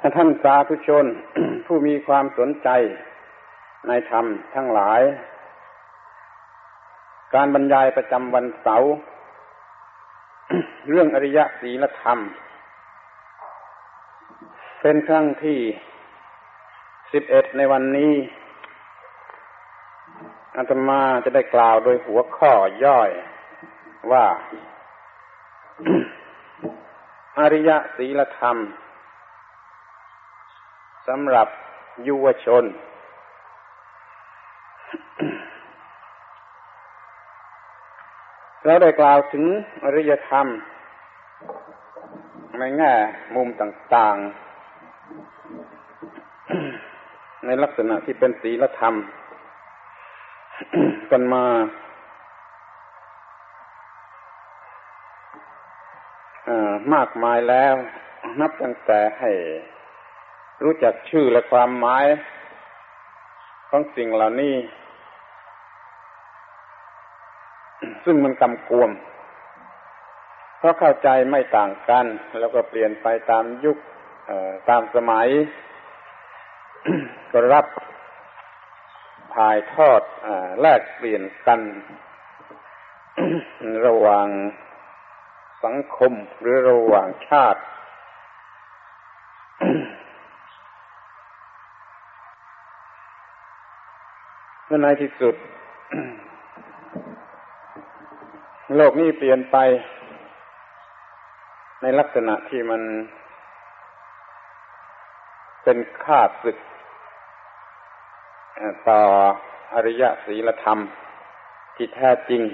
ท่านสาธุชน ผู้มีความสนใจในธรรมทั้งหลายการบรรยายประจำวันเสาร์ เรื่องอริยศีลธรรมเป็นครั้งที่11ในวันนี้อาตมาจะได้กล่าวโดยหัวข้อย่อยว่า อริยศีลธรรมสำหรับยุวชนเราได้กล่าวถึงอริยธรรมในแง่มุมต่างๆในลักษณะที่เป็นศีลธรรมกันมามากมายแล้วนับตั้งแต่ให้รู้จักชื่อและความหมายของสิ่งเหล่านี้ซึ่งมันกำกวมเพราะเข้าใจไม่ต่างกันแล้วก็เปลี่ยนไปตามยุคตามสมัย ก็รับถ่ายทอดแลกเปลี่ยนกัน ระหว่างสังคมหรือระหว่างชาติ ในที่สุด โลกนี้เปลี่ยนไปในลักษณะที่มันเป็นข้าศึกต่ออริยศีลธรรมที่แท้จริง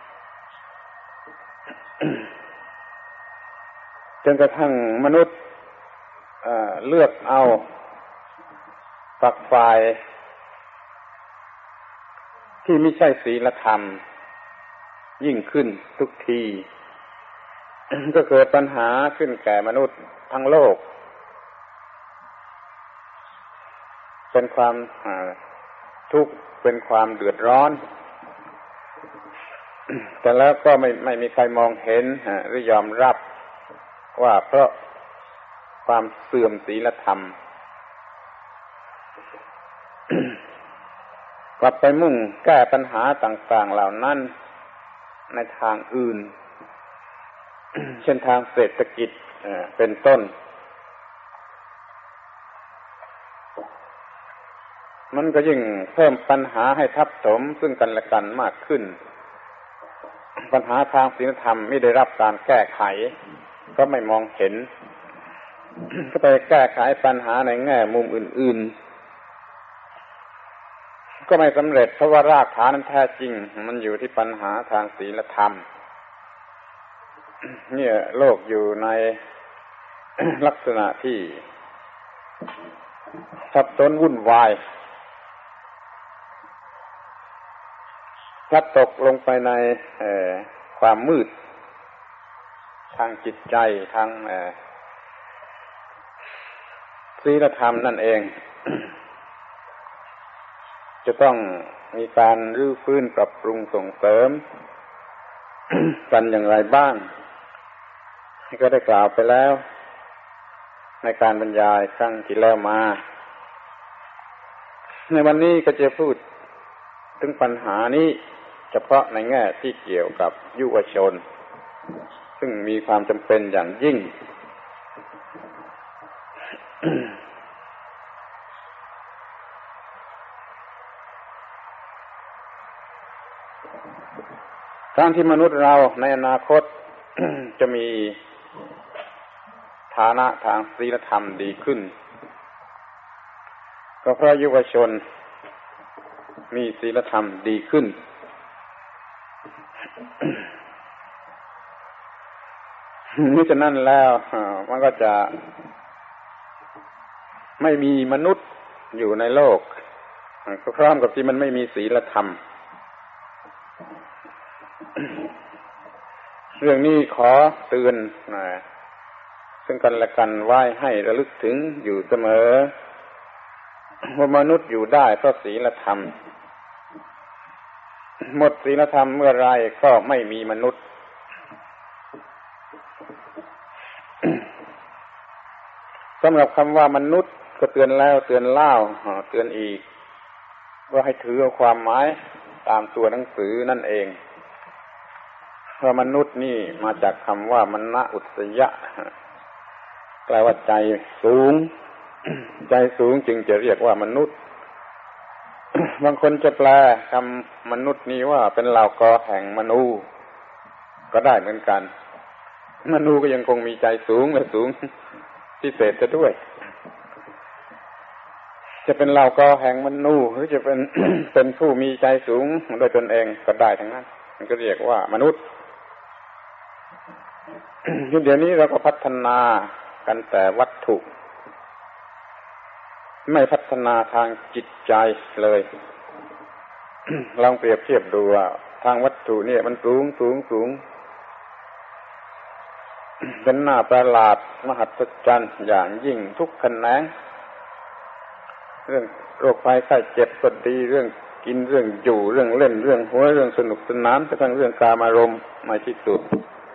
จนกระทั่งมนุษย์เลือกเอาฝักฝ่ายที่ไม่ใช่ศีลธรรมยิ่งขึ้นทุกที ก็เกิดปัญหาขึ้นแก่มนุษย์ทั้งโลกเป็นความทุกข์เป็นความเดือดร้อนแต่แล้วก็ไม่มีใครมองเห็นหรือยอมรับว่าเพราะความเสื่อมศีลธรรม กลับไปมุ่งแก้ปัญหาต่างๆเหล่านั้นในทางอื่น เช่นทางเศรษฐกิจเป็นต้นมันก็ยิ่งเพิ่มปัญหาให้ทับถมซึ่งกันและกันมากขึ้นปัญหาทางศีลธรรมไม่ได้รับการแก้ไขก็ไม่มองเห็น ก็ไปแก้ไขปัญหาในแง่มุมอื่นๆก็ไม่สำเร็จเพราะว่ารากฐานนั้นแท้จริงมันอยู่ที่ปัญหาทางศีลธรรมเนี่ยโลกอยู่ใน ลักษณะที่สับสนวุ่นวายพลัดตกลงไปในความมืดทางจิตใจทางศีลธรรมนั่นเอง จะต้องมีการรื้อฟื้นปรับปรุงส่งเสริม กันอย่างไรบ้างก็ได้กล่าวไปแล้วในการบรรยายครั้งที่แล้วมาในวันนี้ก็จะพูดถึงปัญหานี้เฉพาะในแง่ที่เกี่ยวกับยุวชนซึ่งมีความจำเป็นอย่างยิ่ง การที่มนุษย์เราในอนาคต จะมีฐานะทางศีลธรรมดีขึ้นก็เพราะยุวชนมีศีลธรรมดีขึ้น นี่ฉะนั้นแล้วมันก็จะไม่มีมนุษย์อยู่ในโลกก็พร้อมกับที่มันไม่มีศีลธรรม เรื่องนี้ขอเตือนซึ่งกันและกันไว้ให้ระลึกถึงอยู่เสมอว่ามนุษย์อยู่ได้เพราะศีลธรรมหมดศีลธรรมเมื่อไรก็ไม่มีมนุษย์ สำหรับคำว่ามนุษย์ก็เตือนแล้วเตือนเล่าเตือนอีกว่าให้ถือเอาความหมายตามตัวหนังสือนั่นเองเพราะมนุษย์นี่มาจากคำว่ามณอุตยะแปลว่าใจสูง ใจสูงจึงจะเรียกว่ามนุษย์ บางคนจะแปลคำมนุษย์นี้ว่าเป็นเหล่ากอแห่งมนูก็ได้เหมือนกันมนูก็ยังคงมีใจสูงและสูงพิเศษจะด้วยจะเป็นเหล่ากอแห่งมนูหรือจะเป็น เป็นผู้มีใจสูงโดยตนเองก็ได้ทั้งนั้นมันก็เรียกว่ามนุษย์ เดี๋ยวนี้เราก็พัฒนากันแต่วัตถุไม่พัฒนาทางจิตใจเลย ลองเปรียบเทียบดูว่าทางวัตถุเนี่ยมันสูงเป็นหน้าประหลาดมหัศจรรย์อย่างยิ่งทุกแขนงเรื่องโรคภัยไข้เจ็บก็ดีเรื่องกินเรื่องอยู่เรื่องเล่นเรื่องหัวเรื่องสนุกสนานกระทั่งเรื่องกามารมณ์ไม่ที่สุด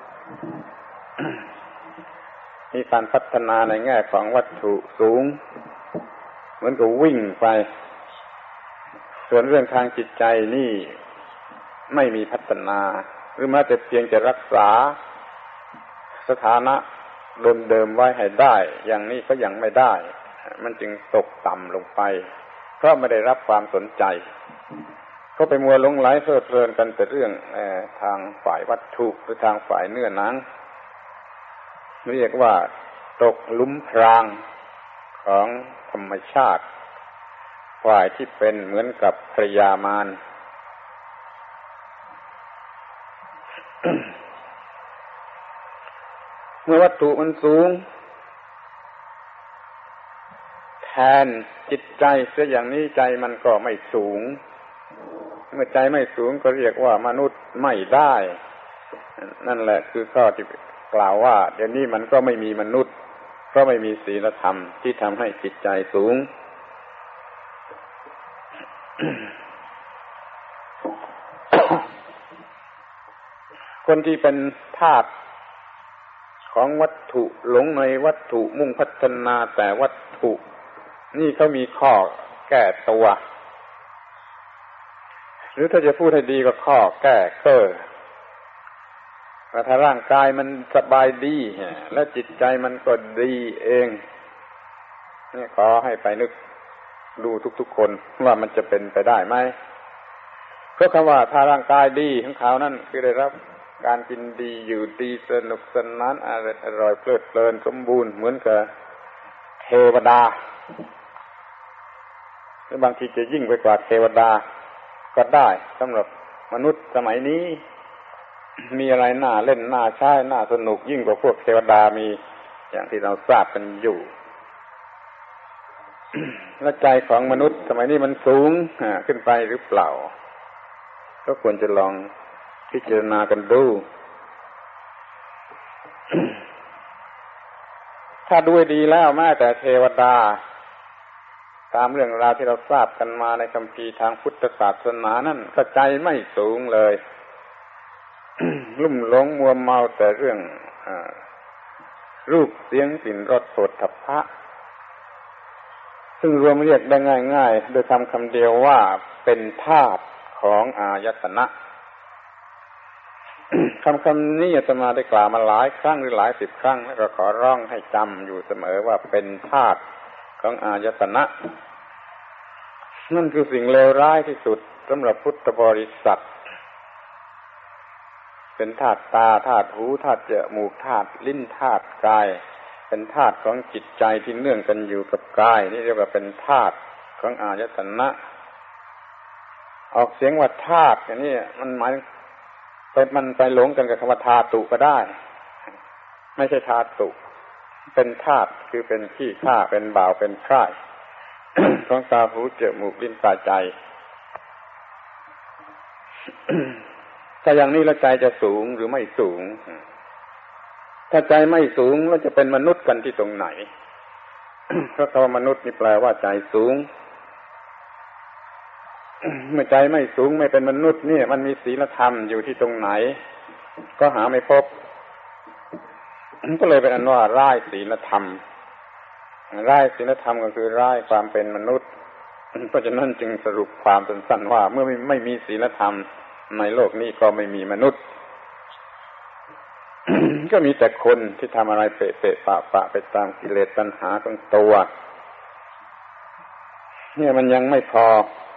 มีการพัฒนาในแง่ของวัตถุสูงเหมือนกับวิ่งไปส่วนเรื่องทางจิตใจนี่ไม่มีพัฒนาหรือแม้แต่เพียงจะรักษาสถานะเดิมๆไว้ให้ได้อย่างนี้ก็ยังไม่ได้มันจึงตกต่ำลงไปเพราะไม่ได้รับความสนใจก็ไปมัวหลงไหลเพลิดเพลินกันแต่เรื่องทางฝ่ายวัตถุหรือทางฝ่ายเนื้อหนังเรียกว่าตกหลุมพรางของธรรมชาติฝ่ายที่เป็นเหมือนกับพระยามาร เมื่อวัตถุมันสูงแทนจิตใจเสียอย่างนี้ใจมันก็ไม่สูงเมื่อใจไม่สูงก็เรียกว่ามนุษย์ไม่ได้นั่นแหละคือข้อที่กล่าวว่าเดี๋ยวนี้มันก็ไม่มีมนุษย์เพราะไม่มีศีลธรรมที่ทำให้จิตใจสูง คนที่เป็นทาสของวัตถุหลงในวัตถุมุ่งพัฒนาแต่วัตถุนี่เขามีข้อแก้ตัวหรือถ้าจะพูดให้ดีก็ข้อแก้เก้อถ้าร่างกายมันสบายดีและจิตใจมันก็ดีเองนี่ขอให้ไปนึกดูทุกๆคนว่ามันจะเป็นไปได้ไหมเพราะคำว่าถ้าร่างกายดีของเขานั่นคือได้รับการกินดีอยู่ดีสนุกสนานอร่อยเพลิดเพลินสมบูรณ์เหมือนกับเทวดาหรือบางทีจะยิ่งไปกว่าเทวดาก็ได้สำหรับมนุษย์สมัยนี้มีอะไรน่าเล่นน่าใช้น่าสนุกยิ่งกว่าพวกเทวดามีอย่างที่เราทราบกันอยู่ และใจของมนุษย์สมัยนี้มันสูงขึ้นไปหรือเปล่าก็ควรจะลองพิจารณากันดู ถ้าดูดีแล้วแม้แต่เทวดาตามเรื่องราวที่เราทราบกันมาในคัมภีร์ทางพุทธศาสนานั่นก็ใจไม่สูงเลย ลุ่มหลงมัวเมาแต่เรื่องรูปเสียงกลิ่นรสโผฏฐัพพะซึ่งรวมเรียกได้ง่ายๆโดยคำเดียวว่าเป็นธาตุของอายตนะ คำนี้อาตมาได้กล่าวมาหลายครั้งหรือหลายสิบครั้งแล้วก็ขอร้องให้จำอยู่เสมอว่าเป็นธาตุของอายตนะนั่นคือสิ่งเลวร้ายที่สุดสำหรับพุทธบริษัทเป็นธาตุตาธาตุหูธาตุจมูกธาตุลิ้นธาตุกายเป็นธาตุของจิตใจที่เนื่องกันอยู่กับกายนี่เรียกว่าเป็นธาตุของอายตนะออกเสียงว่าธาตุอย่างนี้มันหมายมันไปหลงกันกับคำว่าธาตุก็ได้ไม่ใช่ธาตุเป็นธาตุคือเป็นขี้ข้าเป็นบ่าวเป็นค่าย ของตาหูจมูกลิ้นกายใจ ถ้าอย่างนี้แล้วใจจะสูงหรือไม่สูงถ้าใจไม่สูงแล้วจะเป็นมนุษย์กันที่ตรงไหน เพราะคำว่ามนุษย์นี่แปลว่าใจสูง เมื่อใจไม่สูงไม่เป็นมนุษย์เนี่ยมันมีศีลธรรมอยู่ที่ตรงไหนก็หาไม่พบก็เลยเป็นอันว่าไร้ศีลธรรมร้ายศีลธรรมก็คือร้ายความเป็นมนุษย์เพราะฉะนั้นจึงสรุปความสั้นๆว่าเมื่อไม่มีศีลธรรมในโลกนี้ก็ไม่มีมนุษย์ ก็มีแต่คนที่ทำอะไรเปะๆปะๆไปตามกิเลสตัณหาของตัวเนี่ยมันยังไม่พอ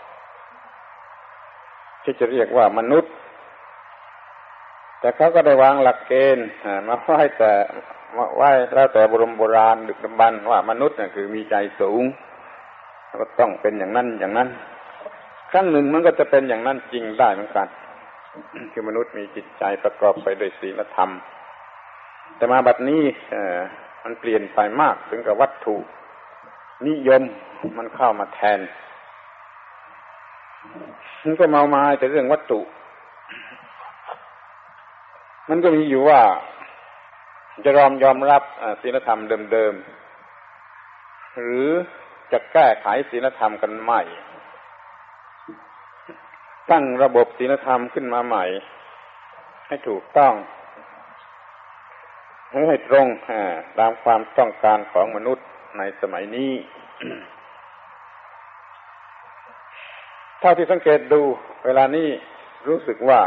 ที่จะเรียกว่ามนุษย์แต่เขาก็ได้วางหลักเกณฑ์มาไว้แต่ไว้แล้วแต่โบราณดึกดำบรรพ์ว่ามนุษย์น่ะคือมีใจสูงก็ต้องเป็นอย่างนั้นอย่างนั้นครั้งหนึ่งมันก็จะเป็นอย่างนั้นจริงได้เหมือนกันคือมนุษย์มีจิตใจประกอบไปด้วยศีลธรรมแต่มาบัดนี้มันเปลี่ยนไปมากถึงกับวัตถุนิยมมันเข้ามาแทนมันก็เมามาแต่เรื่องวัตถุมันก็มีอยู่ว่าจะยอมรับศีลธรรมเดิมๆหรือจะแก้ไขศีลธรรมกันใหม่ตั้งระบบศีลธรรมขึ้นมาใหม่ให้ถูกต้องให้ตรงตามความต้องการของมนุษย์ในสมัยนี้ เท่าที่สังเกตดูเวลานี้รู้สึกว่า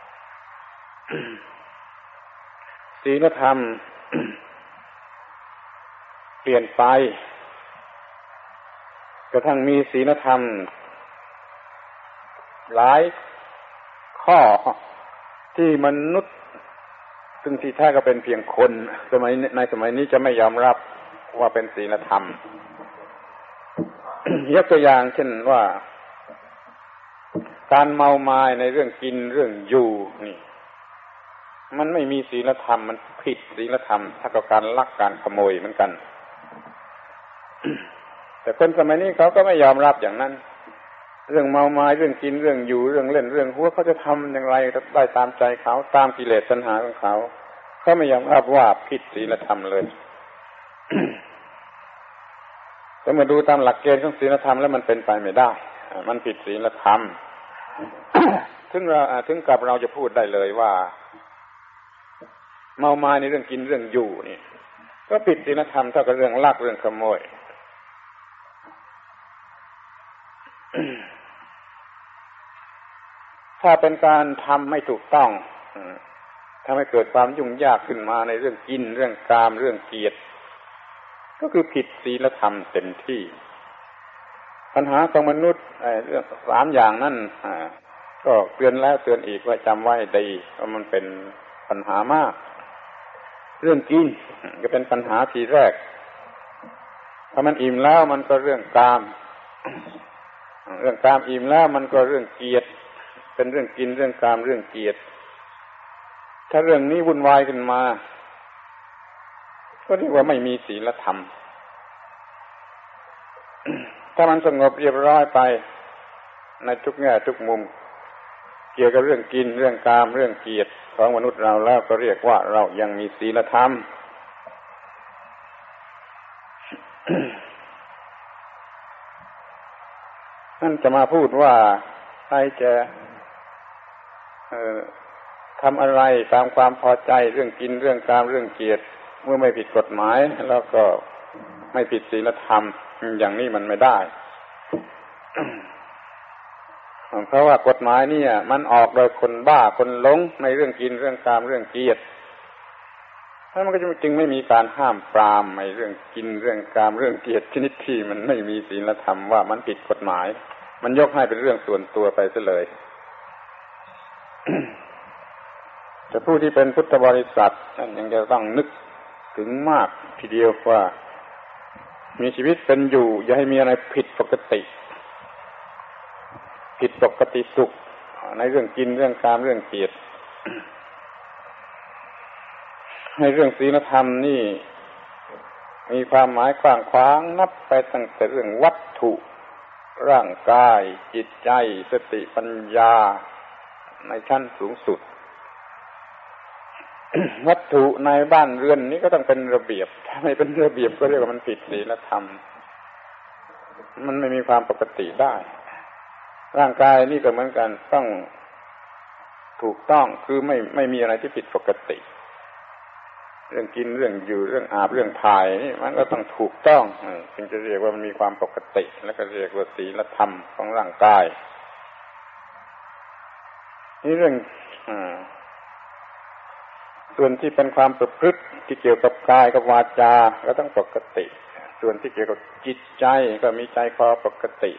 ศีลธรรม เปลี่ยนไปกระทั่งมีศีลธรรมหลายข้อที่มนุษย์ซึ่งที่แท้ก็เป็นเพียงคนในสมัยนี้จะไม่ยอมรับว่าเป็นศีลธรรม ยกตัวอย่างเช่นว่าการเมามายในเรื่องกินเรื่องอยู่นี่มันไม่มีศีลธรรมมันผิดศีลธรรมถ้ากับการลักการขโมยเหมือนกัน แต่คนสมัยนี้เขาก็ไม่ยอมรับอย่างนั้นเรื่องเมามายเรื่องกินเรื่องอยู่เรื่องเล่นเรื่องหัวเขาจะทำอย่างไรได้ตามใจเขาตามกิเลสตัณหาของเขาเขาไม่ยอมรับว่าผิดศีลธรรมเลย แต่เมื่อดูตามหลักเกณฑ์ของศีลธรรมแล้วมันเป็นไปไม่ได้มันผิดศีลธรรม ถึงกับเราจะพูดได้เลยว่าเมามายในเรื่องกินเรื่องอยู่นี่ก็ผิดศีลธรรมเท่ากับเรื่องลักเรื่องขโมย ถ้าเป็นการทำไม่ถูกต้องทำให้เกิดความยุ่งยากขึ้นมาในเรื่องกินเรื่องกามเรื่องเกียรติก็คือผิดศีลธรรมเต็มที่ปัญหาของมนุษย์เรื่อง3อย่างนั้นก็เตือนแล้วเตือนอีกว่าจำไว้ดีว่ามันเป็นปัญหามากเรื่องกินก็เป็นปัญหาทีแรกพอมันอิ่มแล้วมันก็เรื่องกามเรื่องกามอิ่มแล้วมันก็เรื่องเกียรติเป็นเรื่องกินเรื่องกามเรื่องเกียรติถ้าเรื่องนี้วุ่นวายขึ้นมาก็เรียกว่าไม่มีศีลธรรม ถ้ามันสงบเรียบร้อยไปในทุกแง่ทุกมุมเกี่ยวกับเรื่องกินเรื่องกามเรื่องเกียรติของมนุษย์เราแล้วก็เรียกว่าเรายังมีศีลธรรม นั่นจะมาพูดว่าใครจะทำอะไรตามความพอใจเรื่องกินเรื่องกามเรื่องเกียรติเมื่อไม่ผิดกฎหมายแล้วก็ไม่ผิดศีลธรรมอย่างนี้มันไม่ได้ เพราะว่ากฎหมายนี่มันออกโดยคนบ้าคนหลงในเรื่องกินเรื่องกามเรื่องเกียรติถ้ามันก็จึงไม่มีการห้ามปรามในเรื่องกินเรื่องกามเรื่องเกียรติชนิดที่มันไม่มีศีลธรรมว่ามันผิดกฎหมายมันยกให้เป็นเรื่องส่วนตัวไปซะเลย แต่ผู้ที่เป็นพุทธบริษัทนั่นยังจะต้องนึกถึงมากทีเดียวว่ามีชีวิตเป็นอยู่อย่าให้มีอะไรผิดปกติสุขในเรื่องกินเรื่องกามเรื่องเกียรติ ให้เรื่องศีลธรรมนี่มีความหมายกว้างขวางนับไปตั้งแต่เรื่องวัตถุร่างกายจิตใจสติปัญญาในชั้นสูงสุด วัตถุในบ้านเรือนนี้ก็ต้องเป็นระเบียบถ้าไม่เป็นระเบียบก็เรียกว่ามันผิดศีลธรรมมันไม่มีความปกติได้ร่างกายนี่ก็เหมือนกันต้องถูกต้องคือไม่มีอะไรที่ผิดปกติเรื่องกินเรื่องอยู่เรื่องอาบเรื่องถ่ายนี่มันก็ต้องถูกต้องจึงจะเรียกว่ามันมีความปกติแล้วก็เรียกว่าศีลธรรมของร่างกายนี่เรื่องส่วนที่เป็นความประพฤติที่เกี่ยวกับกายกับวาจาก็ต้องปกติส่วนที่เกี่ยวกับจิตใจก็มีใจคอปกติ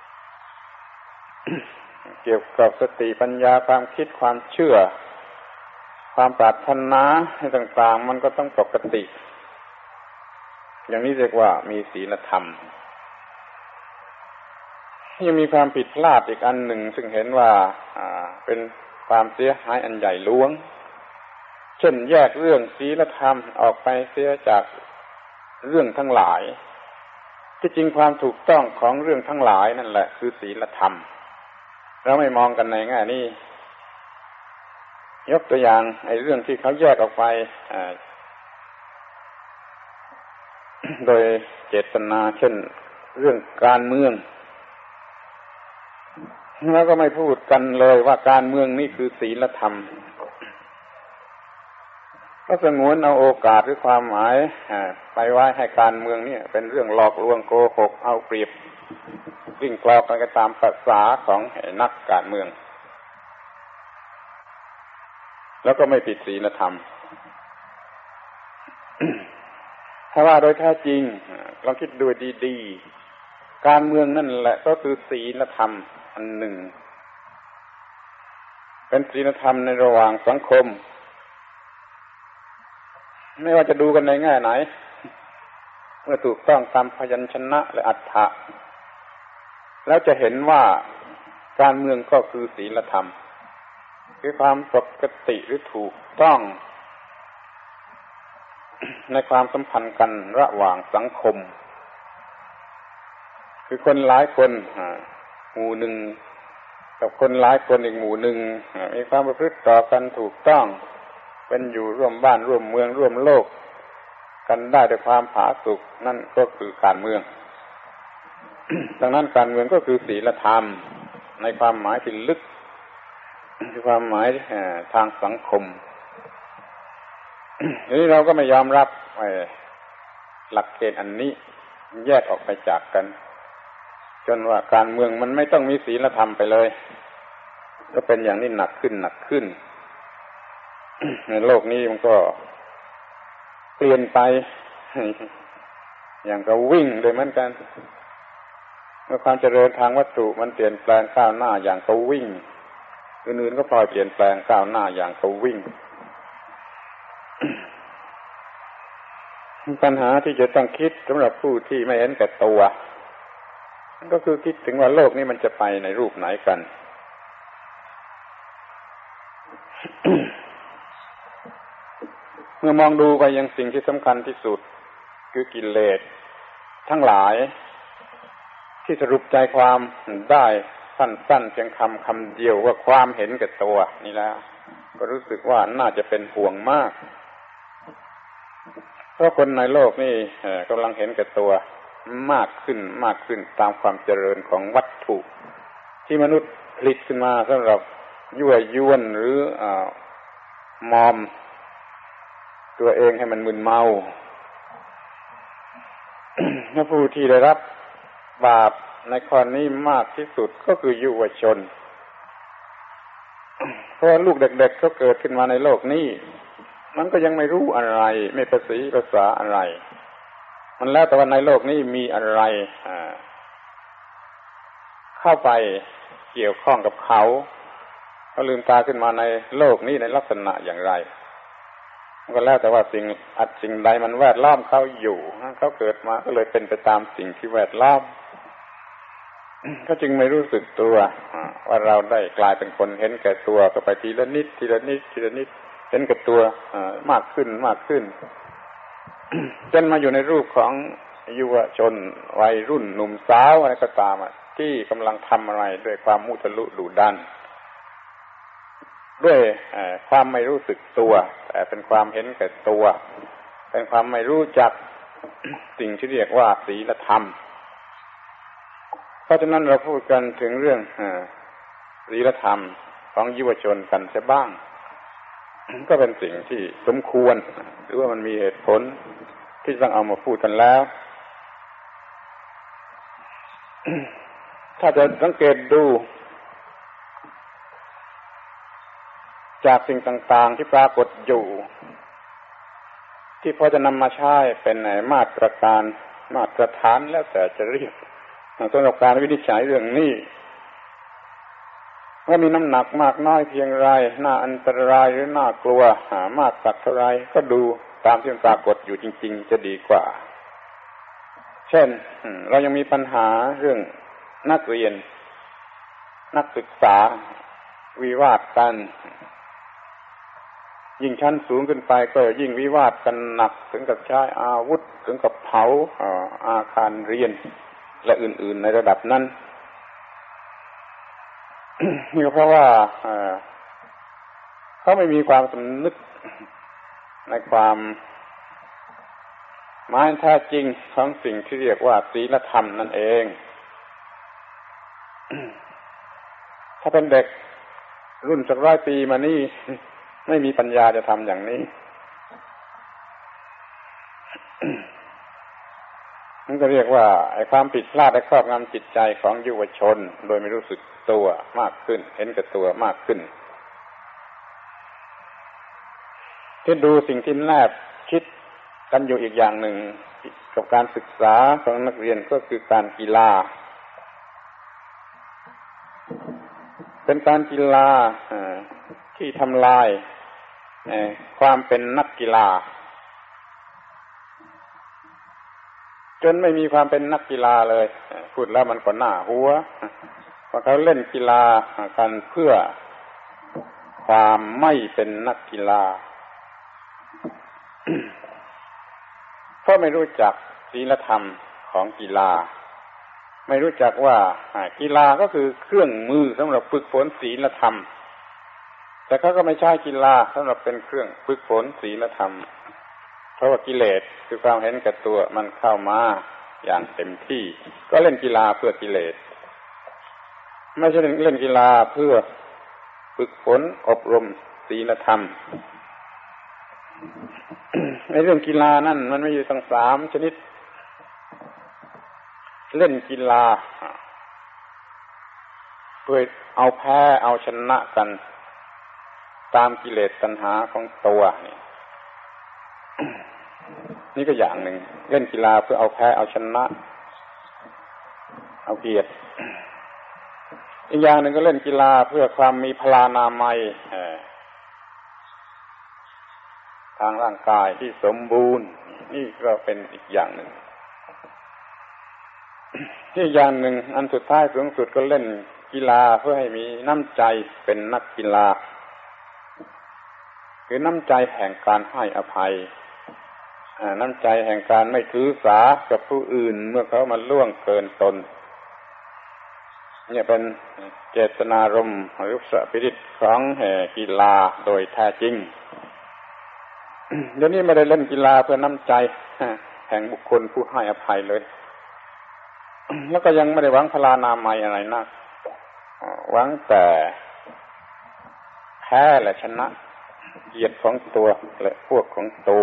เกี่ยวกับสติปัญญาความคิดความเชื่อความปรารถนาต่างๆมันก็ต้องปกติอย่างนี้เรียกว่ามีศีลธรรมยังมีความผิดพลาดอีกอันหนึ่งซึ่งเห็นว่าเป็นความเสียหายอันใหญ่หลวงเช่นแยกเรื่องศีลธรรมออกไปเสียจากเรื่องทั้งหลายที่จริงความถูกต้องของเรื่องทั้งหลายนั่นแหละคือศีลธรรมเราไม่มองกันในแง่นี้ยกตัวอย่างไอ้เรื่องที่เขาแยกออกไปโดยเจตนาเช่นเรื่องการเมืองแล้วก็ไม่พูดกันเลยว่าการเมืองนี่คือศีลธรรมก็สงวนเอาโอกาสหรือความหมายไปไว้ให้การเมืองนี่เป็นเรื่องหลอกลวงโกหกเอาเปรียบวิ่งกลอกกันตามภาษาของนักการเมืองแล้วก็ไม่ผิดศีลธรรม ถ้าว่าโดยแท้จริงลองคิดดูดีๆการเมืองนั่นแหละก็คือศีลธรรมอันหนึ่งเป็นศีลธรรมในระหว่างสังคมไม่ว่าจะดูกันในแง่ไหนเมื่อถูกต้องตามพยัญชนะและอรรถะแล้วจะเห็นว่าการเมืองก็คือศีลธรรมคือความปกติหรือถูกต้องในความสัมพันธ์กันระหว่างสังคมคือคนหลายคนหมู่หนึ่งกับคนหลายคนอีกหมู่หนึ่งมีความประพฤติต่อกันถูกต้องเป็นอยู่ร่วมบ้านร่วมเมืองร่วมโลกกันได้ด้วยความผาสุกนั่นก็คือการเมือง ดังนั้นการเมืองก็คือศีลธรรมในความหมายที่ลึกคือความหมายทางสังคมทีนี้เราก็ไม่ยอมรับหลักเกณฑ์อันนี้แยกออกไปจากกันจนว่าการเมืองมันไม่ต้องมีศีลธรรมไปเลยก็เป็นอย่างนี้หนักขึ้นหนักขึ้น ในโลกนี้มันก็เปลี่ยนไปอย่างก็วิ่งโดยเหมือนกันเมื่อความเจริญทางวัตถุมันเปลี่ยนแปลงก้าวหน้าอย่างก็วิ่งอื่นๆก็พลอยเปลี่ยนแปลงก้าวหน้าอย่างก็วิ่ง ปัญหาที่จะต้องคิดสำหรับผู้ที่ไม่เห็นแก่ตัวก็คือคิดถึงว่าโลกนี้มันจะไปในรูปไหนกัน เมื่อมองดูไปยังสิ่งที่สำคัญที่สุดคือกิเลสทั้งหลายที่สรุปใจความได้สั้นๆเพียงคำเดียวว่าความเห็นแก่ตัวนี่แล้วก็รู้สึกว่าน่าจะเป็นห่วงมากเพราะคนในโลกนี่กำลังเห็นแก่ตัวมากขึ้นตามความเจริญของวัตถุที่มนุษย์ผลิตขึ้นมาสำหรับยั่วยวนหรือมอมตัวเองให้มันมึนเมา และผู้ที่ได้รับบาปในข้อนี้มากที่สุดก็คือยุวชน เพราะลูกเด็กๆเขาเกิดขึ้นมาในโลกนี้มันก็ยังไม่รู้อะไรไม่ประสีภาษาอะไรมันแล้วแต่ว่าในโลกนี้มีอะไรเข้าไปเกี่ยวข้องกับเขาลืมตาขึ้นมาในโลกนี้ในลักษณะอย่างไรก็แล้วแต่ว่าสิ่งใดมันแวดล้อมเขาอยู่เขาเกิดมาก็เลยเป็นไปตามสิ่งที่แวดล้อมเขาจึงไม่รู้สึกตัวว่าเราได้กลายเป็นคนเห็นแก่ตัวก็ไปทีละนิดเห็นแก่ตัวมากขึ้นจนมาอยู่ในรูปของยุวชนวัยรุ่นหนุ่มสาวอะไรก็ตามที่กำลังทำอะไรด้วยความมุทะลุดุดันด้วยความไม่รู้สึกตัวแต่เป็นความเห็นแก่ตัวเป็นความไม่รู้จักสิ่งที่เรียกว่าศีลธรรมเพราะฉะนั้นเราพูดกันถึงเรื่องศีลธรรมของยุวชนกันเสียบ้างก็เป็นสิ่งที่สมควรหรือว่ามันมีเหตุผลที่ต้องเอามาพูดกันแล้ว ถ้าจะสังเกตดูจากสิ่งต่างๆที่ปรากฏอยู่ที่พอจะนำมาใช้เป็นมาตรการมาตรฐานแล้วแต่จะเรียกสำหรับการวินิจฉัยเรื่องนี้ว่ามีน้ำหนักมากน้อยเพียงไรน่าอันตรายหรือน่ากลัวมากสักเท่าไรก็ดูตามที่ปรากฏอยู่จริงๆจะดีกว่าเช่นเรายังมีปัญหาเรื่องนักเรียนนักศึกษาวิวาทกันยิ่งชั้นสูงขึ้นไปก็ยิ่งวิวาทกันหนักถึงกับใช้อาวุธถึงกับเผาอาคารเรียนและอื่นๆในระดับนั้น นี่ก็เพราะว่าเขาไม่มีความสำนึกในความหมายแท้จริงของสิ่งที่เรียกว่าศีลธรรมนั่นเอง ถ้าเป็นเด็กรุ่นสัก100 ปีมานี่ไม่มีปัญญาจะทำอย่างนี้ มันก็เรียกว่าไอ้ความผิดพลาดและครอบงำจิตใจของเยาวชนโดยไม่รู้สึกตัวมากขึ้นเห็นแก่ตัวมากขึ้นที่ดูสิ่งที่แนบคิดกันอยู่อีกอย่างหนึ่งกับการศึกษาของนักเรียนก็คือการกีฬาเป็นการกีฬาที่ทำลายความเป็นนักกีฬาจนไม่มีความเป็นนักกีฬาเลยพูดแล้วมันก็น่าหัวเพราะเขาเล่นกีฬากันเพื่อความไม่เป็นนักกีฬา เพราะไม่รู้จักศีลธรรมของกีฬาไม่รู้จักว่ากีฬาก็คือเครื่องมือสำหรับฝึกฝนศีลธรรมแต่เขาก็ไม่ใช่กีฬาสำหรับเป็นเครื่องฝึกฝนศีลธรรมเพราะว่ากิเลสคือความเห็นแก่ตัวมันเข้ามาอย่างเต็มที่ก็เล่นกีฬาเพื่อกิเลสไม่ใช่เล่นกีฬาเพื่อฝึกฝนอบรมศีลธรรม ในเรื่องกีฬานั่นมันไม่อยู่ทั้ง3 ชนิดเล่นกีฬาเพื่อเอาแพ้เอาชนะกันตามกิเลสตัณหาของตัวนี่ก็อย่างหนึ่งเล่นกีฬาเพื่อเอาแพ้เอาชนะเอาเกียรติอีกอย่างหนึ่งก็เล่นกีฬาเพื่อความมีพลานามัยทางร่างกายที่สมบูรณ์นี่ก็เป็นอีกอย่างหนึ่งที่อย่างหนึ่งอันสุดท้ายสูงสุดก็เล่นกีฬาเพื่อให้มีน้ำใจเป็นนักกีฬาคือน้ำใจแห่งการให้อภัยน้ำใจแห่งการไม่ถือสากับผู้อื่นเมื่อเขามาล่วงเกินตนเนี่ยเป็นเจตนารมณ์หรือสปิริตของกีฬาโดยแท้จริงเดี๋ยวนี้ไม่ได้เล่นกีฬาเพื่อน้ำใจแห่งบุคคลผู้ให้อภัยเลยแล้วก็ยังไม่ได้หวังพลานามัยอะไรนักหวังแต่แพ้และชนะเกียรติของตัวและพวกของตัว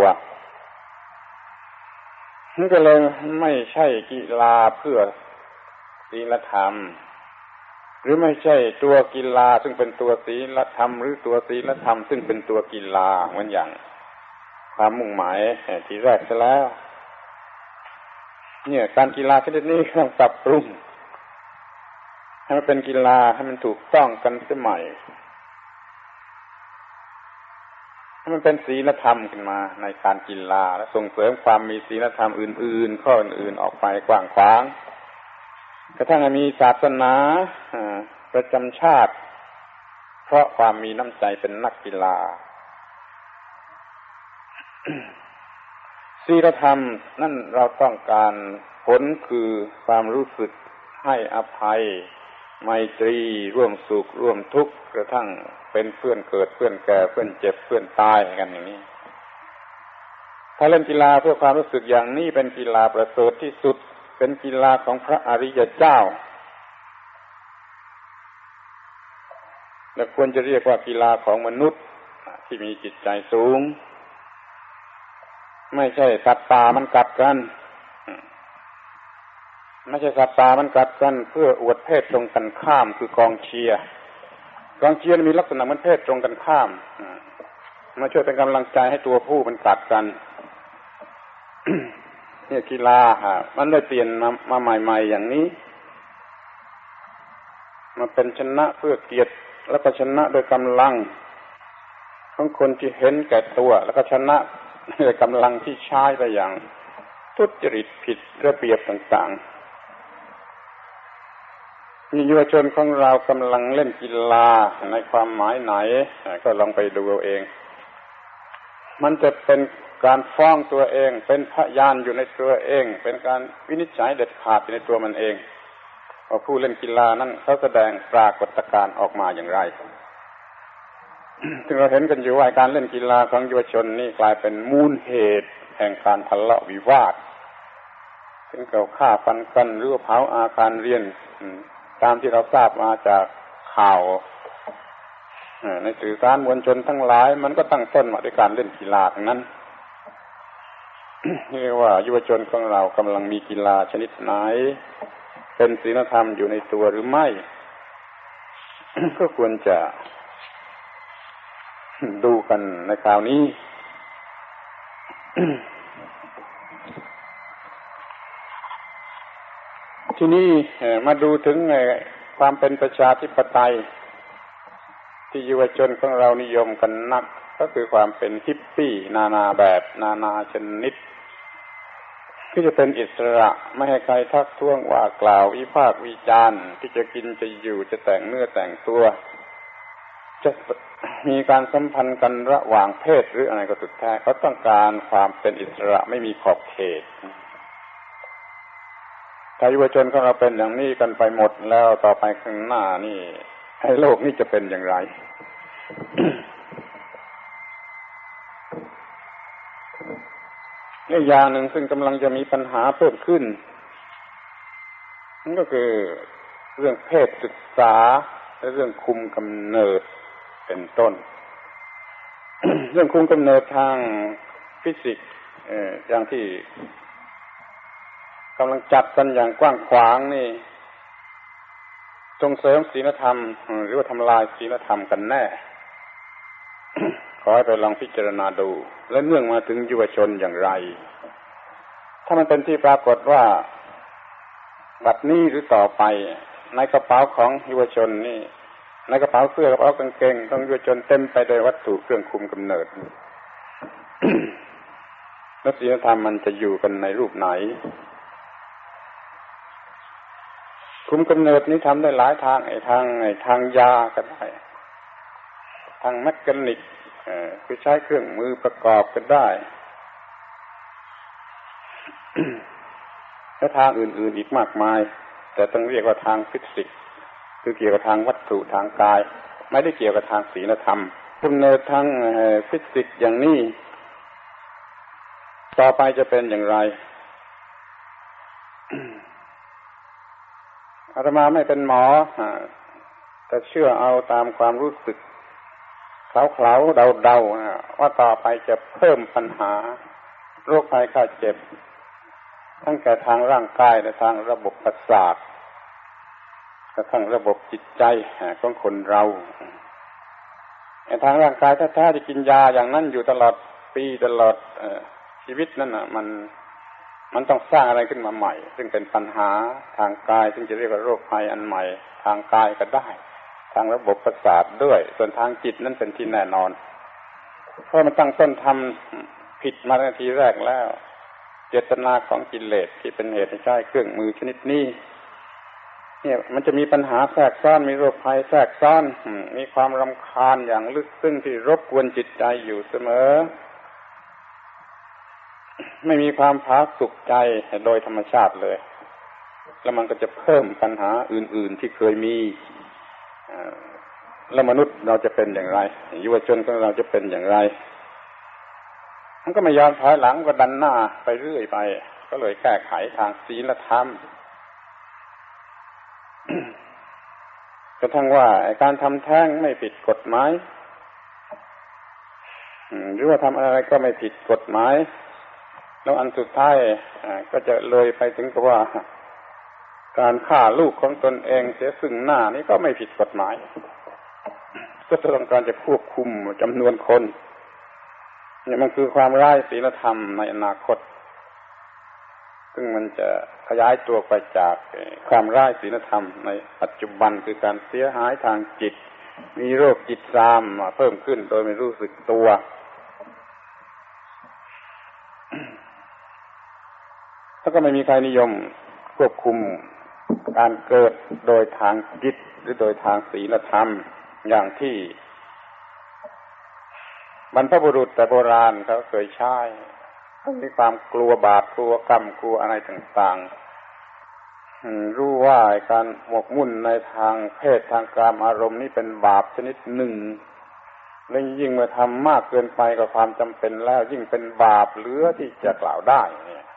นี่ก็เลยไม่ใช่กีฬาเพื่อศีลธรรมหรือไม่ใช่ตัวกีฬาซึ่งเป็นตัวศีลธรรมหรือตัวศีลธรรมซึ่งเป็นตัวกีฬาเหมือนอย่างความมุ่งหมายที่แรกซะแล้วเนี่ยการกีฬาชนิดนี้ต้องปรับปรุงให้มันเป็นกีฬาให้มันถูกต้องกันเสียใหม่ให้มันเป็นศีลธรรมขึ้นมาในการกีฬาและส่งเสริมความมีศีลธรรมอื่นๆข้ออื่นๆออกไปกว้างขวางกระทั่งมีศาสนาประจำชาติเพราะความมีน้ำใจเป็นนักกีฬา ศีลธรรมนั่นเราต้องการผลคือความรู้สึกให้อภัยไมตรีร่วมสุขร่วมทุกข์กระทั่งเป็นเพื่อนเกิดเพื่อนแก่เพื่อนเจ็บเพื่อนตายกันอย่างนี้ถ้าเล่นกีฬาเพื่อความรู้สึกอย่างนี้เป็นกีฬาประเสริฐที่สุดเป็นกีฬาของพระอริยเจ้าและควรจะเรียกว่ากีฬาของมนุษย์ที่มีจิตใจสูงไม่ใช่สัตว์ป่ามันกัดกันไม่ใช่สัตว์ป่ามันกัดกันเพื่ออวดเพศตรงกันข้ามคือกองเชียร์มีลักษณะเหมือนเพศตรงกันข้ามมาช่วยเป็นกำลังใจให้ตัวผู้มันกัดกัน เนี่ยกีฬามันได้เปลี่ยนมาใหม่ๆอย่างนี้มาเป็นชนะเพื่อเกียรติแล้วก็ชนะโดยกำลังของคนที่เห็นแก่ตัวแล้วก็ชนะด้วยกำลังที่ใช้ไปอย่างทุจริตผิดระเบียบต่างๆมีเยาวชนของเรากำลังเล่นกีฬาในความหมายไหนก็ลองไปดูเอาเองมันจะเป็นการฟ้องตัวเองเป็นพยานอยู่ในตัวเองเป็นการวินิจฉัยเด็ดขาดอยู่ในตัวมันเองว่าผู้เล่นกีฬานั้นเขาแสดงปรากฏการณ์ออกมาอย่างไร ซึ่งเราเห็นกันอยู่ว่าการเล่นกีฬาของเยาวชนนี่กลายเป็นมูลเหตุแห่งการทะเลาะวิวาทถึงกับฆ่าฟันกันหรือเผาอาคารเรียนตามที่เราทราบมาจากข่าวในสื่อสารมวลชนทั้งหลายมันก็ตั้งต้นมาด้วยการเล่นกีฬาทั้งนั้น เรียกว่าเยาวชนของเรากำลังมีกีฬาชนิดไหนเป็นศีลธรรมอยู่ในตัวหรือไม่ ก็ควรจะดูกันในคราวนี้ ที่นี่มาดูถึงความเป็นประชาธิปไตยที่เยาวชนของเรานิยมกันนักก็คือความเป็นฮิปปี้นานาแบบนานาชนิดที่จะเป็นอิสระไม่ให้ใครทักท้วงว่ากล่าววิพากษ์วิจารณ์ที่จะกินจะอยู่จะแต่งเนื้อแต่งตัวจะมีการสัมพันธ์กันระหว่างเพศหรืออะไรก็สุดแท้เขาต้องการความเป็นอิสระไม่มีขอบเขตถ้าเยาวชนของเราเป็นอย่างนี้กันไปหมดแล้วต่อไปข้างหน้านี่ให้โลกนี้จะเป็นอย่างไร อีกอย่างหนึ่งซึ่งกำลังจะมีปัญหาเพิ่มขึ้นนั่นก็คือเรื่องเพศศึกษาและเรื่องคุมกำเนิดเป็นต้น เรื่องคุมกำเนิดทางฟิสิกส์อย่างที่กำลังจัดกันอย่างกว้างขวางนี่ส่งเสริมศีลธรรมหรือว่าทำลายศีลธรรมกันแน่ ขอให้ไปลองพิจารณาดูและเนื่องมาถึงเยาวชนอย่างไรถ้ามันเป็นที่ปรากฏว่าบัดนี้หรือต่อไปในกระเป๋าของเยาวชนนี่ในกระเป๋าเสื้อกระเป๋ากางเกงของเยาวชนเต็มไปด้วยวัตถุเครื่องคุมกำเนิด แล้วศีลธรรมมันจะอยู่กันในรูปไหนคุมกำเนิดนี้ทำได้หลายทางทางยาก็ได้ทางแมคานิกคือใช้เครื่องมือประกอบก็ได้ และทางอื่นๆอีกมากมายแต่ต้องเรียกว่าทางฟิสิกส์คือเกี่ยวกับทางวัตถุทางกายไม่ได้เกี่ยวกับทางศีลธรรมกำเนิดทางฟิสิกส์อย่างนี้ต่อไปจะเป็นอย่างไรอาตมาไม่เป็นหมอแต่เชื่อเอาตามความรู้สึกเคล้าๆเดาๆว่าต่อไปจะเพิ่มปัญหาโรคภัยไข้เจ็บทั้งแก่ทางร่างกายและทางระบบประสาทกระทั่งระบบจิตใจของคนเราทางร่างกายถ้าจะกินยาอย่างนั้นอยู่ตลอดปีตลอดชีวิตนั่นน่ะมันต้องสร้างอะไรขึ้นมาใหม่ซึ่งเป็นปัญหาทางกายซึ่งจะเรียกว่าโรคภัยอันใหม่ทางกายก็ได้ทางระบบประสาทด้วยส่วนทางจิตนั้นเป็นที่แน่นอนเพราะมันตั้งต้นทำผิดมาในทีแรกแล้วเจตนาของกิเลสที่เป็นเหตุให้ใช้เครื่องมือชนิดนี้เนี่ยมันจะมีปัญหาแทรกซ้อนมีโรคภัยแทรกซ้อนมีความรำคาญอย่างลึกซึ้งที่รบกวนจิตใจอยู่เสมอไม่มีความผาสุกใจโดยธรรมชาติเลยแล้วมันก็จะเพิ่มปัญหาอื่นๆที่เคยมีแล้วมนุษย์เราจะเป็นอย่างไรเยาวชนของเราจะเป็นอย่างไรมันก็ไม่ยอมถอยหลังก็ดันหน้าไปเรื่อยไปก็เลยแก้ไขทางศีลธรรม กระทั่งว่าการทำแท้งไม่ผิดกฎหมายหรือว่าทำอะไรก็ไม่ผิดกฎหมายแล้วอันสุดท้ายก็จะเลยไปถึงกับว่าการฆ่าลูกของตนเองเสียซึ่งหน้านี่ก็ไม่ผิดกฎหมายก็ต้องการจะควบคุมจำนวนคนนี่มันคือความร้ายศีลธรรมในอนาคตซึ่งมันจะขยายตัวไปจากความร้ายศีลธรรมในปัจจุบันคือการเสียหายทางจิตมีโรคจิตซามเพิ่มขึ้นโดยไม่รู้สึกตัวแล้วก็ไม่มีใครนิยมควบคุมการเกิดโดยทางจิตหรือโดยทางศีลธรรมอย่างที่บรรพบุรุษแต่โบราณเขาเคยใช้มีความกลัวบาปกลัวกรรมกลัวอะไรต่างๆรู้ว่าการหมกมุ่นในทางเพศทางกามอารมณ์นี่เป็นบาปชนิดหนึ่งและยิ่งเมื่อทำมากเกินไปกับความจำเป็นแล้วยิ่งเป็นบาปเหลือที่จะกล่าวได้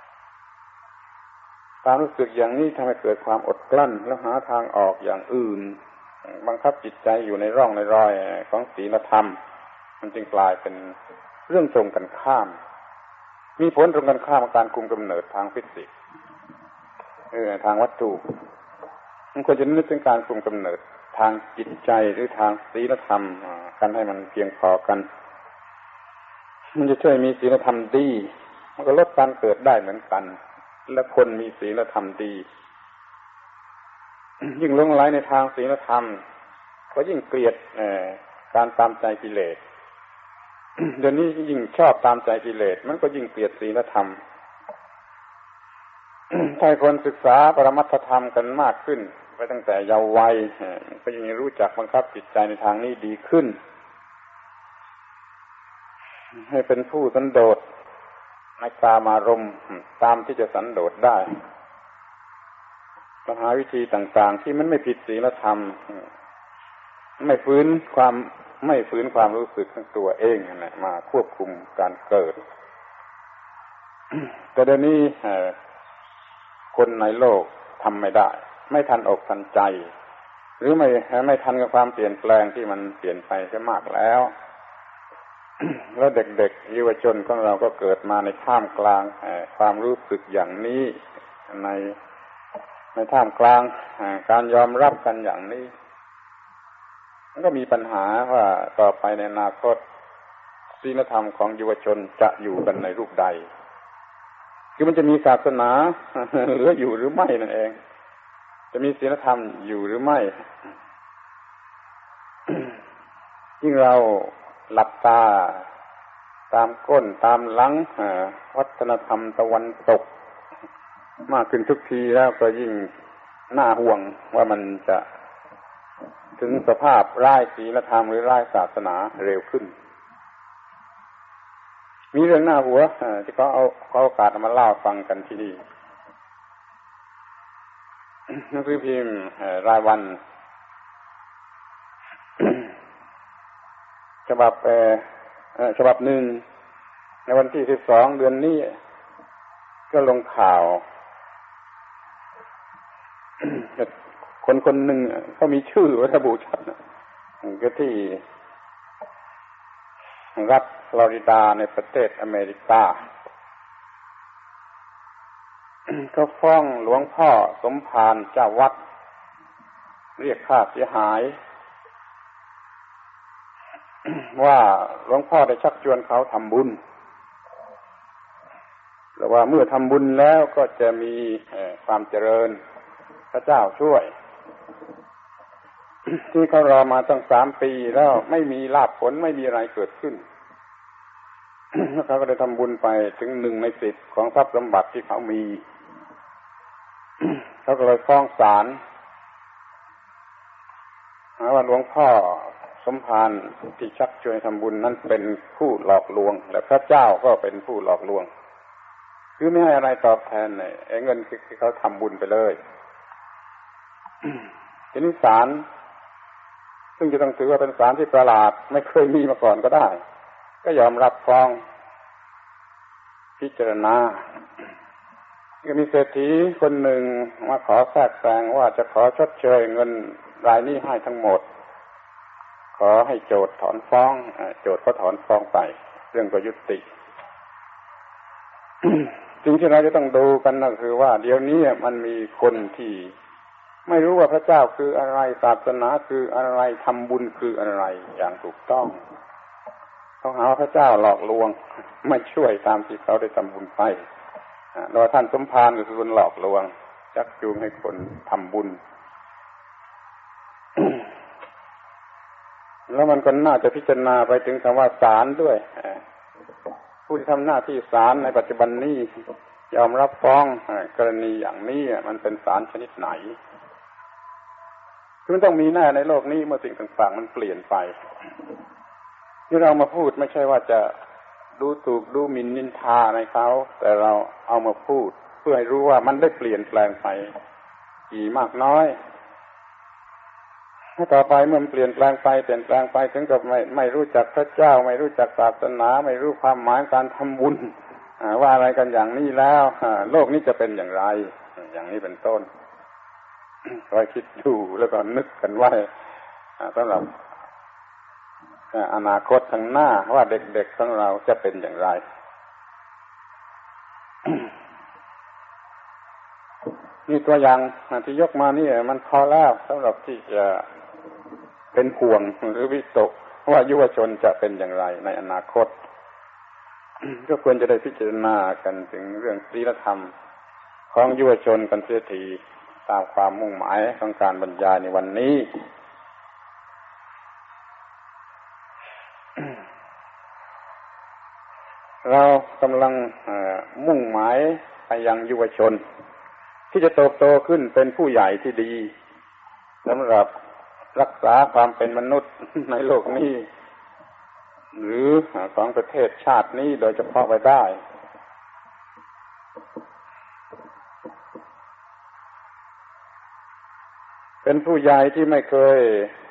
ความรู้สึกอย่างนี้ทำให้เกิดความอดกลั้นและหาทางออกอย่างอื่นบังคับจิตใจอยู่ในร่องในรอยของศีลธรรมมันจึงกลายเป็นเรื่องตรงกันข้ามมีผลตรงกันข้ามกับการคุมกำเนิดทางฟิสิกส์ทางวัตถุมันควรจะนึกถึงการคุมกำเนิดทางจิตใจหรือทางศีลธรรมกันให้มันเพียงพอกันมันจะช่วยมีศีลธรรมดีมันก็ลดการเกิดได้เหมือนกันและคนมีศีลธรรมดียิ่งหลงไหลในทางศีลธรรมก็ยิ่งเกลียดการตามใจกิเลสเดี๋ยวนี้ยิ่งชอบตามใจกิเลสมันก็ยิ่งเกลียดศีลธรรมถ้าคนศึกษาปรมัตถธรรมกันมากขึ้นไปตั้งแต่เยาว์วัยก็ยิ่งรู้จักบังคับจิตใจในทางนี้ดีขึ้นให้เป็นผู้สันโดษในกามารมณ์ตามที่จะสันโดษได้หาวิธีต่างๆที่มันไม่ผิดศีลธรรมไม่ฝืนความรู้สึกของตัวเองนะมาควบคุมการเกิดแต่เดี๋ยวนี้คนในโลกทำไม่ได้ไม่ทันอกทันใจหรือไม่ทันกับความเปลี่ยนแปลงที่มันเปลี่ยนไปซะมากแล้วแล้วเด็กๆเยาวชนของเราก็เกิดมาในท่ามกลางความรู้สึกอย่างนี้ในท่ามกลางการยอมรับกันอย่างนี้มันก็มีปัญหาว่าต่อไปในอนาคตศีลธรรมของเยาวชนจะอยู่กันในรูปใดคือมันจะมีศาสนาเหลืออยู่หรือไม่นั่นเองจะมีศีลธรรมอยู่หรือไม่ยิ่งเราหลับตาตามก้นตามหลังวัฒนธรรมตะวันตกมากขึ้นทุกทีแล้วก็ยิ่งน่าห่วงว่ามันจะถึงสภาพร้ายศีลธรรมหรือร้ายศาสนาเร็วขึ้นมีเรื่องหน้าหัวที่เขาเอาโอกาสมาเล่าฟังกันที่นี่หนังสือพิมพ์รายวันฉบับหนึ่งในวันที่12เดือนนี้ก็ลงข่าวคนหนึ่งเขามีชื่อระบุชัดก็ที่รัฐฟลอริดาในประเทศอเมริกาก็ฟ้องหลวงพ่อสมภารเจ้าวัดเรียกค่าเสียหายว่าหลวงพ่อได้ชักชวนเขาทำบุญแต่ว่าเมื่อทำบุญแล้วก็จะมีความเจริญพระเจ้าช่วยที่เขารอมาตั้ง3 ปีแล้วไม่มีลาภผลไม่มีอะไรเกิดขึ้นแล้วเขาก็ได้ทำบุญไปถึง1 ใน 10ของทรัพย์สมบัติที่เขามีเขาก็เลยฟ้องศาลว่าหลวงพ่อสมภารที่ชักชวนทำบุญนั้นเป็นผู้หลอกลวงและพระเจ้าก็เป็นผู้หลอกลวงคือไม่ให้อะไรตอบแทนเงินที่เขาทำบุญไปเลยทีนี้ศาลซึ่งจะต้องถือว่าเป็นศาลที่ประหลาดไม่เคยมีมาก่อนก็ได้ก็ยอมรับฟ้องพิจารณาก็มีเศรษฐีคนหนึ่งมาขอแทรกแซงว่าจะขอชดเชยเงินรายนี้ให้ทั้งหมดขอให้โจทก์ถอนฟ้องโจทก์ก็ถอนฟ้องไปเรื่องก็ยุติ สิ่งที่เราจะต้องดูกันก็คือว่าเดี๋ยวนี้มันมีคนที่ไม่รู้ว่าพระเจ้าคืออะไรศาสนาคืออะไรทำบุญคืออะไรอย่างถูกต้องเขาหาว่าพระเจ้าหลอกลวงไม่ช่วยตามที่เขาได้ทำบุญไปโดยท่านสมภารก็คือคนหลอกลวงชักจูงให้คนทำบุญ แล้วมันก็น่าจะพิจารณาไปถึงคำว่าศาลด้วยผู้ที่ทำหน้าที่ศาลในปัจจุบันนี้ยอมรับฟ้องกรณีอย่างนี้มันเป็นศาลชนิดไหนคือมันต้องมีแน่ในโลกนี้เมื่อสิ่งต่างๆมันเปลี่ยนไปที่เรามาพูดไม่ใช่ว่าจะดูถูกดูหมิ่นนินทาในเขาแต่เราเอามาพูดเพื่อให้รู้ว่ามันได้เปลี่ยนแปลงไปกี่มากน้อยถ้าต่อไปเมื่อมันเปลี่ยนแปลงไปถึงกับไม่รู้จักพระเจ้าไม่รู้จักศาสนาไม่รู้ความหมายการทำบุญว่าอะไรกันอย่างนี้แล้วโลกนี้จะเป็นอย่างไรอย่างนี้เป็นต้นคอยคิดดูแล้วก็นึกกันไว้สำหรับอนาคตข้างหน้าว่าเด็กๆของเราจะเป็นอย่างไรนี่ตัวอย่างที่ยกมานี่มันพอแล้วสำหรับที่จะเป็นห่วงหรือวิตกว่ายุวชนจะเป็นอย่างไรในอนาคตก็ควรจะได้พิจารณากันถึงเรื่องศีลธรรมของยุวชนกันเสียทีตามความมุ่งหมายของการบรรยายในวันนี้ เรากำลังมุ่งหมายไปยังยุวชนที่จะโตขึ้นเป็นผู้ใหญ่ที่ดีสำหรับรักษาความเป็นมนุษย์ในโลกนี้หรือของประเทศชาตินี้โดยเฉพาะไว้ได้เป็นผู้ใหญ่ที่ไม่เคย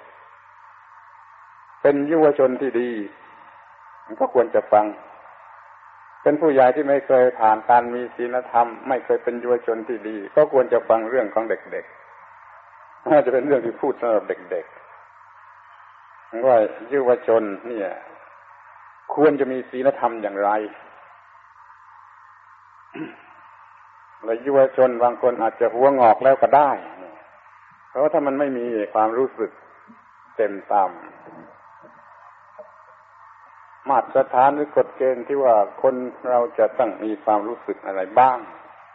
เป็นยุวชนที่ดีก็ควรจะฟังเป็นผู้ใหญ่ที่ไม่เคยผ่านการมีศีลธรรมไม่เคยเป็นยุวชนที่ดีก็ควรจะฟังเรื่องของเด็กๆน่าจะเป็นเรื่องที่พูดสำหรับเด็กๆว่ายุวชนเนี่ยควรจะมีศีลธรรมอย่างไรและยุวชนบางคนอาจจะหัวงอกแล้วก็ได้เพราะว่าถ้ามันไม่มีความรู้สึกเต็มตามมาตรฐานหรือกฎเกณฑ์ที่ว่าคนเราจะต้องมีความรู้สึกอะไรบ้าง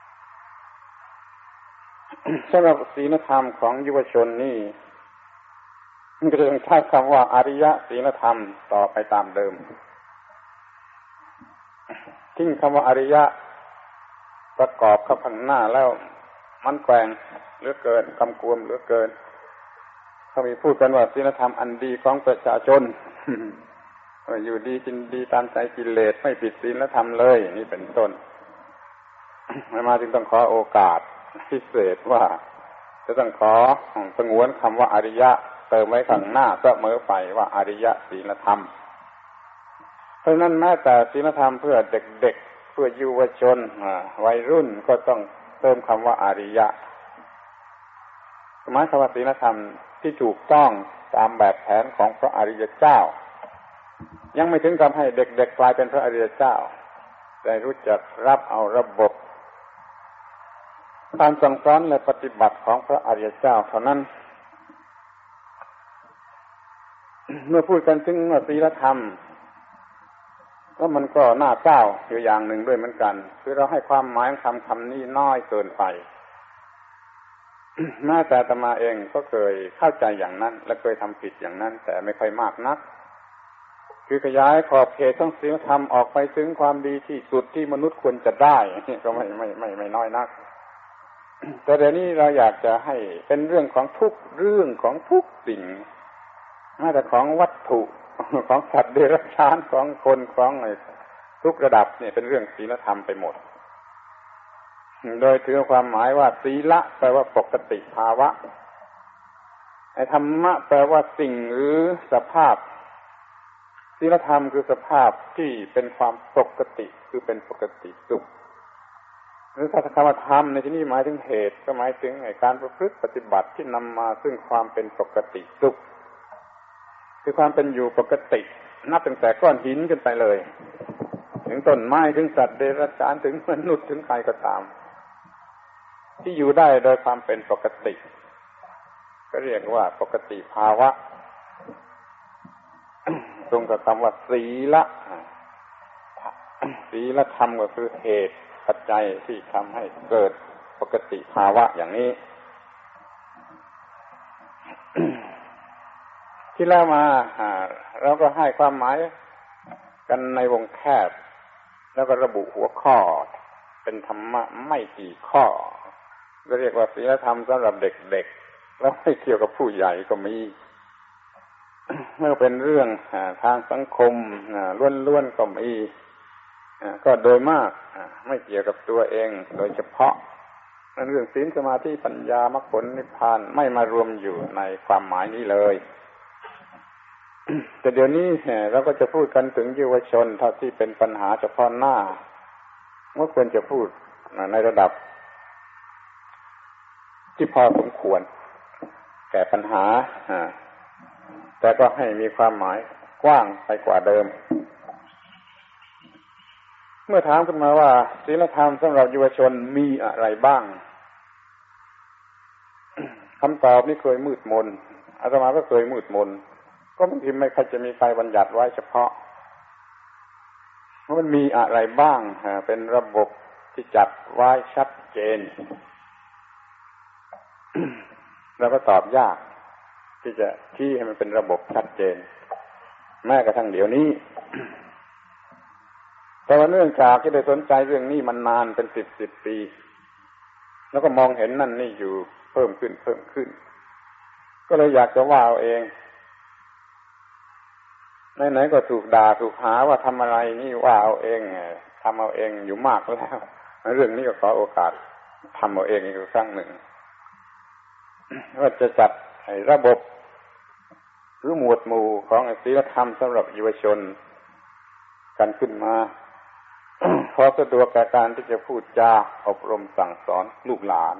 สำหรับศีลธรรมของยุวชนนี่มันก็จะต้องใช้คำว่าอริยศีลธรรมต่อไปตามเดิมทิ้งคำว่าอริยะประกอบเข้าข้างหน้าแล้วมันแกว่งเหลือเกินคำกวมเหลือเกินเขามีพูดกันว่าศีลธรรมอันดีของประชาชนอยู่ดีกินดีตามใจกิเลสไม่ผิดศีลธรรมเลยนี่เป็นต้นมาจึงต้องขอโอกาสพิเศษว่าจะต้องขอสงวนคำว่าอริยะเติมไว้ข้างหน้าเสมอไปว่าอริยศีลธรรมเพราะนั้นแม้แต่ศีลธรรมเพื่อเด็กๆเพื่อเยาวชนวัยรุ่นก็ต้องเติมคำว่าอริยะหมายความว่าศีลธรรมที่ถูกต้องตามแบบแผนของพระอริยเจ้ายังไม่ถึงกับให้เด็กๆกลายเป็นพระอริยเจ้าได้รู้จักรับเอาระบบการสั่งสอนและปฏิบัติของพระอริยเจ้าเท่านั้น เมื่อพูดกันถึงศีลธรรมแล้วมันก็น่าเศร้าอยู่อย่างหนึ่งด้วยเหมือนกันคือเราให้ความหมายคำนี้น้อยเกินไปแม้แต่อาตมาเองก็เคยเข้าใจอย่างนั้นและเคยทำผิดอย่างนั้นแต่ไม่ค่อยมากนักคือขยายขอบเขตของศีลธรรมออกไปถึงความดีที่สุดที่มนุษย์ควรจะได้ก็ไม่น้อยนักแต่เดี๋ยวนี้เราอยากจะให้เป็นเรื่องของทุกเรื่องของทุกสิ่งแม้แต่ของวัตถุของสัตว์เดรัจฉานของคนของทุกระดับเนี่ยเป็นเรื่องศีลธรรมไปหมดโดยถือความหมายว่าศีละแปลว่าปกติภาวะไอ้ธรรมะแปลว่าสิ่งหรือสภาพศีลธรรมคือสภาพที่เป็นความปกติคือเป็นปกติสุขหรือถ้าคำว่าธรรมในที่นี้หมายถึงเหตุก็หมายถึงการประพฤติปฏิบัติที่นำมาซึ่งความเป็นปกติสุขคือความเป็นอยู่ปกตินับตั้งแต่ก้อนหินขึ้นไปเลยถึงต้นไม้ถึงสัตว์เดรัจฉานถึงมนุษย์ถึงใครก็ตามที่อยู่ได้โดยความเป็นปกติก็เรียกว่าปกติภาวะตรงกับคำว่าศีละศีลธรรมก็คือเหตุปัจจัยที่ทำให้เกิดปกติภาวะอย่างนี้ ที่แล้วมาเราก็ให้ความหมายกันในวงแคบแล้วก็ระบุหัวข้อเป็นธรรมะไม่กี่ข้อก็เรียกว่าศีลธรรมสำหรับเด็กๆแล้วไม่เกี่ยวกับผู้ใหญ่ก็มี เมื่อเป็นเรื่องทางสังคมล้วนๆก็มีก็โดยมากไม่เกี่ยวกับตัวเองโดยเฉพาะเรื่องศีลสมาธิปัญญามรรคผลนิพพานไม่มารวมอยู่ในความหมายนี้เลย แต่เดี๋ยวนี้เราก็จะพูดกันถึงเยาวชนเท่าที่เป็นปัญหาเฉพาะหน้าเมื่อควรจะพูดในระดับที่พอสมควรแก้ปัญหาแต่ก็ให้มีความหมายกว้างไปกว่าเดิมเมื่อถามขึ้นมาว่าศีลธรรมสำหรับเยาวชนมีอะไรบ้างคำตอบนี้เคยมืดมนอาตมาก็เคยมืดมนก็บางทีไม่ค่อยจะมีใครบัญญัติไว้เฉพาะว่ามันมีอะไรบ้างเป็นระบบที่จัดไว้ชัดเจน แล้วก็ตอบยากที่จะชี้ให้มันเป็นระบบชัดเจนแม้กระทั่งเดี๋ยวนี้ แต่ว่าเนื่องจากที่ได้สนใจเรื่องนี้มันนานเป็นสิบปีแล้วก็มองเห็นนั่นนี่อยู่เพิ่มขึ้นก็เลยอยากจะว่าเอาเองไหนๆก็ถูกด่าถูกหาว่าทำอะไรนี่ว่าเอาเองทำเอาเองอยู่มากแล้วเรื่องนี้ก็ขอโอกาสทำเอาเองอีกครั้งหนึ่งว่าจะจัดให้ระบบหรือหมวดหมู่ของศีลธรรมสำหรับเยาวชนกันขึ้นมา พอสะดวกแก่การที่จะพูดจาอบรมสั่งสอนลูกหลาน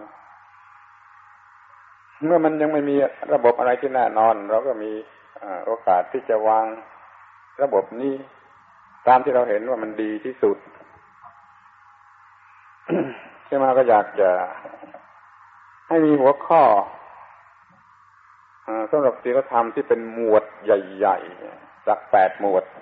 เมื่อมันยังไม่มีระบบอะไรที่แน่นอนเราก็มีโอกาสที่จะวางระบบนี้ตามที่เราเห็นว่ามันดีที่สุด ใช่ไหมก็อยากจะให้มีหัวข้อสำหรับศีลธรรมที่เป็นหมวดใหญ่ๆจาก8 หมวด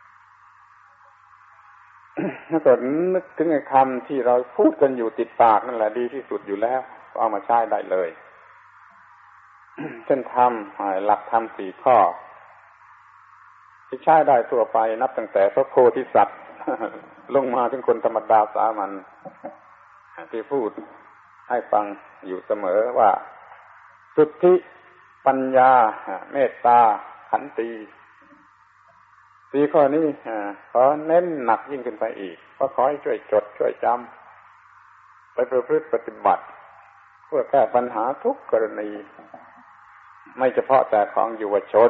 ถ้าเกิดนึกถึงไอ้คำที่เราพูดกันอยู่ติดปากนั่นแหละดีที่สุดอยู่แล้วก็เอามาใช้ได้เลย เช่นธรรมหลักธรรม4 ข้อที่ใช้ได้ทั่วไปนับตั้งแต่พระโพธิสัตว์ ลงมาถึงคนธรรมดาสามัญที่พูดให้ฟังอยู่เสมอว่าสุทธิปัญญาเมตตาขันติ4 ข้อนี้ขอเน้นหนักยิ่งขึ้นไปอีกก็ขอให้ช่วยจดช่วยจำไปประพฤติปฏิบัติเพื่อแก้ปัญหาทุกกรณีไม่เฉพาะแต่ของเยาวชน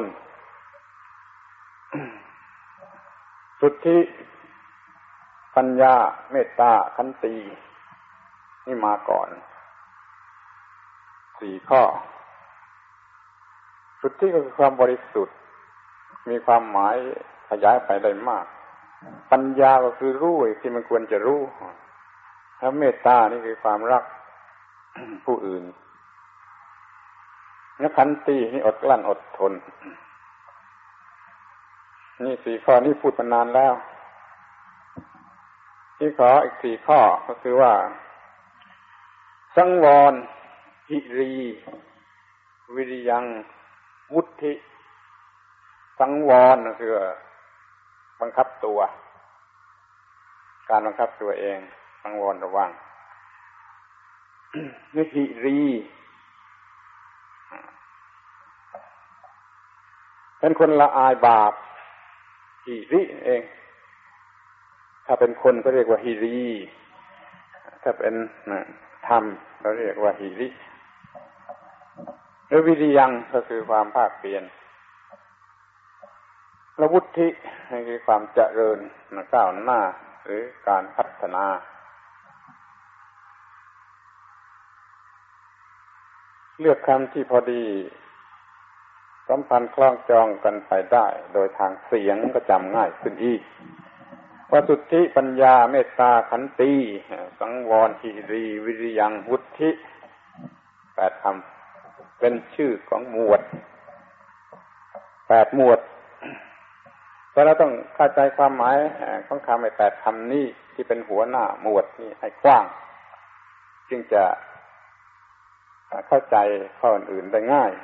สุทธิปัญญาเมตตาขันตินี่มาก่อน4 ข้อสุทธิก็คือความบริสุทธิ์มีความหมายขยายไปได้มากปัญญาก็คือรู้ที่มันควรจะรู้แล้วเมตตานี่คือความรัก ผู้อื่นแล้วขันตินี่อดกลั้นอดทนนี่4 ข้อนี้พูดมานานแล้วที่ขออีก4 ข้อก็คือว่าสังวรหิรีวิริยังวุฒิสังวรก็คือบังคับตัวการบังคับตัวเองสังวรระวังนิหิรีเป็นคนละอายบาปหิริเองถ้าเป็นคนก็เรียกว่าหิรีถ้าเป็นธรรมเราเรียกว่าหิริแล้ววิริยังก็คือความภาคเพียรแล้ววุฒิคือความเจริญก้าวหน้าหรือการพัฒนาเลือกคำที่พอดีสัมพันธ์คล้องจองกันไปได้โดยทางเสียงก็จำง่ายขึ้นอีกว่าสุทธิปัญญาเมตตาขันติสังวรหิริวิริยังวุฒิ8 คำเป็นชื่อของหมวด8 หมวดแต่เราต้องเข้าใจความหมายของคำ8 คำนี้ที่เป็นหัวหน้าหมวดนี้ให้กว้างจึงจะเข้าใจข้ออื่นได้ง่าย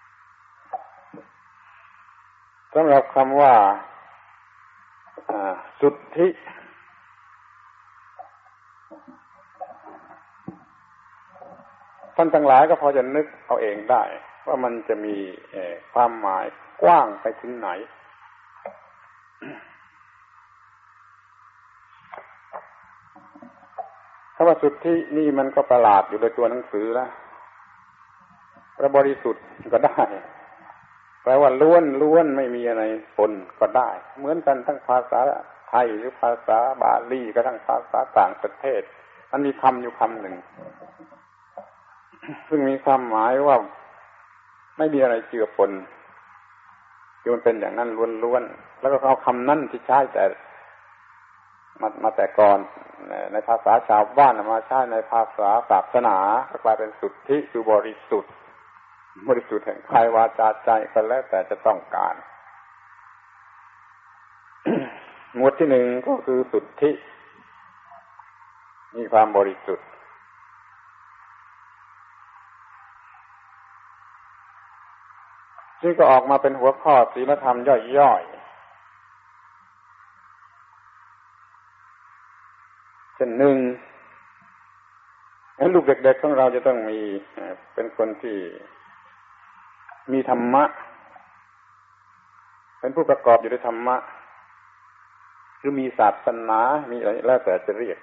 สำหรับคำว่าสุทธิท่านทั้งหลายก็พอจะนึกเอาเองได้ว่ามันจะมีความหมายกว้างไปถึงไหนคำว่าสุทธินี่มันก็ประหลาดอยู่โดยตัวหนังสือแล้วพระบริสุทธิ์ก็ได้แปลว่าล้วนไม่มีอะไรปนก็ได้เหมือนกันทั้งภาษาไทยหรือภาษาบาลีก็ทั้งภาษาต่างประเทศมันมีคำอยู่คำหนึ่งซึ่งมีความหมายว่าไม่มีอะไรเจือปนคือมันเป็นอย่างนั้นล้วนๆแล้วก็เอาคำนั้นที่ใช้แต่มาแต่ก่อนในภาษาชาวบ้านมาใช้ในภาษาศาสนาก็กลายเป็นสุทธิคือบริสุทธิ์แห่งกายวาจาใจก็แล้วแต่จะต้องการ หมวดที่ 1ก็คือสุทธิมีความบริสุทธิ์ซึ่งก็ออกมาเป็นหัวข้อศีลธรรมย่อยๆเช่น1ลูกเด็กๆของเราจะต้องมีเป็นคนที่มีธรรมะเป็นผู้ประกอบอยู่ด้วยธรรมะคือมีศาสนามีอะไรแล้วแต่จะเรียก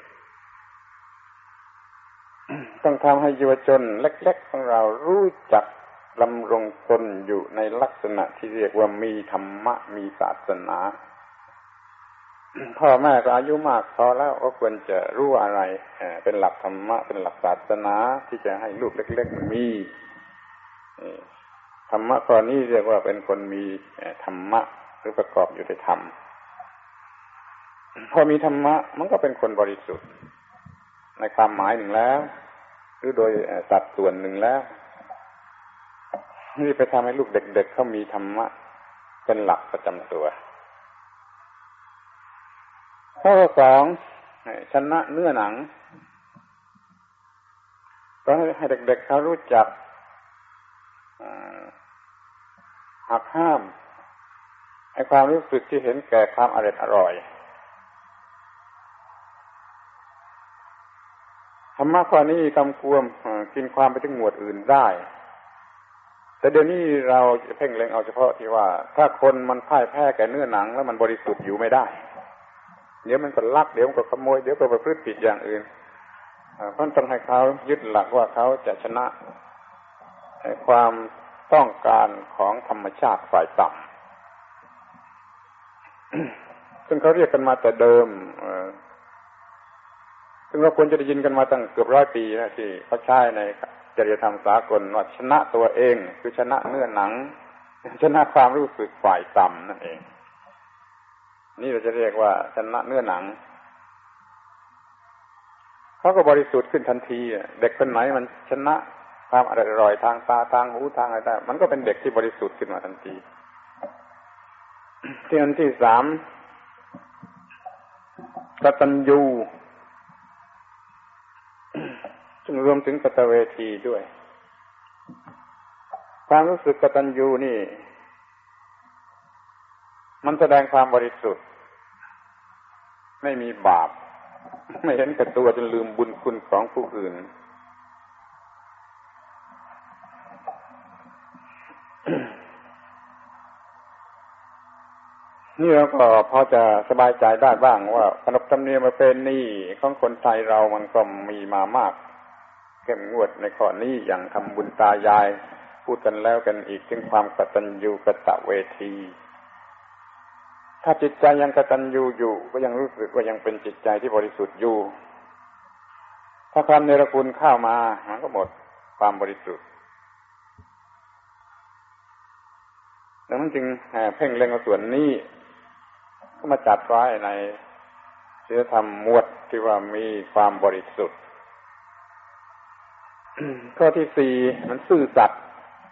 ต้องทำให้เยาวชนเล็กๆของเรารู้จักดำรงตนอยู่ในลักษณะที่เรียกว่ามีธรรมะมีศาสนาพ่อแม่ก็อายุมากพอแล้วก็ควรจะรู้อะไรเป็นหลักธรรมะเป็นหลักศาสนาที่จะให้ลูกเล็กๆมีธรรมะข้อนี้เรียกว่าเป็นคนมีธรรมะหรือประกอบอยู่ในธรรมพอมีธรรมะมันก็เป็นคนบริสุทธิ์ในความหมายหนึ่งแล้วหรือโดยสัดส่วนหนึ่งแล้วนี่ไปทำให้ลูกเด็กๆเขามีธรรมะเป็นหลักประจำตัวข้อ2ชนะเนื้อหนังก็ให้เด็กๆเขารู้จักหักห้ามไอ้ความรู้สึกที่เห็นแก่ความอร่อยธรรมะข้อนี้กำกวมกินความไปถึงหมวดอื่นได้แต่เดี๋ยวนี้เราจะเพ่งเล็งเอาเฉพาะที่ว่าถ้าคนมันพ่ายแพ้แก่เนื้อหนังแล้วมันบริสุทธิ์อยู่ไม่ได้เดี๋ยวมันก็ลักเดี๋ยวมันก็ขโมยเดี๋ยวก็ประพฤติผิดอย่างอื่นเพราะต้องให้เขายึดหลักว่าเขาจะชนะความต้องการของธรรมชาติฝ่ายต่ำ ซึ่งเขาเรียกกันมาแต่เดิมซึ่งเราควรจะได้ยินกันมาตั้งเกือบ100 ปีนะที่เขาใช้ในจริยธรรมสากลว่าชนะตัวเองคือชนะเนื้อหนังชนะความรู้สึกฝ่ายต่ำนั่นเองนี่เราจะเรียกว่าชนะเนื้อหนังเขาก็บริสุทธิ์ขึ้นทันทีเด็กคนไหนมันชนะความอร่อยทางตาทางหูทางอะไรได้มันก็เป็นเด็กที่บริสุทธิ์ขึ้นมาทันทีที่อันที่3กตัญญูซึ่งรวมถึงกตเวทีด้วยความรู้สึกกตัญญูนี่มันแสดงความบริสุทธิ์ไม่มีบาปไม่เห็นแก่ตัวจนลืมบุญคุณของผู้อื่นนี่เราก็พอจะสบายใจได้บ้างว่าขนบธรรมเนียมประเพณีของคนไทยเรามันก็มีมามากเข้มงวดในข้อนี้อย่างทำบุญตายายพูดกันแล้วกันอีกถึงความกตัญญูกตเวทีถ้าจิตใจยังกตัญญูอยู่ก็ยังรู้สึกว่ายังเป็นจิตใจที่บริสุทธิ์อยู่ถ้าความเนรคุณเข้ามามันก็หมดความบริสุทธิ์ดังนั้นจึงเพ่งเล็งเอาส่วนนี้ก็มาจัดไว้ในศีลธรรมหมวดที่ว่ามีความบริสุทธิ์ ข้อที่สี่มันซื่อสัตย์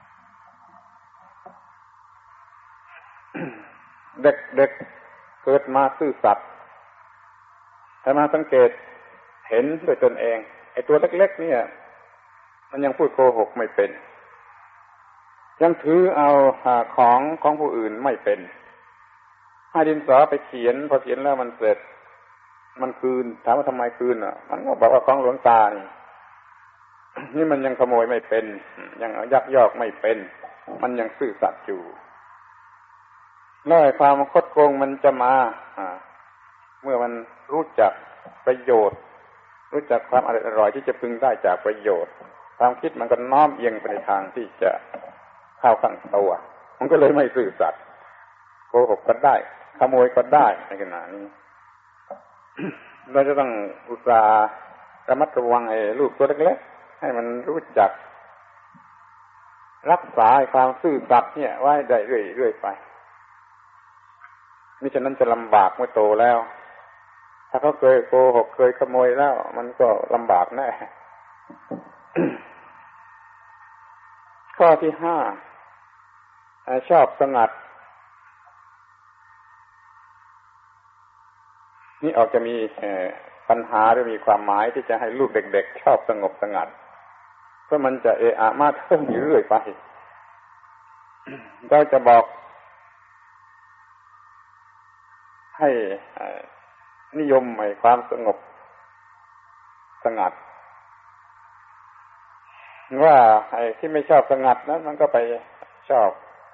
เด็กเกิดมาซื่อสัตย์ถ้ามาสังเกตเห็นด้วยตนเองไอ้ตัวเล็กๆเนี่ยมันยังพูดโกหกไม่เป็นยังถือเอาของผู้อื่นไม่เป็นให้ดินสอไปเขียนพอเขียนแล้วมันเสร็จมันคืนถามว่าทำไมคืนมันก็บอกว่าของหลวงตานี่มันยังขโมยไม่เป็นยังยักยอกไม่เป็นมันยังซื่อสัตย์อยู่แล้วความคดโกงมันจะมาเมื่อมันรู้จักประโยชน์รู้จักความอร่อยที่จะพึงได้จากประโยชน์ความคิดมันก็น้อมเอียงไปในทางที่จะเข้าข้างตัวมันก็เลยไม่ซื่อสัตย์โกหกก็ได้ขโมยก็ได้ในขณะนี้ เราจะต้องอุตส่าห์ระมัดระวังไอ้ลูกตัวเล็กๆให้มันรู้จักรักษาความซื่อสัตย์เนี่ยไว้ได้เรื่อยๆไปมิฉะนั้นจะลำบากเมื่อโตแล้วถ้าเขาเคยโกหกเคยขโมยแล้วมันก็ลำบากแน่ ข้อที่ห้าชอบสงัดนี่ออกจะมีปัญหาหรือมีความหมายที่จะให้ลูกเด็กๆชอบสงบสงัดเพราะมันจะเอะอะมาเทิ่งอยู่เรื่อยไปเราจะบอกให้นิยมความสงบสงัดว่าไอ้ที่ไม่ชอบสงัดนั้นมันก็ไปชอบ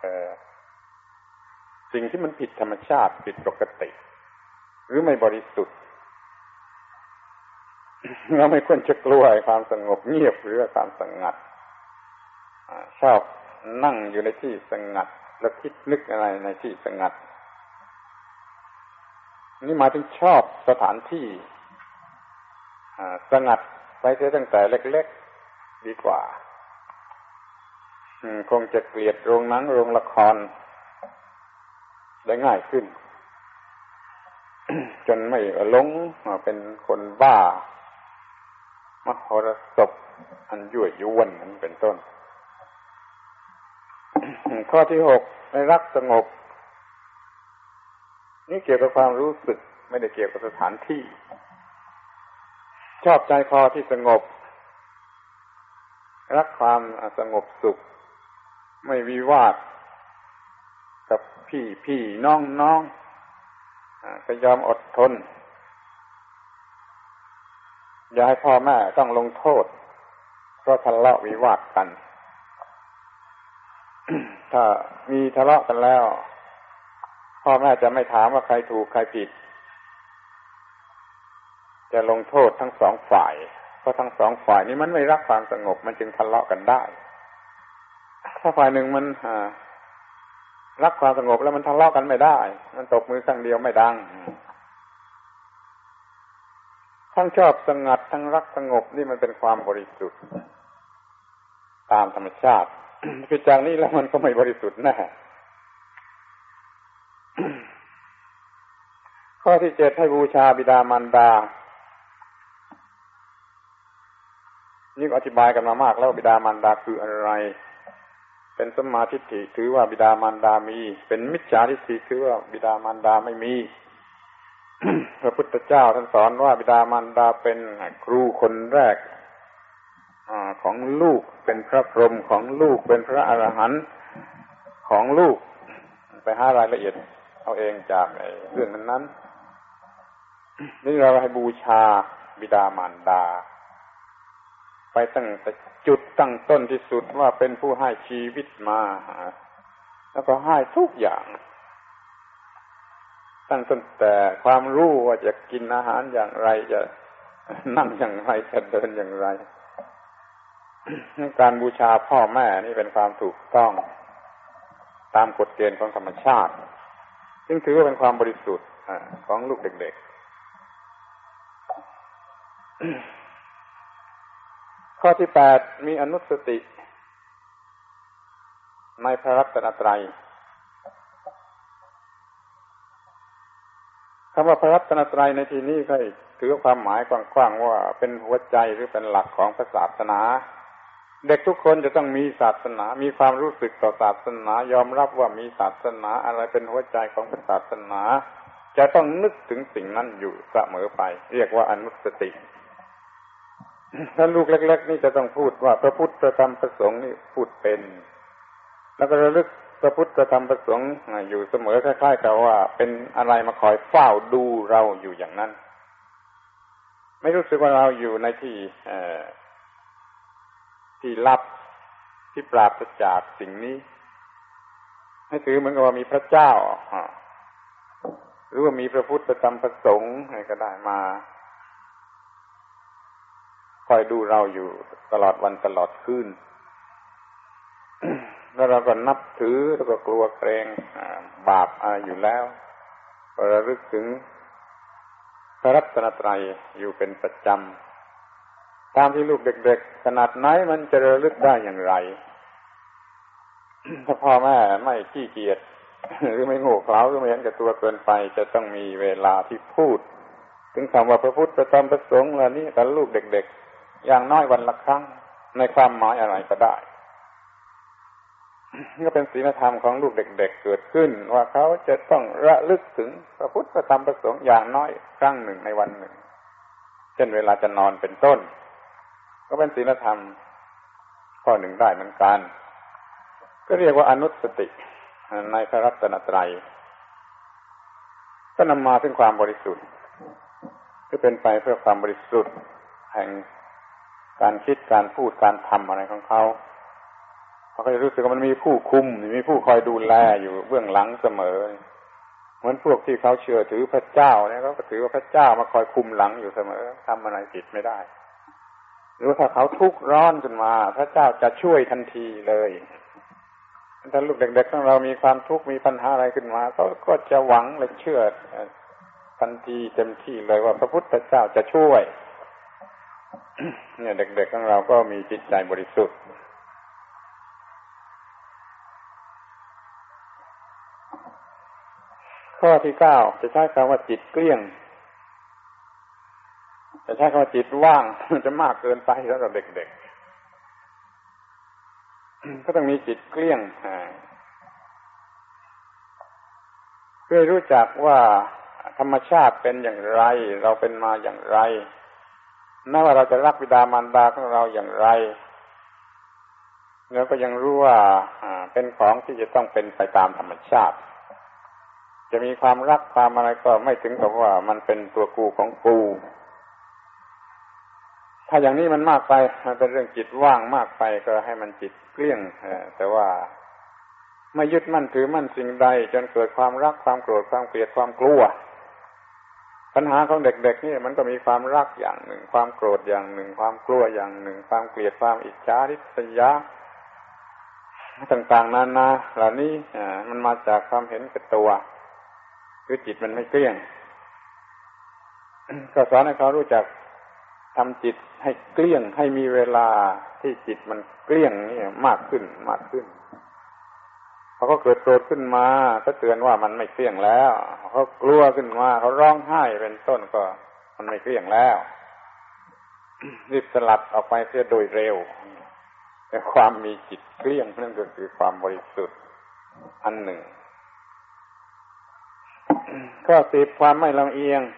สิ่งที่มันผิดธรรมชาติผิดปกติหรือไม่บริสุทธิ์เราไม่ควรจะกลัวความสงบเงียบหรือความสงัดชอบนั่งอยู่ในที่สงัดแล้วคิดนึกอะไรในที่สงัดนี่หมายถึงชอบสถานที่สงัดไปเสียตั้งแต่เล็กๆดีกว่าคงจะเกลียดโรงหนังโรงละครได้ง่ายขึ้น จนไม่หลงเป็นคนบ้ามโหรสพอันยั่วยวนนั้นเป็นต้น ข้อที่หกในรักสงบนี่เกี่ยวกับความรู้สึกไม่ได้เกี่ยวกับสถานที่ชอบใจคอที่สงบรักความสงบสุขไม่วิวาทกับพี่น้องก็ยอมอดทนอย่าให้พ่อแม่ต้องลงโทษเพราะทะเลาะวิวาทกัน ถ้ามีทะเลาะกันแล้วพ่อแม่จะไม่ถามว่าใครถูกใครผิดจะลงโทษทั้งสองฝ่ายเพราะทั้งสองฝ่ายนี้มันไม่รักความสงบมันจึงทะเลาะกันได้ถ้าฝ่ายหนึ่งมันรักความสงบแล้วมันทะเลาะกันไม่ได้มันตบมือข้างเดียวไม่ดังทั้งชอบสงัดทั้งรักสงบนี่มันเป็นความบริสุทธิ์ตามธรรมชาติ คือจากนี้แล้วมันก็ไม่บริสุทธิ์แน่ ข้อที่เจ็ดให้บูชาบิดามารดานี่ก็อธิบายกันมามากแล้วบิดามารดาคืออะไรเป็นสัมมาทิฏฐิถือว่าบิดามารดามีเป็นมิจฉาทิฏฐิถือว่าบิดามารดาไม่มี พระพุทธเจ้าท่านสอนว่าบิดามารดาเป็นครูคนแรกของลูกเป็นพระพรหมของลูกเป็นพระอรหันต์ของลูกไปหารายละเอียดเอาเองจากเรื่องนั้นนี่เราให้บูชาบิดามารดาไปตั้งแต่จุดตั้งต้นที่สุดว่าเป็นผู้ให้ชีวิตมาแล้วก็ให้ทุกอย่างตั้งแต่ความรู้ว่าจะกินอาหารอย่างไรจะนั่งอย่างไรจะเดินอย่างไรการบูชาพ่อแม่นี่เป็นความถูกต้องตามกฎเกณฑ์ของธรรมชาติซึ่งถือว่าเป็นความบริสุทธิ์ของลูกเด็กๆ ข้อที่8มีอนุสติในพระรัตนตรัยคำว่าพระรัตนตรัยในที่นี้ก็ถือความหมายกว้างๆว่าเป็นหัวใจหรือเป็นหลักของศาสนาเด็กทุกคนจะต้องมีศาสนามีความรู้สึกต่อศาสนายอมรับว่ามีศาสนาอะไรเป็นหัวใจของศาสนาจะต้องนึกถึงสิ่งนั้นอยู่เสมอไปเรียกว่าอนุสติถ้าลูกเล็กๆนี่จะต้องพูดว่าพระพุทธพระธรรมพระสงฆ์นี่พูดเป็นแล้วก็ระลึกพระพุทธพระธรรมพระสงฆ์อยู่เสมอคล้ายๆกับว่าเป็นอะไรมาคอยเฝ้าดูเราอยู่อย่างนั้นไม่รู้สึกว่าเราอยู่ในที่ลับที่ปราศจากสิ่งนี้ให้ถือเหมือนกับว่ามีพระเจ้าหรือว่ามีพระพุทธพระธรรมพระสงฆ์อะไรก็ได้มาคอยดูเราอยู่ตลอดวันตลอดคืน แล้วเราก็นับถือแล้วก็กลัวเกรงบาปอยู่แล้วก็ระลึกถึงพระรัตนตรัยอยู่เป็นประจำตามที่ลูกเด็กๆขนาดไหนมันจะระลึกได้อย่างไร ถ้าพ่อแม่ไม่ขี้เกียจ หรือไม่โง่เขลาหรือไม่เห็นแก่ตัวเกินไปจะต้องมีเวลาที่พูดถึงคำว่าพระพุทธพระธรรมพระสงฆ์เหล่านี้กับลูกเด็กๆอย่างน้อยวันละครั้งในความหมายอะไรก็ได้ก็เป็นศีลธรรมของลูกเด็กๆเกิดขึ้นว่าเขาจะต้องระลึกถึงพระพุทธพระธรรมพระสงฆ์อย่างน้อยครั้งหนึ่งในวันหนึ่งเช่นเวลาจะนอนเป็นต้นก็เป็นศีลธรรมข้อหนึ่งได้เหมือนกันก็เรียกว่าอนุสติในพระรัตนตรัยก็นำมาซึ่งความบริสุทธิ์ที่เป็นไปเพื่อความบริสุทธิ์แห่งการคิดการพูดการทำอะไรของเขาเขาจะรู้สึกว่ามันมีผู้คุมมีผู้คอยดูแลอยู่เบื้องหลังเสมอเหมือนพวกที่เขาเชื่อถือพระเจ้าเนี่ยเขาก็ถือว่าพระเจ้ามาคอยคุมหลังอยู่เสมอทำอะไรผิดไม่ได้หรือว่าถ้าเขาทุกข์ร้อนขึ้นมาพระเจ้าจะช่วยทันทีเลยถ้าลูกเด็กๆของเรามีความทุกข์มีปัญหาอะไรขึ้นมาเขาก็จะหวังและเชื่อทันทีเต็มที่เลยว่าพระพุทธเจ้าจะช่วย เนี่ยเด็กๆของเราก็มีจิตใจบริสุทธิ์ข้อที่9จะใช้คำว่าจิตเกลี้ยงจะใช้คำว่าจิตว่างจะมากเกินไปสำหรับเด็กๆก็ต้องมีจิตเกลี้ยงเพื่อรู้จักว่าธรรมชาติเป็นอย่างไรเราเป็นมาอย่างไรแม้ว่าเราจะรักบิดามารดาของเราอย่างไรแล้วก็ยังรู้ว่าเป็นของที่จะต้องเป็นไปตามธรรมชาติจะมีความรักความอะไรก็ไม่ถึงกับว่ามันเป็นตัวกูของกูถ้าอย่างนี้มันมากไปมันเป็นเรื่องจิตว่างมากไปก็ให้มันจิตเกลี้ยงแต่ว่าไม่ยึดมั่นถือมั่นสิ่งใดจนเกิดความรักความโกรธความเกลียดความกลัวปัญหาของเด็กๆนี่มันก็มีความรักอย่างหนึ่งความโกรธอย่างหนึ่งความกลัวอย่างหนึ่งความเกลียดความอิจฉาริษยาต่างๆนานาเหล่านี้มันมาจากความเห็นแก่ตัวคือจิตมันไม่เกลี้ยง ก็สอนให้เขารู้จักทำจิตให้เกลี้ยงให้มีเวลาที่จิตมันเกลี้ยงนี่มากขึ้นมากขึ้นพอเขาเกิดโกรธขึ้นมาก็เตือนว่ามันไม่เกลี้ยงแล้วเขากลัวขึ้นมาเขาร้องไห้เป็นต้นก็มันไม่เกลี้ยงแล้วรีบสลัดออกไปเสียโดยเร็วแต่ความมีจิตเกลี้ยงนั่นก็คือความบริสุทธิ์อันหนึ่งก็ติดความไม่ลำเอียง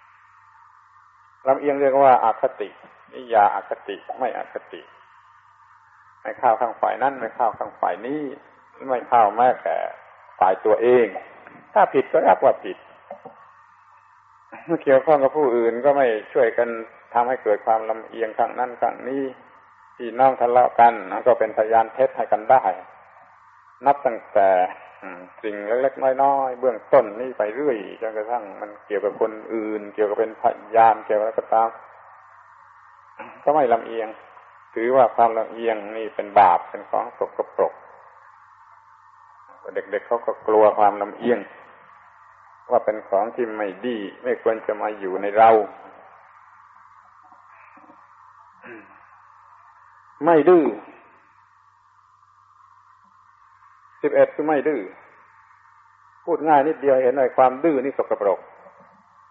เรียกว่าอคตินิยาอคติไม่อคติไม่เข้าข้างฝ่ายนั้นไม่เข้าข้างฝ่ายนี้ไม่เข้าแม้แต่ฝ่ายตัวเองถ้าผิดก็รับว่าผิดเมื่อเกี่ยวข้องกับผู้อื่นก็ไม่ช่วยกันทำให้เกิดความลำเอียงข้างนั้นข้างนี้พี่น้องทะเลาะกันก็เป็นพยานเท็จให้กันได้นับตั้งแต่สิ่งเล็กๆน้อยๆเบื้องต้นนี่ไปเรื่อยจนกระทั่งมันเกี่ยวกับคนอื่นเกี่ยวกับเป็นพยานเกี่ยวกับอะไรก็ตามก็ไม่ลำเอียงถือว่าความลำเอียงนี่เป็นบาปเป็นของสกปรกเด็กๆเขาก็กลัวความลำเอียงว่าเป็นของที่ไม่ดีไม่ควรจะมาอยู่ในเราไม่ดื้อ11คือไม่ดื้อพูดง่ายนิดเดียวเห็นเลยความดื้อนี่สกปรก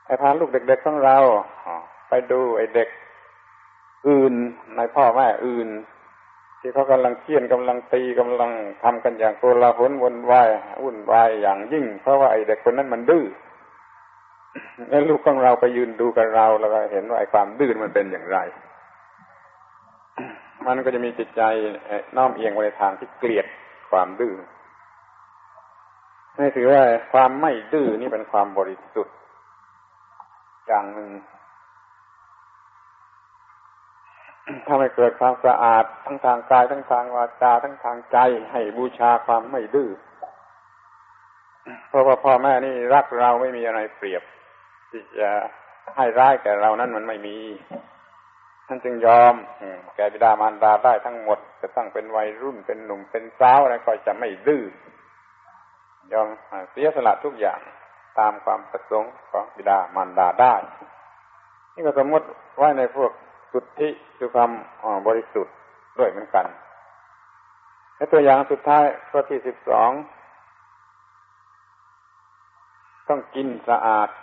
ให้พาลูกเด็กๆของเราไปดูไอ้เด็กอื่นในพ่อแม่อื่นที่เขากำลังเคี่ยนกำลังตีกำลังทำกันอย่างโกลาหลวุ่นวายอย่างยิ่งเพราะว่าไอ้เด็กคนนั้นมันดื้อแล้วลูกของเราไปยืนดูกับเราแล้วก็เห็นว่าไอ้ความดื้อมันเป็นอย่างไรมันก็จะมีจิตใจน้อมเอียงไปในทางที่เกลียดความดื้อให้ถือว่าความไม่ดื้อนี่เป็นความบริสุทธิ์อย่างหนึ่งถ้าไม่เกิดความสะอาดทั้งทางกายทั้งทางวาจาทั้งทางใจให้บูชาความไม่ดื้อเพราะว่าพ่อแม่นี่รักเราไม่มีอะไรเปรียบที่จะให้ร้ายแก่เรานั้นมันไม่มีท่านจึงยอมแก่บิดามารดาได้ทั้งหมดจะตั้งเป็นวัยรุ่นเป็นหนุ่มเป็นสาวอะไรก็จะไม่ดื้อยอมเสียสละทุกอย่างตามความประสงค์ของบิดามารดาได้นี่ก็สมมติไว้ในพวกสุทธิคือความบริสุทธิ์ด้วยเหมือนกันและตัวอย่างสุดท้ายข้อที่12ต้องกินสะอาด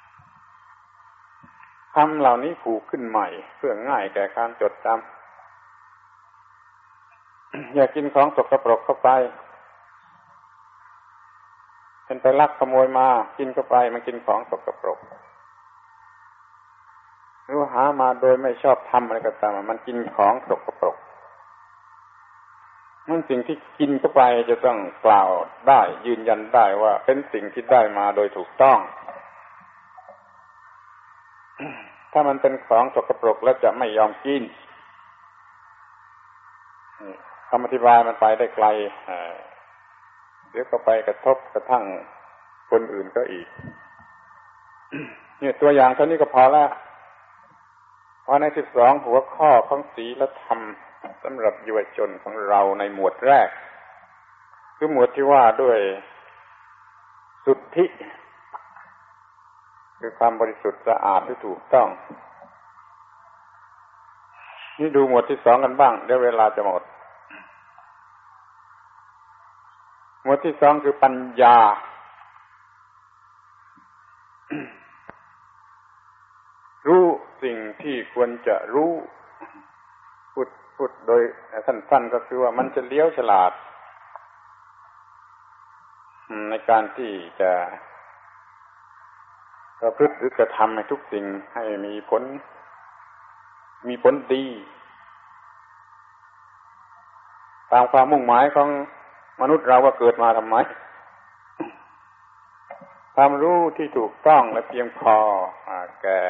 คำเหล่านี้ผูกขึ้นใหม่เพื่อง่ายแก่การจดจำ อย่ากินของสกปรกเข้าไปเป็นไปลักขโมยมากินเข้าไปมันกินของสกปรกหรือหามาโดยไม่ชอบทำอะไรก็ตามมันกินของสกปรกมันสิ่งที่กินเข้าไปจะต้องกล่าวได้ยืนยันได้ว่าเป็นสิ่งที่ได้มาโดยถูกต้องถ้ามันเป็นของสกปรกแล้วจะไม่ยอมกินคำอธิบายมันไปได้ไกลเดี๋ยวก็ไปกระทบกระทั่งคนอื่นก็อีกเนี่ยตัวอย่างเท่านี้ก็พอแล้วพอใน12หัวข้อของศีลธรรมสำหรับเยาวชนของเราในหมวดแรกคือหมวดที่ว่าด้วยสุทธิคือความบริสุทธิ์สะอาดที่ถูกต้องนี่ดูหมวดที่2กันบ้างเดี๋ยวเวลาจะหมดหมวดที่2คือปัญญารู้สิ่งที่ควรจะรู้พูดโดยสั้นๆก็คือว่ามันจะเลี้ยวฉลาดในการที่จะประพฤติหรือกระทำให้ทุกสิ่งให้มีผลดีตามความมุ่งหมายของมนุษย์เราว่าเกิดมาทำไมความรู้ที่ถูกต้องและเพียงพอแก่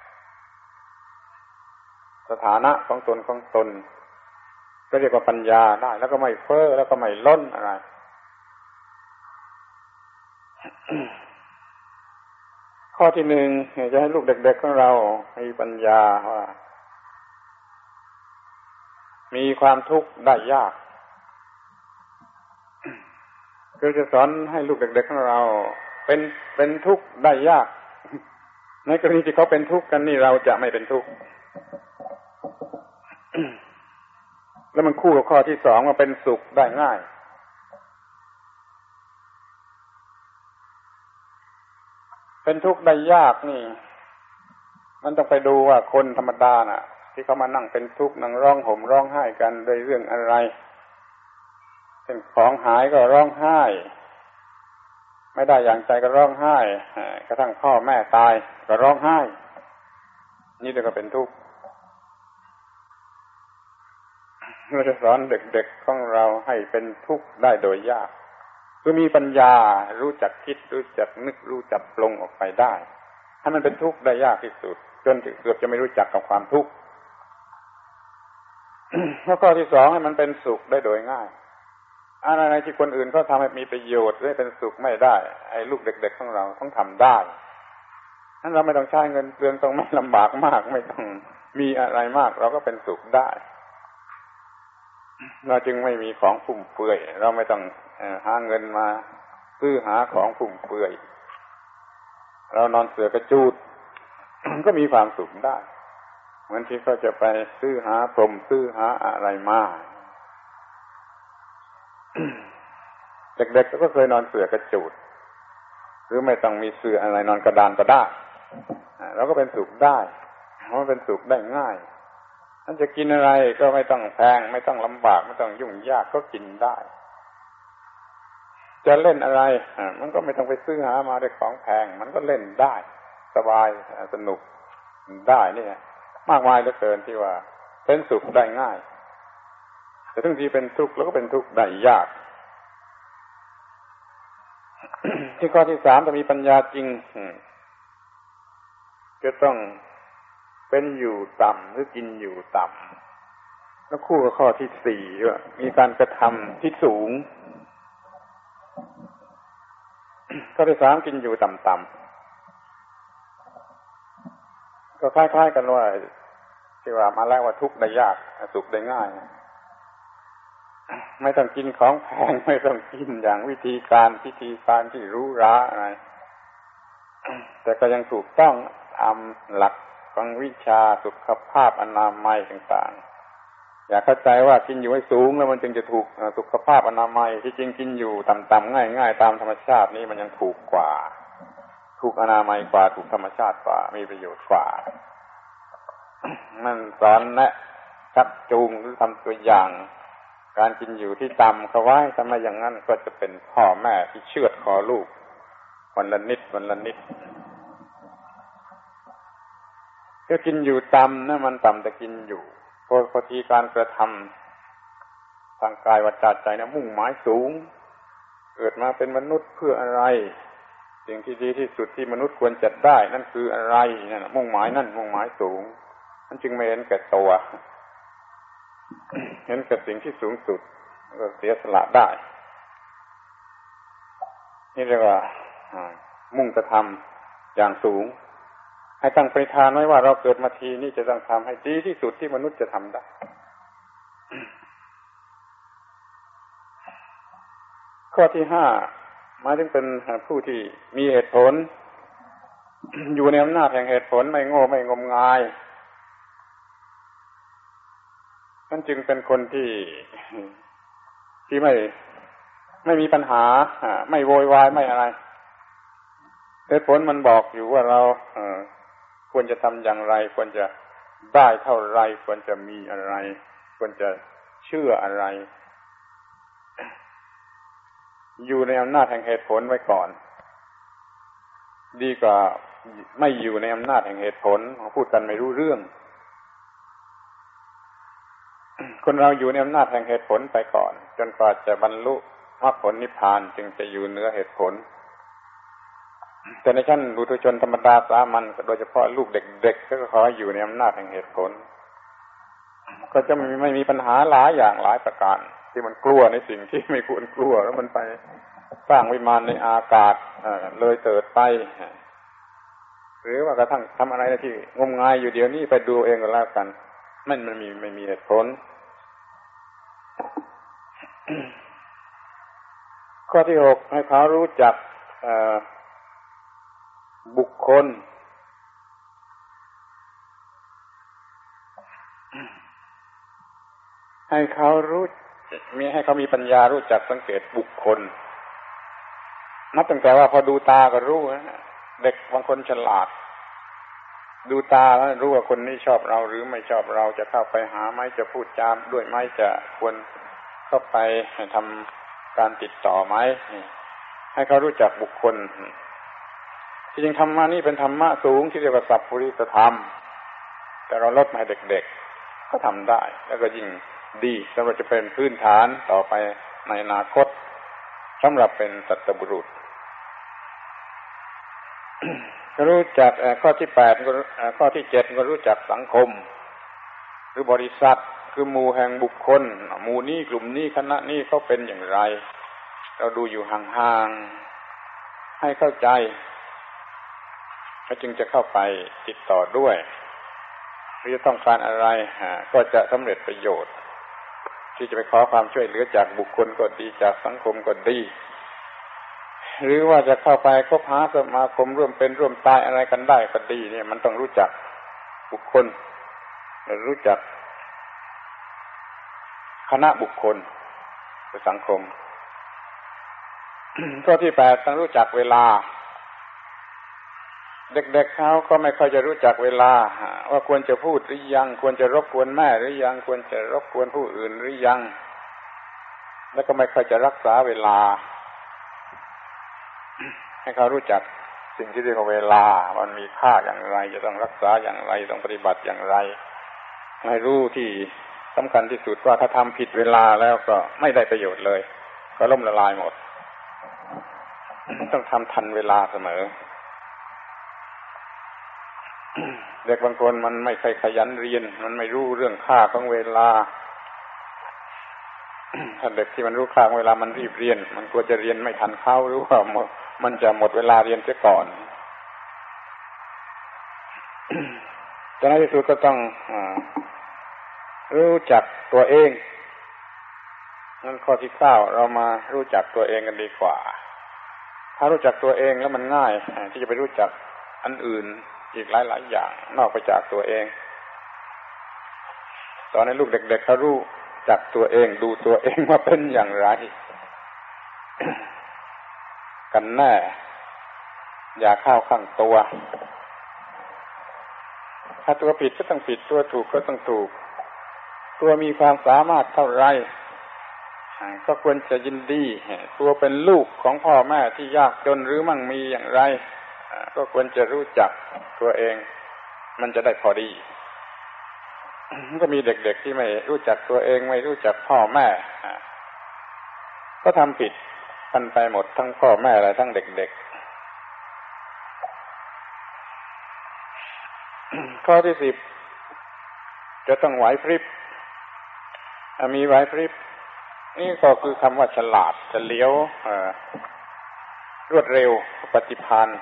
สถานะของตนก็เรียกว่าปัญญาได้แล้วก็ไม่เพ้อแล้วก็ไม่ล้นอะไร ข้อที่1จะให้ลูกเด็กๆของเรามีปัญญาว่ามีความทุกข์ได้ยากคือจะสอนให้ลูกเด็กๆของเราเป็นทุกข์ได้ยากในกรณีที่เขาเป็นทุกข์กันนี่เราจะไม่เป็นทุกข์ แล้วมันคู่กับข้อที่2ว่าเป็นสุขได้ง่ายเป็นทุกข์ได้ยากนี่มันต้องไปดูว่าคนธรรมดาน่ะที่เขามานั่งเป็นทุกข์นั่งร้องห่มร้องไห้กันโดยเรื่องอะไรเช่นของหายก็ร้องไห้ไม่ได้อย่างใจก็ร้องไห้กระทั่งพ่อแม่ตายก็ร้องไห้นี่เรียกว่าเป็นทุกข์เราจะสอนเด็กๆของเราให้เป็นทุกข์ได้โดยยากคือมีปัญญารู้จักคิดรู้จักนึกรู้จักปรุงออกไปได้ให้มันเป็นทุกข์ได้ยากที่สุดจนเกือบจะไม่รู้จักกับความทุกข์ แล้วข้อที่2ให้มันเป็นสุขได้โดยง่ายอะไรที่คนอื่นเขาทำให้มีประโยชน์ได้เป็นสุขไม่ได้ไอ้ลูกเด็กๆของเราต้องทำได้นั้นเราไม่ต้องใช้เงินเปลืองต้องไม่ลำบากมากไม่ต้องมีอะไรมากเราก็เป็นสุขได้เราจึงไม่มีของฟุ่มเฟือยเราไม่ต้องหาเงินมาซื้อหาของฟุ่มเฟือยเรานอนเสื่อกระจูด ก็มีความสุขได้เหมือนที่เขาจะไปซื้อหาพรมซื้อหาอะไรมา เด็กๆก็เคยนอนเสื่อกระจูดหรือไม่ต้องมีเสื่ออะไรนอนกระดานก็ได้เราก็เป็นสุขได้มันเป็นสุขได้ง่ายท่านจะกินอะไรก็ไม่ต้องแพงไม่ต้องลำบากไม่ต้องยุ่งยากก็กินได้จะเล่นอะไรมันก็ไม่ต้องไปซื้อหามาด้วยของแพงมันก็เล่นได้สบายสนุกได้นี่มากมายเหลือเกินที่ว่าเป็นสุขได้ง่ายแต่ทั้งที่เป็นทุกข์แล้วก็เป็นทุกข์ได้ยาก ที่ข้อที่3ถ้ามีปัญญาจริงก็ต้องเป็นอยู่ต่ำหรือกินอยู่ต่ำแล้วคู่กับข้อที่4ว่ามีการกระทำที่สูงข้อที่3กินอยู่ต่ำๆก็คล้ายๆกันว่าที่ว่ามาแล้วว่าทุกข์ได้ยากสุขได้ง่ายไม่ต้องกินของแพงไม่ต้องกินอย่างวิธีการที่หรูหราอะไรแต่ก็ยังถูกต้องตามหลักของวิชาสุขภาพอนามัยต่างๆอย่าเข้าใจว่ากินอยู่ให้สูงแล้วมันจึงจะถูกสุขภาพอนามัยที่จริงกินอยู่ต่ำๆง่ายๆตามธรรมชาตินี้มันยังถูกกว่าถูกอนามัยกว่าถูกธรรมชาติกว่ามีประโยชน์กว่ามันสอนแนะชักจูงหรือทำตัวอย่างการกินอยู่ที่ต่ำเขาไว้ทำไมอย่างนั้นก็จะเป็นพ่อแม่ที่เชือดคอลูกวันละนิดก็กินอยู่ต่ำนะมันต่ำแต่กินอยู่พอทีการกระทำทางกายวาจาใจนะมุ่งหมายสูงเกิดมาเป็นมนุษย์เพื่ออะไรสิ่งที่ดีที่สุดที่มนุษย์ควรจะได้นั่นคืออะไรนั่นมุ่งหมายสูงมันจึงไม่เห็นแก่ตัวเห็นกับสิ่งที่สูงสุดก็เสียสละได้นี่เรียกว่ามุ่งกระทำอย่างสูงให้ตั้งปณิธานไว้ว่าเราเกิดมาทีนี้จะต้องทำให้ดีที่สุดที่มนุษย์จะทำได้ข้อที่5หมายถึงเป็นผู้ที่มีเหตุผล อยู่ในอำนาจแห่งเหตุผลไม่โง่ไม่งมงายนั่นจึงเป็นคนที่ไม่มีปัญหาไม่โวยวายไม่อะไรเหตุผลมันบอกอยู่ว่าเราควรจะทำอย่างไรควรจะได้เท่าไรควรจะมีอะไรควรจะเชื่ออะไรอยู่ในอำนาจแห่งเหตุผลไว้ก่อนดีกว่าไม่อยู่ในอำนาจแห่งเหตุผลพูดกันไม่รู้เรื่องคนเราอยู่ในอำนาจแห่งเหตุผลไปก่อนจนกว่าจะบรรลุมรรคผลนิพพานจึงจะอยู่เหนือเหตุผลแต่ในชั้นปุถุชนธรรมดาสามัญโดยเฉพาะลูกเด็กๆก็ขออยู่ในอำนาจแห่งเหตุผลก็จะไม่มีปัญหาหลายอย่างหลายประการที่มันกลัวในสิ่งที่ไม่ควรกลัวแล้วมันไปสร้างวิมานในอากาศเลยเติดไปหรือว่ากระทั่งทำอะไรที่งมงายอยู่เดี๋ยวนี้ไปดูเองก็แล้วกันไม่มีเหตุผลข้อที่6ให้เขารู้จักบุคคลให้เขามีปัญญารู้จักสังเกตบุคคลนับตั้งแต่ว่าพอดูตาก็รู้นะเด็กบางคนฉลาดดูตาแล้วรู้ว่าคนนี้ชอบเราหรือไม่ชอบเราจะเข้าไปหาไหมจะพูดจามด้วยไหมจะควรเข้าไปทำการติดต่อไหมให้เขารู้จักบุคคลที่จริงธรรมะนี่เป็นธรรมะสูงที่เรียกว่าสัพพุริสธรรมแต่เราลดมาให้เด็กๆก็ทำได้แล้วก็ยิ่งดีสำหรับจะเป็นพื้นฐานต่อไปในอนาคตสำหรับเป็นสัตบุรุษรู้จักข้อที่8ก็ข้อที่7ก็รู้จักสังคมหรือบริษัทคือหมู่แห่งบุคคลหมู่นี้กลุ่มนี้คณะนี้เขาเป็นอย่างไรเราดูอยู่ห่างๆให้เข้าใจแล้วจึงจะเข้าไปติดต่อด้วยหรือจะต้องการอะไรก็จะสำเร็จประโยชน์ที่จะไปขอความช่วยเหลือจากบุคคลก็ดีจากสังคมก็ดีหรือว่าจะเข้าไปคบหาสมาคมร่วมเป็นร่วมตายอะไรกันได้ก็ดีเนี่ยมันต้องรู้จักบุคคลรู้จักคณะบุคคลหรือสังคม ข้อที่8ต้องรู้จักเวลาเด็กๆเขาก็ไม่ค่อยจะรู้จักเวลาว่าควรจะพูดหรือยังควรจะรบกวนแม่หรือยังควรจะรบกวนผู้อื่นหรือยังแล้วก็ไม่ค่อยจะรักษาเวลาให้เขารู้จักสิ่งที่เรียกว่าเวลามันมีค่าอย่างไรจะต้องรักษาอย่างไรต้องปฏิบัติอย่างไรให้รู้ที่สำคัญที่สุดว่าถ้าทำผิดเวลาแล้วก็ไม่ได้ประโยชน์เลยก็ล่มละลายหมดต้องทำทันเวลาเสมอเด็กบางคนมันไม่เคยขยันเรียนมันไม่รู้เรื่องค่าของเวลาถ้าเด็กที่มันรู้ค่าของเวลามันรีบเรียนมันกลัวจะเรียนไม่ทันเข้าหรือว่ามันจะหมดเวลาเรียนเสียก่อนแต่ในที่สุดก็ต้องรู้จักตัวเองนั่นข้อที่9เรามารู้จักตัวเองกันดีกว่าถ้ารู้จักตัวเองแล้วมันง่ายที่จะไปรู้จักอันอื่นอีกหลายๆอย่างนอกไปจากตัวเองตอนนี้ลูกเด็กๆเขารู้จักตัวเองดูตัวเองว่าเป็นอย่างไรกันแน่อย่าเข้าข้างตัวถ้าตัวผิดก็ต้องผิดตัวถูกก็ต้องถูกตัวมีความสามารถเท่าไรก็ควรจะยินดีตัวเป็นลูกของพ่อแม่ที่ยากจนหรือมั่งมีอย่างไรก็ควรจะรู้จักตัวเองมันจะได้พอดีก็มีเด็กๆที่ไม่รู้จักตัวเองไม่รู้จักพ่อแม่ก็ทำผิดกันไปหมดทั้งพ่อแม่และทั้งเด็กๆข้อที่10จะต้องไหวพริบมีไหวพริบนี่ก็คือคำว่าฉลาดเฉลียวรวดเร็วปฏิภาณ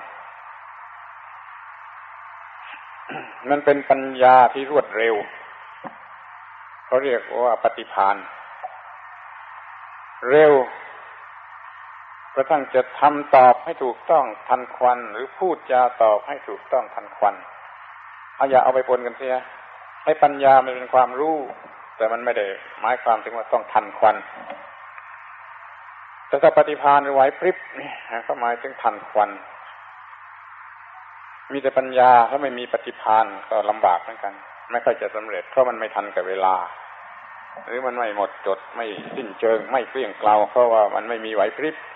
มันเป็นปัญญาที่รวดเร็วเขาเรียกว่าปฏิภาณเร็วกระทั่งจะทำตอบให้ถูกต้องทันควันหรือพูดจาตอบให้ถูกต้องทันควันอย่าเอาไปปนกันเสียให้ปัญญามันเป็นความรู้แต่มันไม่ได้หมายความถึงว่าต้องทันควันแต่ถ้าปฏิภาณหรือไหวพริบนี่เขาหมายถึงทันควันมีแต่ปัญญาถ้าไม่มีปฏิภาณก็ลำบากเหมือนกันไม่ค่อยจะสำเร็จเพราะมันไม่ทันกับเวลาหรือมันไม่หมดจดไม่สิ้นเชิงไม่เกลี้ยงเกลาเพราะว่ามันไม่มีไหวพริบ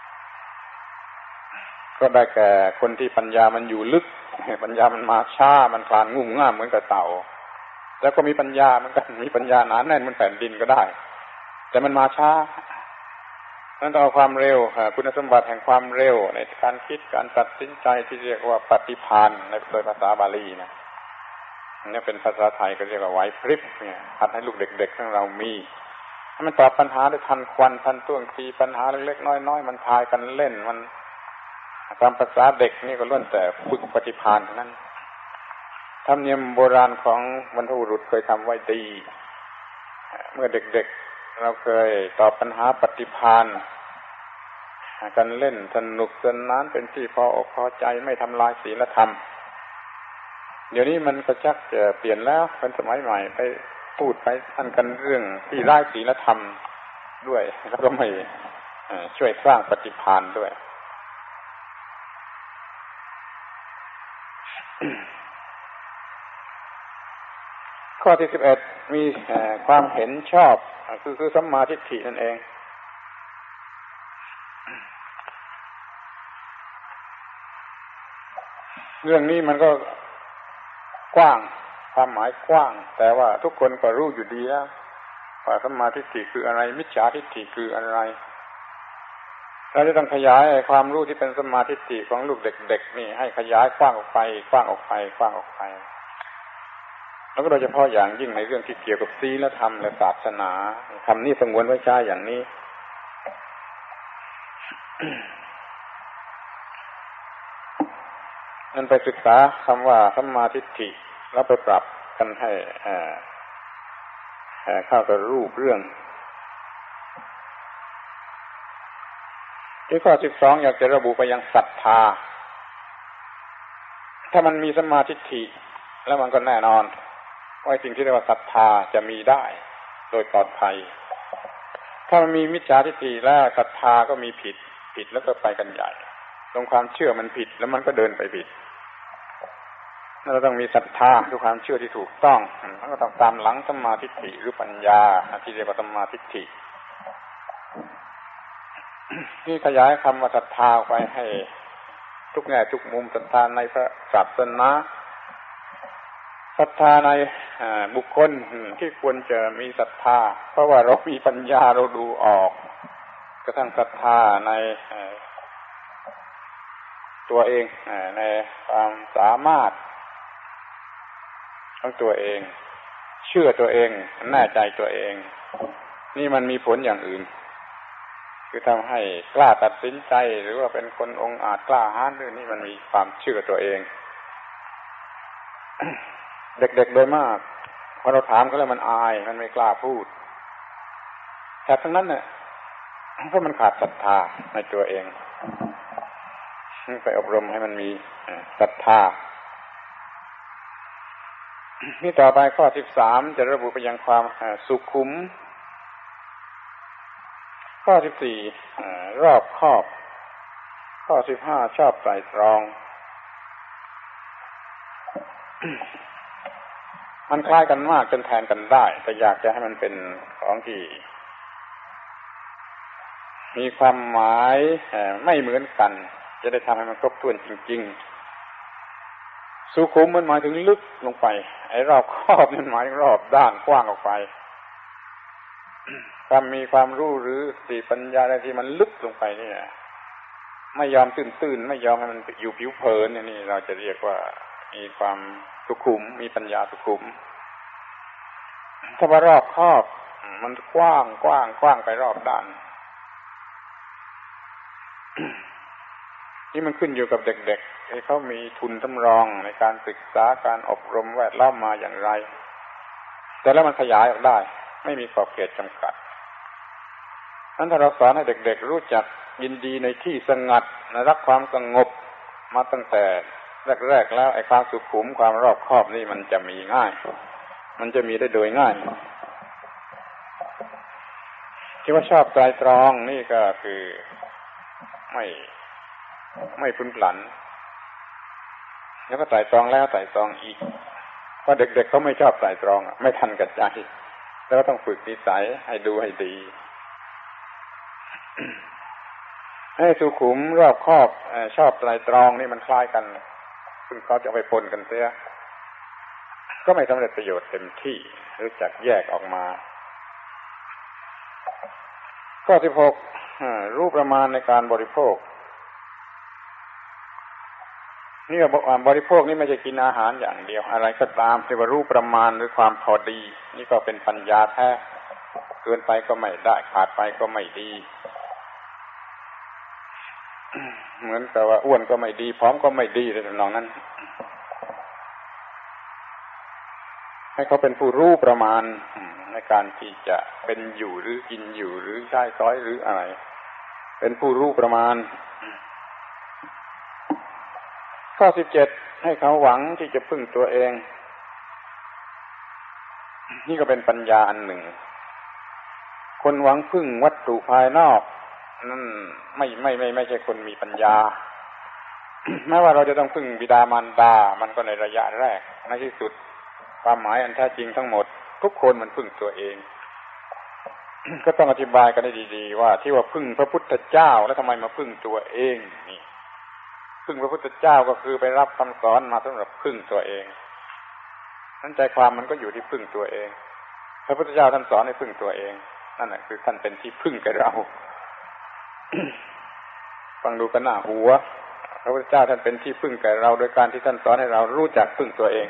ก็ได้แก่คนที่ปัญญามันอยู่ลึกปัญญามันมาช้ามันคลานงุ่มง่ามเหมือนกับเต่าแล้วก็มีปัญญาเหมือนกันมีปัญญาหนาแน่นเหมือนแผ่นดินก็ได้แต่มันมาช้านั้นต้องเอาความเร็วคุณสมบัติแห่งความเร็วในการคิดการตัดสินใจที่เรียกว่าปฏิภาณในโดยภาษาบาลีนะนี่เป็นภาษาไทยก็เรียกว่าไหวพริบเนี่ยหัดให้ลูกเด็กๆของเรามีให้มันตอบปัญหาได้ทันควันทันท่วงทีปัญหาเล็กๆน้อยๆมันทายกันเล่นมันตามภาษาเด็กนี่ก็ล้วนแต่ฝึกปฏิภาณเท่านั้นธรรมเนียมโบราณของบรรพบุรุษเคยทำไว้ดีเมื่อเด็กๆเราเคยตอบปัญหาปฏิภาณกันเล่นสนุกสนานเป็นที่พออกพอใจไม่ทำลายศีลธรรมเดี๋ยวนี้มันก็ชักจะเปลี่ยนแล้วเป็นสมัยใหม่ไปพูดไปท่านกันเรื่องที่ร้ายศีลธรรมด้วยแล้วก็ไม่ช่วยสร้างปฏิภาณด้วยข้อที่11มีความเห็นชอบคือสัมมาทิฏฐินั่นเองเรื่องนี้มันก็กว้างความหมายกว้างแต่ว่าทุกคนก็รู้อยู่ดีแล้วว่าสัมมาทิฏฐิคืออะไรมิจฉาทิฏฐิคืออะไรเราจะต้องขยายความรู้ที่เป็นสัมมาทิฏฐิของลูกเด็กๆนี่ให้ขยายกว้างออกไปกว้างออกไปกว้างออกไปแล้วก็โดยเฉพาะอย่างยิ่งในเรื่องที่เกี่ยวกับศีลธรรมและศาสนาคำนี้สงวนไว้ใช้อย่างนี้ นั่นไปศึกษาคำว่าสัมมาทิฏฐิแล้วไปปรับกันให้เข้ากับรูปเรื่องที่ข้อ12อยากจะระบุไปยังศรัทธาถ้ามันมีสัมมาทิฏฐิแล้วมันก็แน่นอนว่าสิ่งที่เรียกว่าศรัทธาจะมีได้โดยปลอดภัยถ้ามันมีมิจฉาทิฏฐิแล้วศรัทธาก็มีผิดแล้วก็ไปกันใหญ่ตรงความเชื่อมันผิดแล้วมันก็เดินไปผิดเราต้องมีศรัทธาคือความเชื่อที่ถูกต้องแล้วก็ต้องตามหลังสัมมาทิฏฐิหรือปัญญาที่เรียกว่าสัมมาทิฏฐิที่ขยายคำว่าศรัทธาไปให้ทุกแง่ทุกมุมศรัทธาในพระศาสนาศรัทธาในบุคคลที่ควรจะมีศรัทธาเพราะว่าเรามีปัญญาเราดูออกกระทั่งศรัทธาในตัวเองในความสามารถของตัวเองเชื่อตัวเองแน่ใจตัวเองนี่มันมีผลอย่างอื่นคือทำให้กล้าตัดสินใจหรือว่าเป็นคนองอาจกล้าหาญด้วยนี่มันมีความเชื่อตัวเอง เด็กๆโดยมากพอเราถามก็แล้วมันอายมันไม่กล้าพูดแต่ทั้งนั้นเนี่ยเพราะมันขาดศรัทธาในตัวเองไปอบรมให้มันมีศรัทธานี่ต่อไปข้อ13จะระบุไปยังความสุขุมข้อ14รอบคอบข้อ15ชอบไตร่ตรอง มันคล้ายกันมากจนแทนกันได้แต่อยากจะให้มันเป็นของที่มีความหมายไม่เหมือนกันจะได้ทำให้มันครบถ้วนจริงๆสุขุมมันหมายถึงลึกลงไปไอ้รอบคอบมันหมายถึงรอบด้านกว้างออกไปความมีความรู้หรือสติปัญญาอะไรที่มันลึกลงไปนี่ไม่ยอมตื้นๆไม่ยอมให้มันอยู่ผิวเผินนี่เราจะเรียกว่ามีความสุขุมมีปัญญาสุขุมถ้าว่ารอบคอบมันกว้างกว้างกว้างไปรอบด้านนี่มันขึ้นอยู่กับเด็กๆให้เขามีทุนสำรองในการศึกษาการอบรมแวดล้อมมาอย่างไรแต่แล้วมันขยายออกได้ไม่มีขอบเขตจำกัดนั้นถ้าเราสอนให้เด็กๆรู้จักยินดีในที่สงัดรักความสงบมาตั้งแต่แรกๆแล้วไอ้ความสุขุมความรอบคอบนี่มันจะมีง่ายมันจะมีได้โดยง่ายที่ว่าชอบไตรตรองนี่ก็คือไม่พลุนพลันแล้วก็ไตรตรองแล้วไตรตรองอีกเพราะเด็กๆเขาไม่ชอบไตรตรองไม่ทันกับใจแล้วก็ต้องฝึกนิสัยให้ดูให้ดีให้สุขุมรอบคอบชอบไตรตรองนี่มันคล้ายกันซึ่งเขาจะไปปนกันเสียก็ไม่สำเร็จประโยชน์เต็มที่รู้จักแยกออกมาข้อ16รู้ประมาณในการบริโภคนี่ก็บริโภคนี่ไม่ใช่กินอาหารอย่างเดียวอะไรก็ตามที่ว่ารู้ประมาณหรือความพอดีนี่ก็เป็นปัญญาแท้เกินไปก็ไม่ได้ขาดไปก็ไม่ดีเหมือนกับว่าอ้วนก็ไม่ดีผอมก็ไม่ดีในทำนองนั้นให้เขาเป็นผู้รู้ประมาณในการที่จะเป็นอยู่หรือกินอยู่หรือใช้สอยหรืออะไรเป็นผู้รู้ประมาณข้อ17ให้เขาหวังที่จะพึ่งตัวเองนี่ก็เป็นปัญญาอันหนึ่งคนหวังพึ่งวัตถุภายนอกนั่นไม่ใช่คนมีปัญญา แม้ว่าเราจะต้องพึ่งบิดามารดามันก็ในระยะแรกในที่สุดความหมายอันแท้จริงทั้งหมดทุกคนมันพึ่งตัวเอง ก็ต้องอธิบายกันให้ดีๆว่าที่ว่าพึ่งพระพุทธเจ้าแล้วทำไมมาพึ่งตัวเองนี่พึ่งพระพุทธเจ้าก็คือไปรับคำสอนมาสำหรับพึ่งตัวเองนั้นใจความมันก็อยู่ที่พึ่งตัวเองพระพุทธเจ้าท่านสอนให้พึ่งตัวเองนั่นแหละคือท่านเป็นที่พึ่งแก่เรา ฟังดูกันหน้าหัวพระพุทธเจ้าท่านเป็นที่พึ่งแก่เราโดยการที่ท่านสอนให้เรารู้จักพึ่งตัวเอง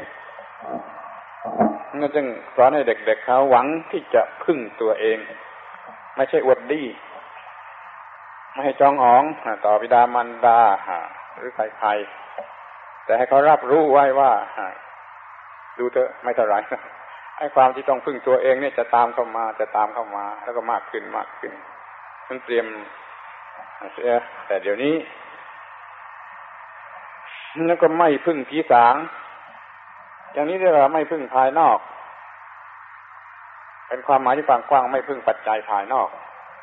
นั่นจึงสอนให้เด็กๆเขาหวังที่จะพึ่งตัวเองไม่ใช่อวดดีไม่ให้จองหองต่อบิดามารดาหรือใครๆแต่ให้เขารับรู้ไว้ว่าดูเถอะไม่เท่าไหร่ไอ้ความที่ต้องพึ่งตัวเองเนี่ยจะตามเข้ามาแล้วก็มากขึ้นมันเตรียมเสียแต่เดี๋ยวนี้แล้วก็ไม่พึ่งผีสางอย่างนี้เรียกว่าไม่พึ่งภายนอกเป็นความหมายที่กว้างๆไม่พึ่งปัจจัยภายนอก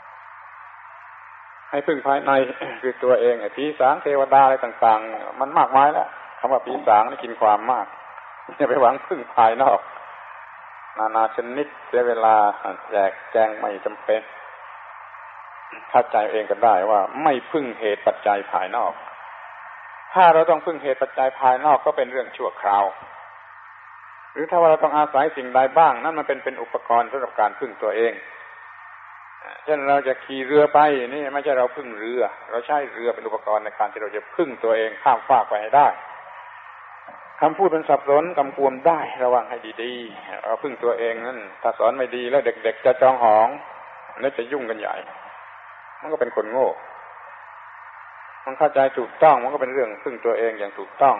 ให้พึ่งภายใน คือตัวเองผีสางเทวดาอะไรต่างๆมันมากมายแล้วคำว่าผีสางนี่กินความมากอย่าไปหวังพึ่งภายนอกนานาชนิดเสียเวลาแจกแจงไม่จำเป็นเข้าใจเองก็ได้ว่าไม่พึ่งเหตุปัจจัยภายนอกถ้าเราต้องพึ่งเหตุปัจจัยภายนอกก็เป็นเรื่องชั่วคราวหรือถ้าว่าเราต้องอาศัยสิ่งใดบ้างนั่นมันเป็นอุปกรณ์สำหรับการพึ่งตัวเองเช่นเราจะขี่เรือไปนี่ไม่ใช่เราพึ่งเรือเราใช้เรือเป็นอุปกรณ์ในการที่เราจะพึ่งตัวเองข้ามฟากไปให้ได้คำพูดมันสับสนกำกวมได้ระวังให้ดีๆเราพึ่งตัวเองนั่นถ้าสอนไม่ดีแล้วเด็กๆจะจองหองแล้วจะยุ่งกันใหญ่มันก็เป็นคนโง่มันเข้าใจถูกต้องมันก็เป็นเรื่องพึ่งตัวเองอย่างถูกต้อง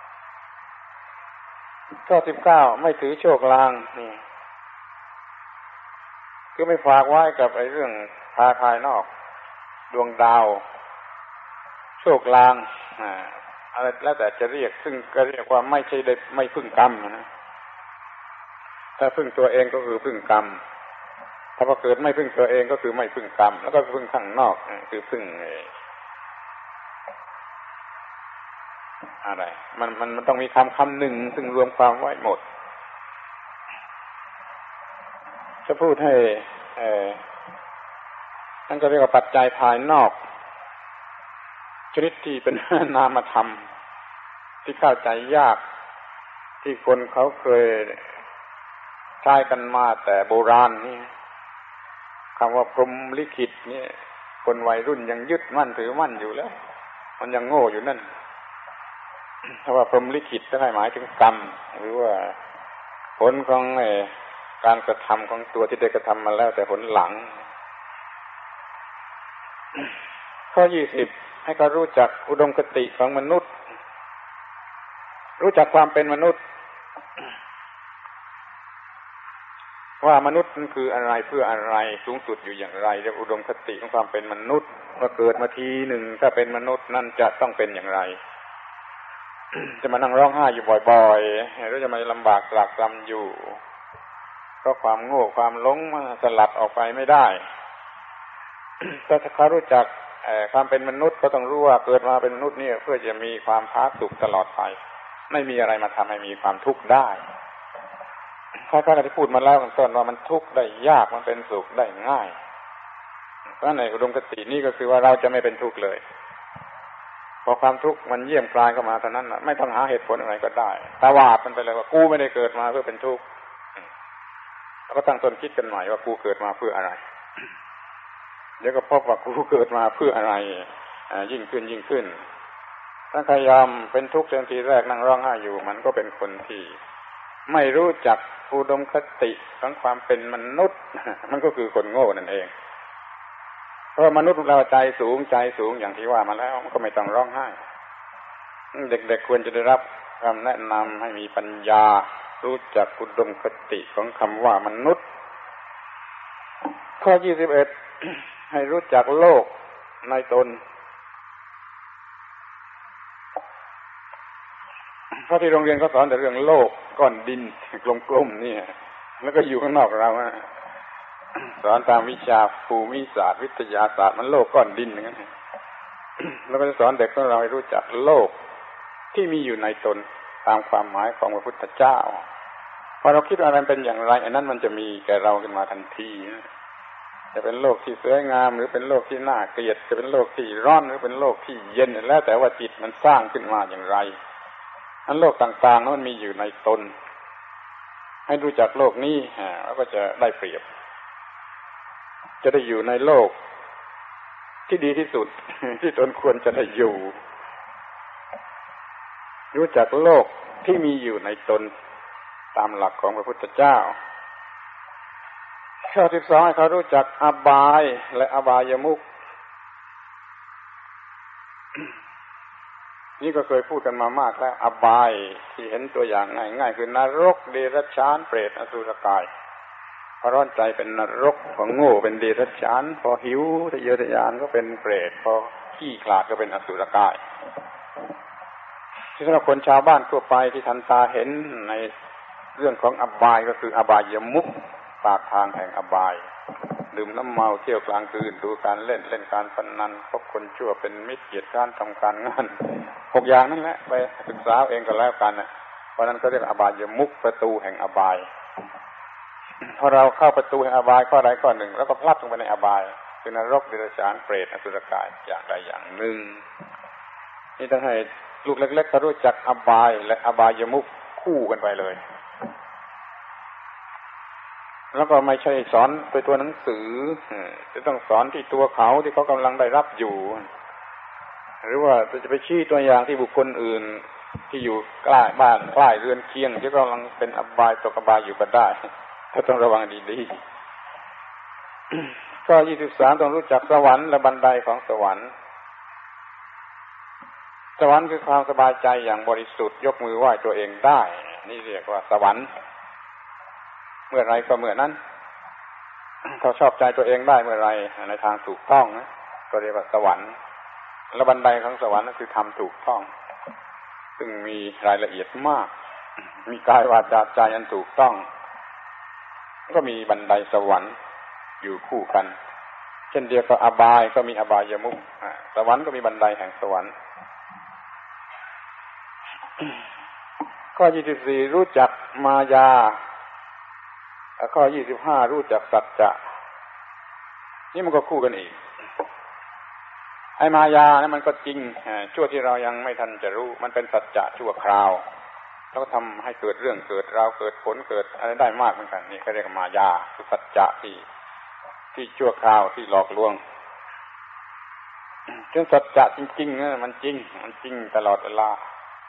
ข้อ19ไม่ถือโชคลางนี่คือไม่ฝากไว้กับไอ้เรื่องภายนอกดวงดาวโชคลางอะไรแล้วแต่จะเรียกซึ่งก็เรียกว่าไม่ใช่ได้ไม่พึ่งกรรมนะถ้าพึ่งตัวเองก็คือพึ่งกรรมถ้าพอเกิดไม่พึ่งตัวเองก็คือไม่พึ่งกรรมแล้วก็พึ่งข้างนอกคือพึ่งอะไรมันต้องมีคำหนึ่งซึ่งรวมความไว้หมดจะพูดให้นั่นก็เรียกว่าปัจจัยภายนอกชนิดที่เป็นนามธรรมที่เข้าใจยากที่คนเขาเคยใช้กันมาแต่โบราณนี่คำว่าพรหมลิขิตนี่คนวัยรุ่นยังยึดมั่นถือมั่นอยู่แล้วมันยังโง่อยู่นั่นถ้าว่าพรหมลิขิตจะให้หมายถึงกรรมหรือว่าผลของการกระทำของตัวที่ได้กระทำมาแล้วแต่ผลหลังข้อ20ให้เขารู้จักอุดมคติของมนุษย์รู้จักความเป็นมนุษย์ว่ามนุษย์มันคืออะไรเพื่ออะไรสูงสุดอยู่อย่างไรเรียกอุดมคติของความเป็นมนุษย์ว่าเกิดมาทีหนึ่งถ้าเป็นมนุษย์นั่นจะต้องเป็นอย่างไรจะมานั่งร้องไห้อยู่บ่อยๆหรือจะมาลำบากตรากตรำอยู่เพราะความโง่ความหลงมันสลัดออกไปไม่ได้ถ้าเขารู้จักความเป็นมนุษย์ก็ต้องรู้ว่าเกิดมาเป็นมนุษย์นี่เพื่อจะมีความผาสุกตลอดไปไม่มีอะไรมาทำให้มีความทุกข์ได้ข้าที่พูดมาแล้วข้างต้นว่ามันทุกข์ได้ยากมันเป็นสุขได้ง่ายเพราะในอุดมคตินี่ก็คือว่าเราจะไม่เป็นทุกข์เลยพอความทุกข์มันเยี่ยมกลายเข้ามาเท่านั้นไม่ต้องหาเหตุผลอะไรก็ได้ตวาดมันไปเลยว่ากูไม่ได้เกิดมาเพื่อเป็นทุกข์แล้วก็ตั้งต้นคิดกันใหม่ว่ากูเกิดมาเพื่ออะไรเดี๋ยวก็พบว่ากูเกิดมาเพื่ออะไรยิ่งขึ้นถ้าใครยอมเป็นทุกข์เต็มทีแรกนั่งร้องไห้อยู่มันก็เป็นคนที่ไม่รู้จักอุดมคติของความเป็นมนุษย์มันก็คือคนโง่นั่นเองเพราะมนุษย์เราใจสูงอย่างที่ว่ามาแล้วมันก็ไม่ต้องร้องไห้เด็กๆควรจะได้รับคำแนะนำให้มีปัญญารู้จักอุดมคติของคำว่ามนุษย์ข้อ21ให้รู้จักโลกในตนเพราะที่โรงเรียนเขาสอนแต่เรื่องโลกก้อนดินกลมๆนี่แล้วก็อยู่ข้างนอกเราสอนตามวิชาภูมิศาสตร์วิทยาศาสตร์มันโลกก้อนดินอย่างนั้นแล้วก็จะสอนเด็กของเราให้รู้จักโลกที่มีอยู่ในตนตามความหมายของพระพุทธเจ้าพอเราคิดอะไรเป็นอย่างไรอันนั้นมันจะมีแก่เราขึ้นมาทันทีจะเป็นโลกที่สวยงามหรือเป็นโลกที่น่าเกลียดจะเป็นโลกที่ร้อนหรือเป็นโลกที่เย็นแล้วแต่ว่าจิตมันสร้างขึ้นมาอย่างไรอันโลกต่างๆนั้นมันมีอยู่ในตนให้รู้จักโลกนี้แล้วก็จะได้เปรียบจะได้อยู่ในโลกที่ดีที่สุดที่ตนควรจะได้อยู่รู้จักโลกที่มีอยู่ในตนตามหลักของพระพุทธเจ้าข้อ12ให้เขารู้จักอบายและอบายมุขนี่ก็เคยพูดกันมามากแล้วอบายที่เห็นตัวอย่างง่ายๆคือนรกเดรัจฉานเปรตอสุรกายพอร้อนใจเป็นนรกพอโง่เป็นเดรัจฉานพอหิวทะเยอทะยานก็เป็นเปรตพอขี้ขลาดก็เป็นอสุรกายที่สำหรับคนชาวบ้านทั่วไปที่ทันตาเห็นในเรื่องของอบายก็คืออบายมุขปากทางแห่งอบายดื่มน้ำเมาเที่ยวกลางคืนดูการเล่นการพนันพบคนชั่วเป็นมิตรเกียรติการทำการงาน6อย่างนั่นแหละไปศึกษาเองก็แล้วกันราะนั้นก็เรียกอบายมุขประตูแห่งอบายพอเราเข้าประตูแห่งอบายข้อใดข้อหนึ่งแล้วก็พลัดลงไปในอบายคือนรกเดรัจฉานเปรตอสุรกายอย่างใดอย่างหนึ่งนี่ต้องให้ลูกเล็กๆเขารู้จักอบายและอบายมุขคู่กันไปเลยแล้วก็ไม่ใช่สอนไปตัวหนังสือจะต้องสอนที่ตัวเขาที่เขากำลังได้รับอยู่หรือว่าจะไปชี้ตัวอย่างที่บุคคลอื่นที่อยู่ใกล้บ้านใกล้เรือนเคียงที่กำลังเป็นอบายตกอบายอยู่ก็ได้ก็ต้องระวังดีๆข้อ23ต้องรู้จักสวรรค์และบันไดของสวรรค์สวรรค์คือความสบายใจอย่างบริสุทธิ์ยกมือไหว้ตัวเองได้นี่เรียกว่าสวรรค์เมื่อไรก็เมื่อนั้นเขาชอบใจตัวเองได้เมื่อไรในทางถูกต้องนะก็เรียกว่าสวรรค์และบันไดของสวรรค์นั่นคือทำถูกต้องซึ่งมีรายละเอียดมากมีกายวาจาใจอันถูกต้องก็มีบันไดสวรรค์อยู่คู่กันเช่นเดียวกับอบายก็มีอบายมุขสวรรค์ก็มีบันไดแห่งสวรรค์ข้อ24รู้จักมายาข้อ25รู้จักสัจจะนี่มันก็คู่กันอีกไอ้มายาเนี่ยมันก็จริงชั่วที่เรายังไม่ทันจะรู้มันเป็นสัจจะชั่วคราวแล้วก็ทำให้เกิดเรื่องเกิดราวเกิดผลเกิดอะไรได้มากเหมือนกันนี่เขาเรียกมายาคือสัจจะที่ชั่วคราวที่หลอกลวงจนสัจจะจริงๆนะมันจริงตลอดเวลา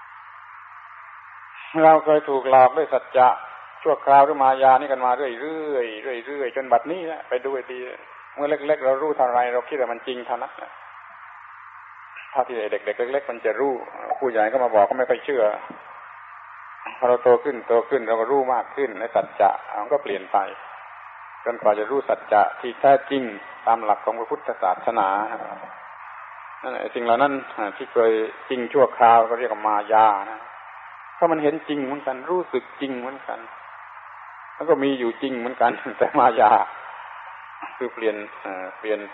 เราเคยถูกหลอกด้วยสัจจะชั่วคราวหรือมายานี่กันมาเรื่อยๆจนบัดนี้นะไปดูให้ดีเมื่อเล็กๆเรารู้เท่าไรเราคิดว่ามันจริงเท่านั้นนะถ้าที่เด็กๆเล็กๆมันจะรู้ผู้ใหญ่ก็มาบอกก็ไม่ค่อยเชื่อพอเราโตขึ้นเราก็รู้มากขึ้นในสัจจะมันก็เปลี่ยนไปจนกว่าจะรู้สัจจะที่แท้จริงตามหลักของพระพุทธศาสนานั่นแหละสิ่งเหล่านั้นที่เคยจริงชั่วคราวก็เรียกว่ามายานะถ้ามันเห็นจริงเหมือนกันรู้สึกจริงเหมือนกันแล้วก็มีอยู่จริงเหมือนกันแต่มายาคือเปลี่ยนไป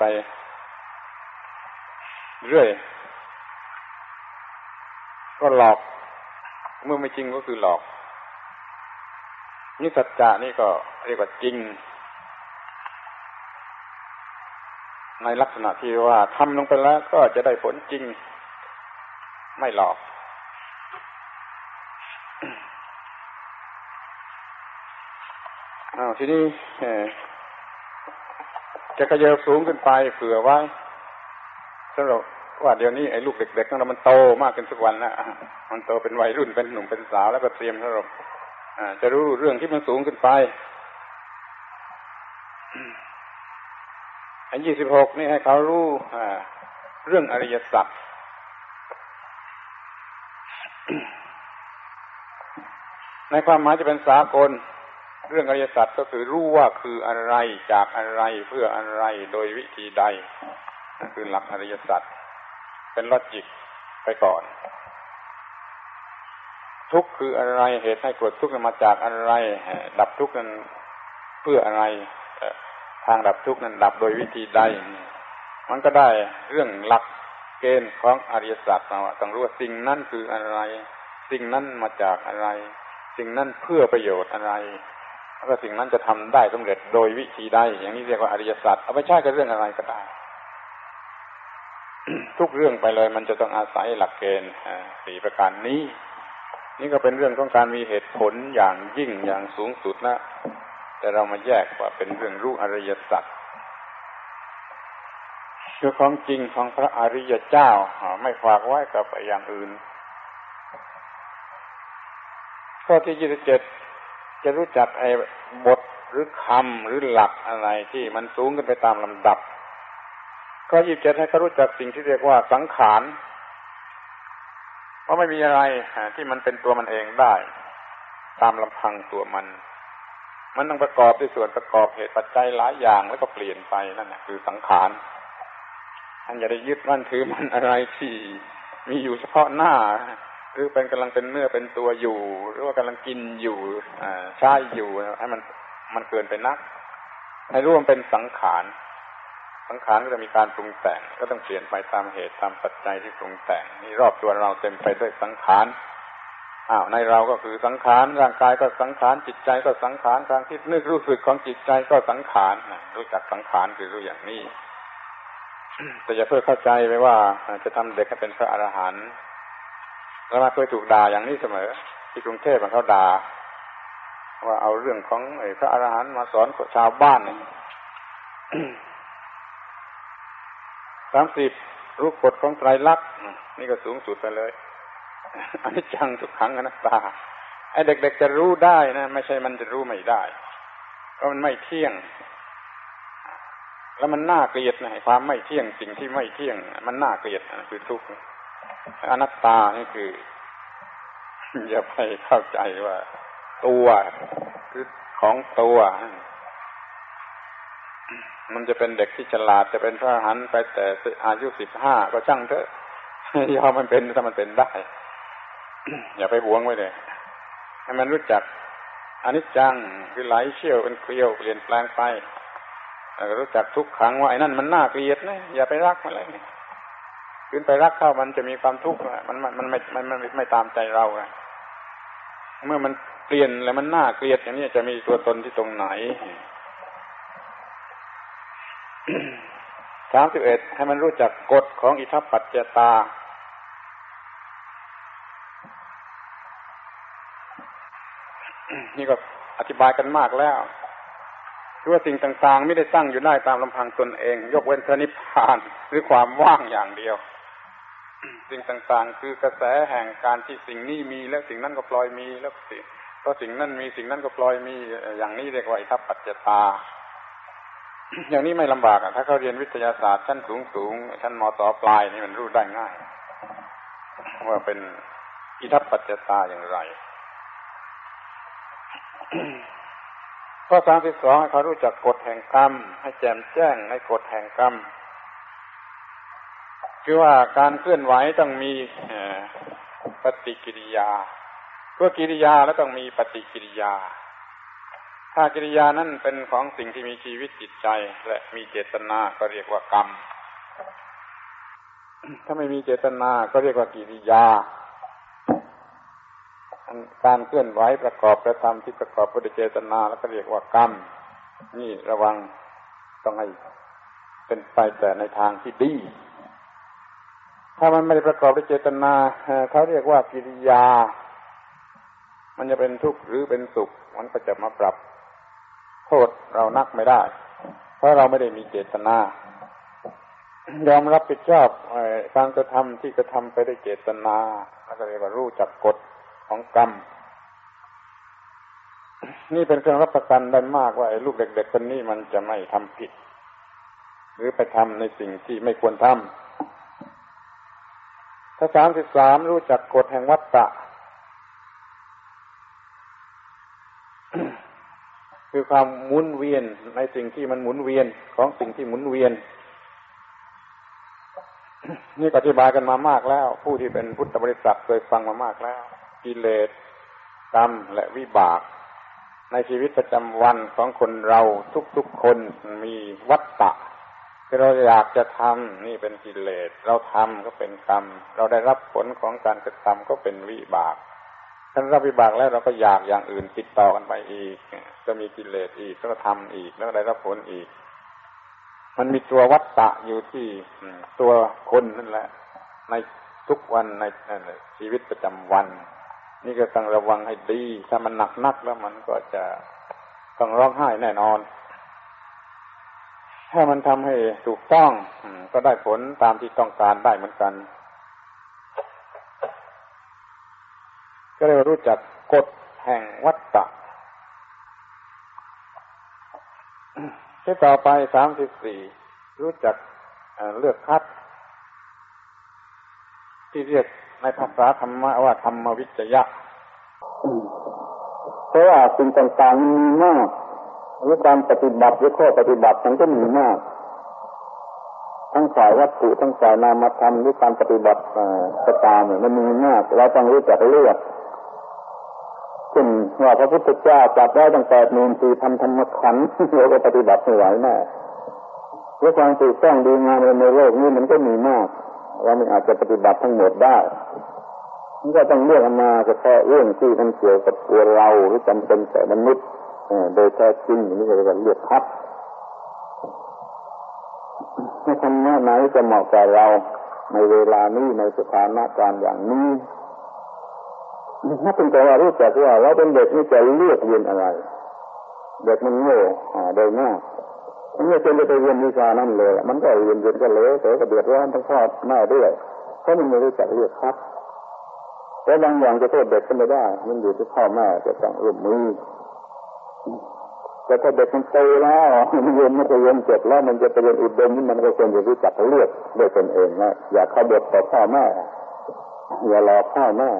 เรื่อยก็หลอกเมื่อไม่จริงก็คือหลอกนี่สัจจะนี่ก็เรียกว่าจริงในลักษณะที่ว่าทำลงไปแล้วก็จะได้ผลจริงไม่หลอกทีนี้จะกระเยิบสูงขึ้นไปเผื่อไว้สำหรับว่าเดี๋ยวนี้ไอ้ลูกเด็กๆของเรามันโตมากขึ้นทุกวันแล้วมันโตเป็นวัยรุ่นเป็นหนุ่มเป็นสาวแล้วก็เตรียมสำหรับจะรู้เรื่องที่มันสูงขึ้นไปอัน26นี่ให้เขารู้เรื่องอริยสัจในความหมายจะเป็นสากลเรื่องอริยสัจก็คือรู้ว่าคืออะไรจากอะไรเพื่ออะไรโดยวิธีใดนั่นคือหลักอริยสัจเป็นลอจิกไปก่อนทุกข์คืออะไรเหตุให้เกิดทุกข์มาจากอะไรดับทุกข์นั้นเพื่ออะไรทางดับทุกข์นั้นดับโดยวิธีใดมันก็ได้เรื่องหลักเกณฑ์ของอริยสัจมาต้องรู้ว่าสิ่งนั้นคืออะไรสิ่งนั้นมาจากอะไรสิ่งนั้นเพื่อประโยชน์อะไรแล้วก็สิ่งนั้นจะทำได้สำเร็จโดยวิธีใดอย่างนี้เรียกว่าอริยสัจเอาไปใช้กับเรื่องอะไรก็ได้ ทุกเรื่องไปเลยมันจะต้องอาศัยหลักเกณฑ์4ประการนี้นี่ก็เป็นเรื่องของการมีเหตุผลอย่างยิ่งอย่างสูงสุดนะแต่เรามาแยกว่าเป็นเรื่องรู้อริยสัจคือของจริงของพระอริยเจ้าไม่ฝากไว้กับอย่างอื่นข้อที่27จะรู้จักไอ้บทหรือคำหรือหลักอะไรที่มันสูงขึ้นไปตามลำดับข้อ27ให้เขารู้จักสิ่งที่เรียกว่าสังขารเพราะไม่มีอะไรที่มันเป็นตัวมันเองได้ตามลำพังตัวมันต้องประกอบด้วยส่วนประกอบเหตุปัจจัยหลายอย่างแล้วก็เปลี่ยนไปนั่นแหละคือสังขารท่านอย่าได้ยึดมั่นถือมันอะไรที่มีอยู่เฉพาะหน้าหรือเป็นกำลังเป็นเนื้อเป็นตัวอยู่หรือว่ากำลังกินอยู่ใช้อยู่ให้มันเกินไปนักให้รู้ว่ามันเป็นสังขารก็จะมีการปรุงแต่งก็ต้องเปลี่ยนไปตามเหตุตามปัจจัยที่ปรุงแต่งนี่รอบตัวเราเต็มไปด้วยสังขารในเราก็คือสังขารร่างกายก็สังขารจิตใจก็สังขารความคิดนึกรู้สึกของจิตใจก็สังขารรู้จักสังขารคือรู้อย่างนี้ แต่อย่าเพิ่งเข้าใจไปว่าจะทำเด็กให้เป็นพระอรหันต์แล้วมาเคยถูกด่าอย่างนี้เสมอที่กรุงเทพเขาด่าว่าเอาเรื่องของพระอรหันต์มาสอนชาวบ้านเนี่ย 30รู้กฎของไตรลักษณ์นี่ก็สูงสุดไปเลยอนิจจังทุกขังอนัตตาไอ้เด็กๆจะรู้ได้นะไม่ใช่มันจะรู้ไม่ได้เพราะมันไม่เที่ยงแล้วมันน่าเกลียดนะความไม่เที่ยงสิ่งที่ไม่เที่ยงมันน่าเกลียดคือทุกข์อนัตตานี่คืออย่าไปเข้าใจว่าตัวคือของตัวมันจะเป็นเด็กที่ฉลาดจะเป็นพระอรหันต์ไปแต่อายุ15ก็ช่างเถอะยอมมันเป็นถ้ามันเป็นได้ อย่าไปหวงไว้เลยให้มันรู้จักอนิจจังคือไหลเชี่ยวเป็นเกลียวเปลี่ยนแปลงไปแล้วก็รู้จักทุกขังว่าไอ้นั่นมันน่าเกลียดนะอย่าไปรักมันเลยขึ้นไปรักเข้ามันจะมีความทุกข์มันไม่ตามใจเราไงเมื่อมันเปลี่ยนแล้วมันน่าเกลียดอย่างนี้จะมีตัวตนที่ตรงไหน 31ให้มันรู้จักกฎของอิทัปปัจจตานี่ก็อธิบายกันมากแล้วคือว่าสิ่งต่างๆไม่ได้ตั้งอยู่ได้ตามลำพังตนเองยกเว้นพระนิพพานหรือความว่างอย่างเดียว สิ่งต่างๆคือกระแสแห่งการที่สิ่งนี้มีแล้วสิ่งนั้นก็ปล่อยมีแล้วก็สิ่งนั้นมีสิ่งนั้นก็ปล่อยมีอย่างนี้เรียกว่าอิทัปปัจจตา อย่างนี้ไม่ลำบากถ้าเขาเรียนวิทยาศาสตร์ชั้นสูงๆชั้นม.ต.ปลายนี่มันรู้ได้ง่ายว่าเป็นอิทัปปัจจตาอย่างไรข้อ32ให้เขารู้จักกฎแห่งกรรมให้แจ่มแจ้งในกฎแห่งกรรมคือว่าการเคลื่อนไหวต้องมีปฏิกิริยาตัวกิริยาแล้วต้องมีปฏิกิริยาถ้ากิริยานั้นเป็นของสิ่งที่มีชีวิตจิตใจและมีเจตนาก็เรียกว่ากรรมถ้าไม่มีเจตนาก็เรียกว่ากิริยาการเคลื่อนไหวประกอบกระทำที่ประกอบด้วยเจตนาแล้วก็เรียกว่ากรรมนี่ระวังต้องให้เป็นไปแต่ในทางที่ดีถ้ามันไม่ได้ประกอบด้วยเจตนาเขาเรียกว่ากิริยามันจะเป็นทุกข์หรือเป็นสุขมันก็จะมาปรับโทษเรานักไม่ได้เพราะเราไม่ได้มีเจตนายอมรับผิดชอบการกระทำที่กระทำไปด้วยเจตนาแล้วก็เรียกว่ารู้จักกฎของกรรมนี่เป็นเครื่องรับประกันได้มากว่าไอ้ลูกเด็กๆคนนี้มันจะไม่ทำผิดหรือไปทำในสิ่งที่ไม่ควรทำถ้า33รู้จักกฎแห่งวัฏฏะคือความหมุนเวียนในสิ่งที่มันหมุนเวียนของสิ่งที่หมุนเวียนนี่อธิบายกันมามากแล้วผู้ที่เป็นพุทธบริษัทเคยฟังมามากแล้วกิเลสกรรมและวิบากในชีวิตประจำวันของคนเราทุกๆคนมีวัฏฏะที่เราอยากจะทำนี่เป็นกิเลสเราทำก็เป็นกรรมเราได้รับผลของการกระทำก็เป็นวิบากถ้ารับวิบากแล้วเราก็อยากอย่างอื่นติดต่อกันไปอีกก็มีกิเลสอีกก็ทำอีกแล้วได้รับผลอีกมันมีตัววัฏฏะอยู่ที่ตัวคนนั่นแหละในทุกวันในชีวิตประจำวันนี่ก็ต้องระวังให้ดีถ้ามันหนักนักแล้วมันก็จะต้องร้องไห้แน่นอนถ้ามันทำให้ถูกต้องก็ได้ผลตามที่ต้องการได้เหมือนกันก็เลยรู้จักกฎแห่งวัฏฏะที่ต่อไป34รู้จักเลือกคัดที่เรียกในภาษาธรรมะว่าธรรมวิจยะเพราะว่าสิ่งต่างๆมีมากหรือการปฏิบัติหรือข้อปฏิบัติมันก็มีมากทั้งฝ่ายวัตถุทั้งฝ่ายนามธรรมหรือการปฏิบัติก็ตามมันมีมากเราต้องรู้จักเลือกเช่นว่าพระพุทธเจ้าตรัสไว้ตั้งแต่14,000 ธรรมขันธ์เราก็ปฏิบัติไม่ไหวแน่เพราะความถูกต้องดีงามในโลกนี้มันก็มีมากเราไม่อาจจะปฏิบัติทั้งหมดได้มันก็ต้องเลือกมาเฉพาะเรื่องที่มันเกี่ยวกับตัวเราหรือจำเป็นแต่มนุษย์โดยแท้จริงนี่เรียกว่าเลือกคัดให้ธรรมะไหนจะเหมาะกับเราในเวลานี้ในสถานการณ์อย่างนี้ถ้าเป็นแต่ว่ารู้จักว่าเราเป็นเด็กนี่จะเลือกเรียนอะไรเด็กมันโง่โดยมากมันไม่เป็นไปเรียนวิชานั่นเลยมันก็เรียนก็เลยแต่ก็เดือดร้อนทั้งพ่อแม่ด้วยเพราะมันไม่รู้จักเลือกครับแต่บางอย่างจะโทษเด็กก็ไม่ได้มันอยู่ที่พ่อแม่จะต้องร่วมมือแต่ถ้าเด็กมันโตแล้วมันเรียนมันจะเรียนจบแล้วมันจะไปเรียนอุดมนี่มันก็ควรจะรู้จักเลือกด้วยตนเองนะอย่าเข้าเด็กต่อพ่อแม่อย่ารอพ่อแม่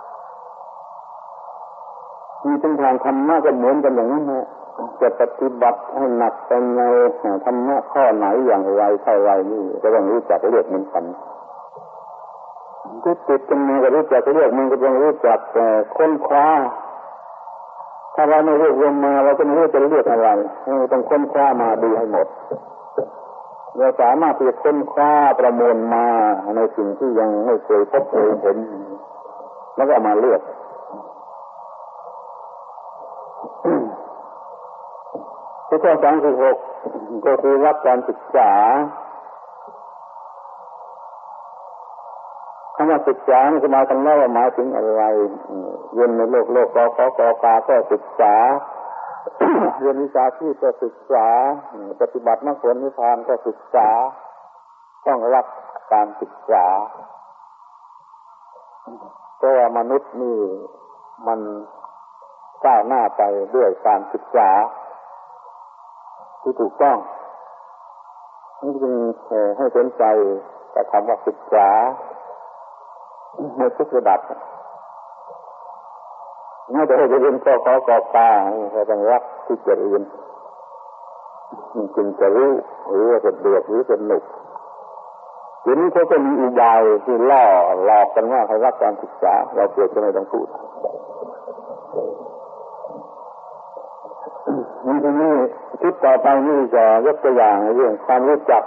มีเส้นทางธรรมะก็เหมือนกันอย่างนี้นะจะปฏิบัติให้หนักเป็นในธรรมะข้อไหนอย่างไรเท่าไรนี่ก็ต้องรู้จักเลือกมันกันที่ติดกันมาก็รู้จักเลือกมันก็ต้องรู้จักค้นคว้าถ้าเราไม่เลือกลงมาเราก็ไม่รู้จะเลือกอะไรเราต้องค้นคว้ามาดูให้หมดเราสามารถที่จะค้นคว้าประมวลมาในสิ่งที่ยังไม่เคยพบเคยเห็นแล้วก็มาเลือกที่ข้อ36ก็คือรับการศึกษาคำว่าศึกษานี่หมายถึงว่าหมายถึงอะไรเรียนในโลกกขกกก็ศึกษา เรียนวิชาชีพก็ศึกษาปฏิบัติมรรคผลนิพพานก็ศึกษาต้องรับการศึกษาเพราะว่ามนุษย์นี่มันก้าวหน้าไปด้วยการศึกษาที่ถูกต้องนี่จึงให้สนใจกับคำว่าศึกษาในทุกระดับไม่แต่ให้เรียนกขกกเราต้องรักที่จะเรียนจึงจะรู้หรือว่าจะเดือดหรือสนุกทีนี้เขาก็มีอุบายที่ล่อหลอกกันว่าให้รักการศึกษาเราเกิดจะไม่ต้องพูดนี่ทีนี้คิดต่อไปนี่จะยกตัวอย่างเรื่องความรู้จัก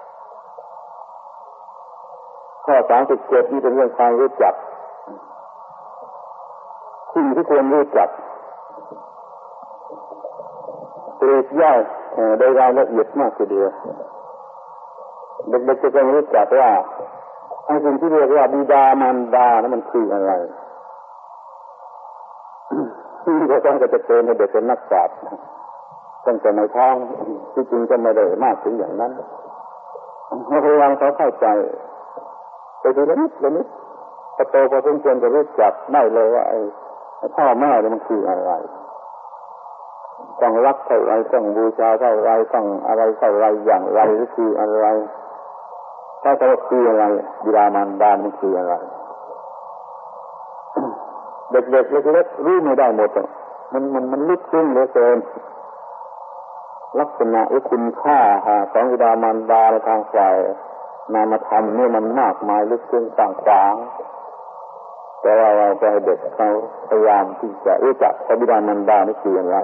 ข้อ37นี่เป็นเรื่องความรู้จักสิ่งที่ควรรู้จักปลีกย่อยโดยรายละเอียดมากทีเดียวเด็กๆจะต้องรู้จักว่าไอ้สิ่งที่เรียกว่าบิดามารดานั้นมันคืออะไรที่เขาต้องจะเตือนให้เด็กเป็นนักปราชญ์ตั้งแต่ในท้องที่จริงจะไม่ได้มากถึงอย่างนั้นให้พยายามเขาเข้าใจไปทีละนิดละนิดพอโตพอสมควรจะรู้จักได้เลยว่าไอ้พ่อแม่มันคืออะไรต้องรักเท่าไรต้องบูชาเท่าไรต้องอะไรเท่าไรอย่างไรหรือคืออะไรถ้าจะคืออะไรบิดามารดามันคืออะไรเด็กๆเล็กๆรู้ไม่ได้หมดมันลึกซึ้งเหลือเกินลักษณะหรือคุณค่าของบิดามารดาในทางฝ่ายนามธรรมนี่มันมากมายลึกซึ้งต่างๆแต่ว่าเราจะให้เด็กเขาพยายามที่จะรู้จักบิดามารดานี่คืออะไร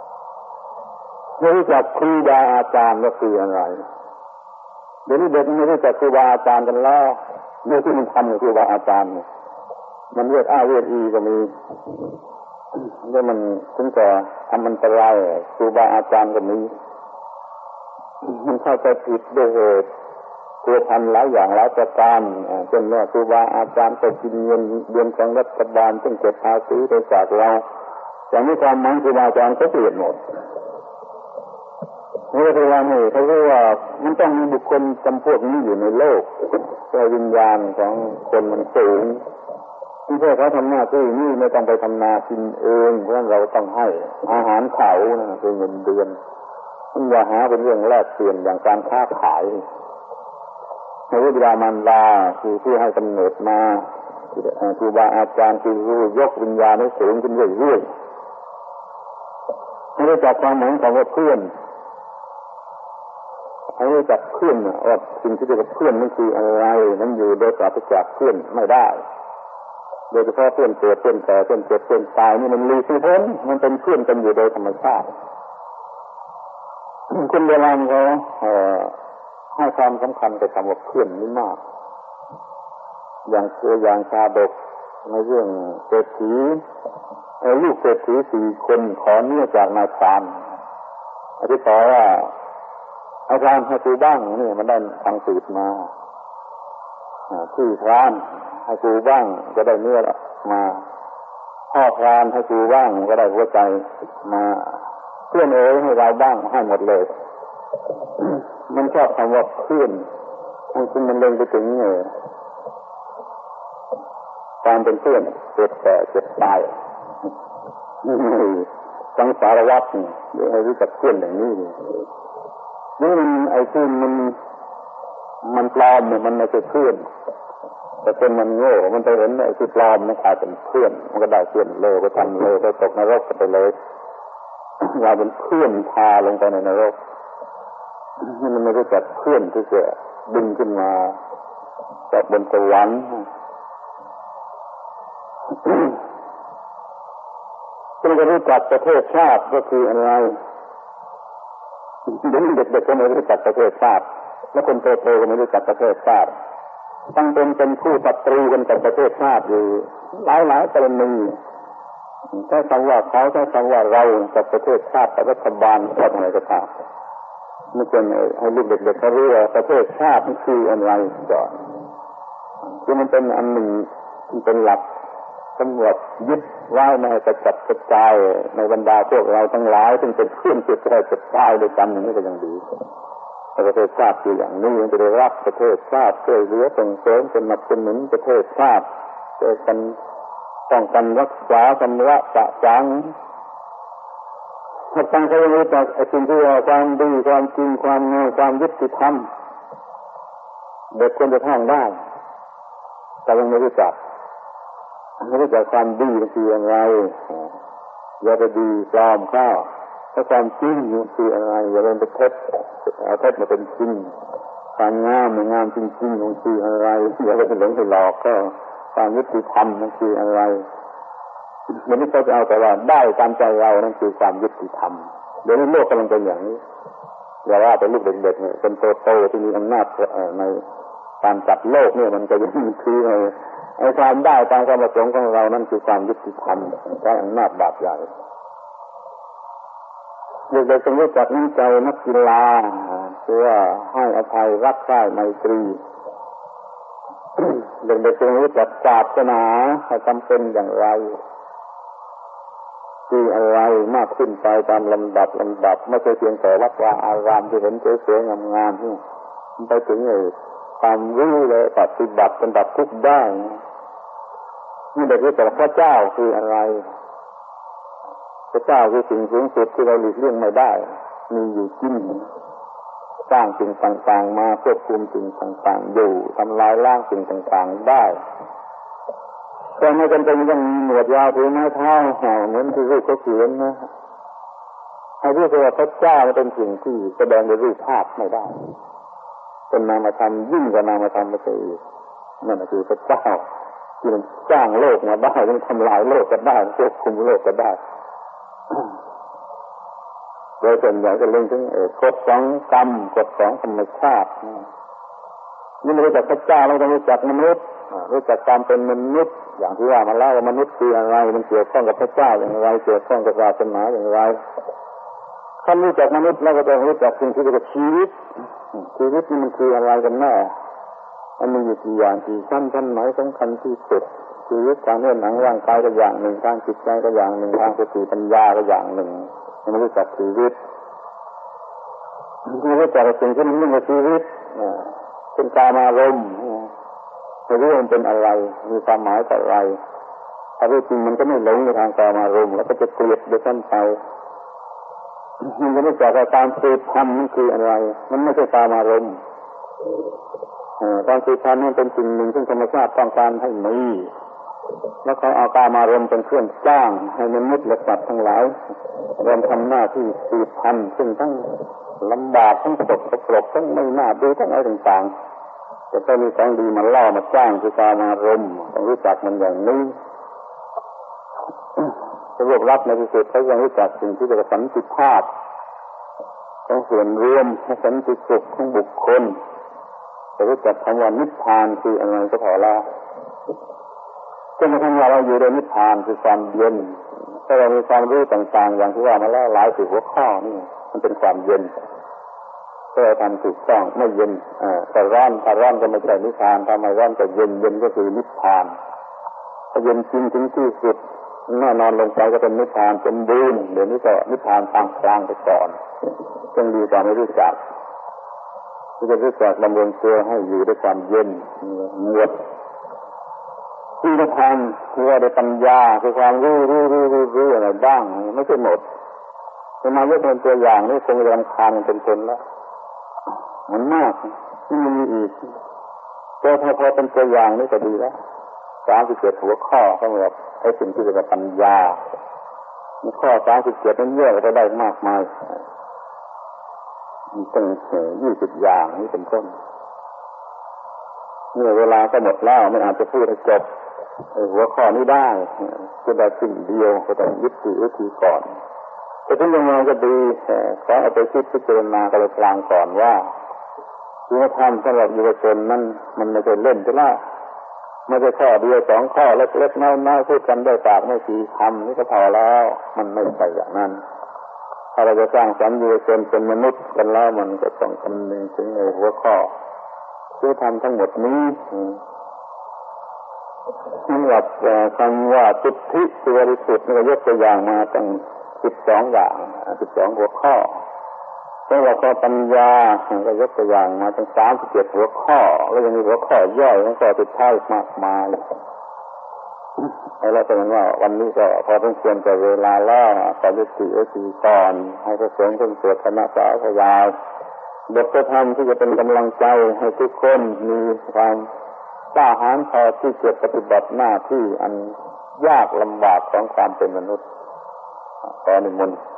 รู้จักครูบาอาจารย์ว่าคืออะไรเดี๋ยวนี้เด็กไม่รู้จักครูบาอาจารย์กันแล้วเรื่องที่มันทำกับครูบาอาจารย์มันเรียกเรียกก็มีแล้วมันถึงจะทำอันตรายครูบาอาจารย์ก็มีมันเข้าใจผิดด้วยเหตุตัวพันหลายอย่างหลายประการเช่นว่าครูบาอาจารย์ไปกินเงินเดือนของรัฐบาลซึ่งเก็บภาษีไปจากเราอย่างนี้ความหมายครูบาอาจารย์ก็เปลี่ยนหมดนี่ก็คือว่าเขาเรียกว่ามันต้องมีบุคคลจำพวกนี้อยู่ในโลกแต่วิญญาณของคนมันสูงที่เพื่อเขาทำหน้าที่นี่ไม่ต้องไปทำนากินเองเพราะฉะนั้นเราต้องให้อาหารเขาเป็นเงินเดือนมันอย่าหาเป็นเรื่องแลกเปลี่ยนอย่างการค้าขายในวิทยามารดาคือที่ให้กำเนิดมาครูบาอาจารย์คือรู้ยกวิญญาณให้สูงขึ้นเรื่อยๆให้รู้จักความหมายของเพื่อนให้รู้จักเพื่อนว่าสิ่งที่เรียกว่าเพื่อนมันคืออะไรมันอยู่โดยปราศจากเพื่อนไม่ได้โดยเฉพาะเพื่อนเกิดเพื่อนแก่เพื่อนเจ็บเพื่อนตายนี่มันหลีกไม่พ้นมันเป็นเพื่อนกันอยู่โดยธรรมชาติคนโบราณเขาให้ความสำคัญกับคำว่าเพื่อนนี่มากอย่างตัวอย่างชาดกในเรื่องเศรษฐีลูกเศรษฐี4 คนขอเนื้อจากนายพรานอธิษฐานว่าอาจารย์ให้กูบ้างนี่มันได้ทางสืบมาที่พรานให้กูบ้างจะได้เนื้อมาพ่อพรานให้กูบ้างก็ได้หัวใจมาเพื่อนให้เราบ้างให้หมดเลยมันชอบคำว่าเพื่อนมันเล็งไปถึงการเป็นเพื่อนเกิดแก่เจ็บตายสังสารวัฏเดี๋ยวให้รู้จักเพื่อนอย่างนี้นี่มันไอ้ที่มันปลอมเนี่ยมันไม่ใช่เพื่อนแต่เป็นมันโง่มันไปเห็นไอ้ที่ปลอมมันกลายเป็นเพื่อนมันก็ได้เพื่อนเลยไปทำเลยไปตกนรกไปเลยเราเป็นเพื่อนพาลงไปในนรกมันไม่รู้จักเพื่อนที่จะดึงขึ้นมาจากบนสวรรค์คุณก็รู้จักประเทศชาติก็คืออะไรเด็กๆก็ไม่รู้จักประเทศชาติและคนโตๆก็ไม่รู้จักประเทศชาติตั้งเป็นผู้ศัตรูกันกับประเทศชาติอยู่หลายกรณีถ้าคำว่าเขาถ้าคำว่าเรากับประเทศชาติกับรัฐบาลก็อะไรก็ตามไม่ควรให้ลูกเด็กๆเขารู้ว่าประเทศชาติมันคืออะไรก่อนคือมันเป็นอันหนึ่งมันเป็นหลักสำหรับยึดไว้ในกระจัดกระจายในบรรดาพวกเราทั้งหลายซึ่งเป็นเพื่อนเกิดอะไรเกิดตายด้วยกันอย่างนี้ก็ยังดีประเทศชาติคืออย่างนี้มันจะได้รักประเทศชาติช่วยเหลือส่งเสริมสนับสนุนประเทศชาติช่วยกันป้องกันรักษาชำระสะสางถ้าตั้งใจรู้จักไอ้สิ่งที่ว่าความดีความจริงความงามความยุติธรรมเด็กควรจะท่องได้แต่ยังไม่รู้จักความดีคืออะไรอย่าไปดีปลอมเข้าถ้าความจริงคืออะไรอย่าเป็นเท็จเอาเท็จมาเป็นจริงความงามจริงๆมันคืออะไรอย่าไปหลงไปหลอกก็ความยุติธรรมมันคืออะไรวันนี้เขาจะเอาแต่ว่าได้ตามใจเรานั่นคือความยุติธรรมเดี๋ยวนี้โลกกำลังเป็นอย่างนี้อย่าว่าเป็นลูกเด็กๆเนี่ยเป็นโตๆที่มีอำนาจในการจับโลกเนี่ยมันก็ยังคือไอ้ความได้ตามความประสงค์ของเรานั่นคือความยุติธรรมใช้อำนาจบาปใหญ่เด็กๆต้องรู้จักน้ำใจนักกีฬาคือว่าให้อภัยรักใคร่ไมตรีเด็กๆต้องรู้จักศาสนาจำเป็นอย่างไรคืออะไรมากขึ้นไปตามลำดับไม่ใช่เพียงแต่วัดวาอารามที่เห็นสวยๆงามๆนี่มันไปถึงความรู้เลยปฏิบัติเป็นดับทุกข์ได้นี่เด็กรู้จักพระเจ้าคืออะไรพระเจ้าคือสิ่งสูงสุดที่เราหลีกเลี่ยงไม่ได้มีอยู่จริงสร้างสิ่งต่างๆมาควบคุมสิ่งต่างๆอยู่ทำลายล้างสิ่งต่างๆได้แต่ไม่จำเป็นต้องมีหนวดยาวถือไม้เท้าเหมือนที่รูปเขาเขียนนะให้รู้ว่าพระเจ้าเป็นสิ่งที่แสดงโดยรูปภาพไม่ได้เป็นนามธรรมยิ่งกว่านามธรรมไปอีกนั่นคือพระเจ้าที่มันสร้างโลกมาได้มันทำลายโลกก็ได้ควบคุมโลกก็ได้โดยส่วนใหญ่ก็เรื่องถึงกฎของกรรมกฎของธรรมชาตินี่ไม่รู้จักพระเจ้าเราต้องรู้จักมนุษย์รู้จักการเป็นมนุษย์อย่างที่ว่ามาแล้วว่ามนุษย์คืออะไรมันเกี่ยวข้องกับพระเจ้าอย่างไรเกี่ยวข้องกับศาสนาอย่างไรถ้ารู้จักมนุษย์แล้วก็ต้องรู้จักสิ่งที่เรียกว่าชีวิตนี่มันคืออะไรกันแน่มันมีอยู่กี่อย่างกี่ชั้นไหนสำคัญที่สุดชีวิตทางเรื่องหนังร่างกายก็อย่างหนึ่งทางจิตใจก็อย่างหนึ่งทางสติปัญญาก็อย่างหนึ่งไม่รู้จักชีวิตไม่รู้จักสิ่งที่มันเรื่องชีวิตเป็นกามารมณ์ไม่รู้มันเป็นอะไรมีความหมายอะไรถ้ารู้จริงมันก็ไม่หลงในทางกามารมณ์แล้วก็จะเกลียดโดยขั้นไปมันจะไม่จักการสืบพันธุ์มันคืออะไรมันไม่ใช่กามารมณ์การสืบพันธุ์นั้นเป็นสิ่งหนึ่งซึ่งธรรมชาติต้องการให้มีแล้วเขาเอากามารมณ์เป็นเครื่องจ้างให้มนุษย์และสัตว์ทั้งหลายเริ่มทำหน้าที่สืบพันธุ์ซึ่งทั้งลำบากทั้งสกปรกทั้งไม่น่าดูทั้งอะไรต่างๆจะต้องมีของดีมาล่อมาจ้างคือกามารมณ์ต้องรู้จักมันอย่างนี้รวบรัดในที่สุดเขายังรู้จักสิ่งที่เรียกว่าสันติภาพของส่วนรวมสันติสุขของบุคคลจะรู้จักคำว่านิพพานคืออะไรก็พอแล้วจนกระทั่งเราอยู่ในนิพพานคือความเย็นถ้าเรามีความรู้ต่างๆอย่างที่ว่ามาแล้วหลายสิบหัวข้อนี่มันเป็นความเย็นถ้าเราทำถูกต้องไม่เย็นแต่ร้อนก็ไม่ใช่นิพพานถ้าไม่ร้อนก็เย็นก็คือนิพพานถ้าเย็นจริงถึงที่สุดแน่นอนลงไปก็เป็นนิพพานเป็นบูนเดี๋ยวนี้ก็นิพพานกลางไปก่อนจึงดีกว่าไม่รู้จักที่จะรู้จักดำรงตัวให้อยู่ด้วยความเย็นเงียบที่นิพพานคือว่าได้ปัญญาคือความรู้อะไรบ้างไม่ใช่หมดจะมายกเป็นตัวอย่างนี่คงจะรำคาญเป็นคนแล้วมันมากนี่มีอีกแต่พอเป็นตัวอย่างนี่ก็ดีแล้ว37หัวข้อสำหรับไอ้สิ่งที่เรียกว่าปัญญามีข้อ37นั้นเยอะไปได้มากมายมีตั้ง20อย่างนี่เป็นต้นเมื่อเวลาก็หมดแล้วไม่อาจจะพูดให้จบหัวข้อนี้ได้จะได้สิ่งเดียวก็ต้องยึดถือวิธีก่อนแต่ถึงยังไงก็ดีขอเอาไปคิดพิจารณากันกลางก่อนว่าศีลธรรมสำหรับยุวชนนั้นมันไม่ใช่เล่นใช่ไหมไม่ใช่ข้อเดียว2ข้อเล็กๆน้อยๆพูดกันได้ปากไม่กี่คำนี่ก็พอแล้วมันไม่ใช่อย่างนั้นถ้าเราจะสร้างสรรค์ยุวชนเป็นมนุษย์กันแล้วมันก็ต้องคำนึงถึงหัวข้อศีลธรรมทั้งหมดนี้สำหรับคำว่าสุทธิคือบริสุทธิ์นี่ก็ยกตัวอย่างมาตั้ง12อย่าง12หัวข้อสำหรับข้อปัญญาก็ยกตัวอย่างมาตั้ง37หัวข้อแล้วยังมีหัวข้อย่อยแล้วก็สุดท้ายมากมายแล้วก็เป็นว่าวันนี้ก็พอต้องควรจะเวลาแล้วขอยุติไว้ทีก่อนให้พระสงฆ์ท่านสวดคณะสาธยายบทธรรมที่จะเป็นกำลังใจให้ทุกคนมีความกล้าหาญพอที่จะปฏิบัติหน้าที่อันยากลำบากของความเป็นมนุษย์ขอนิมนต์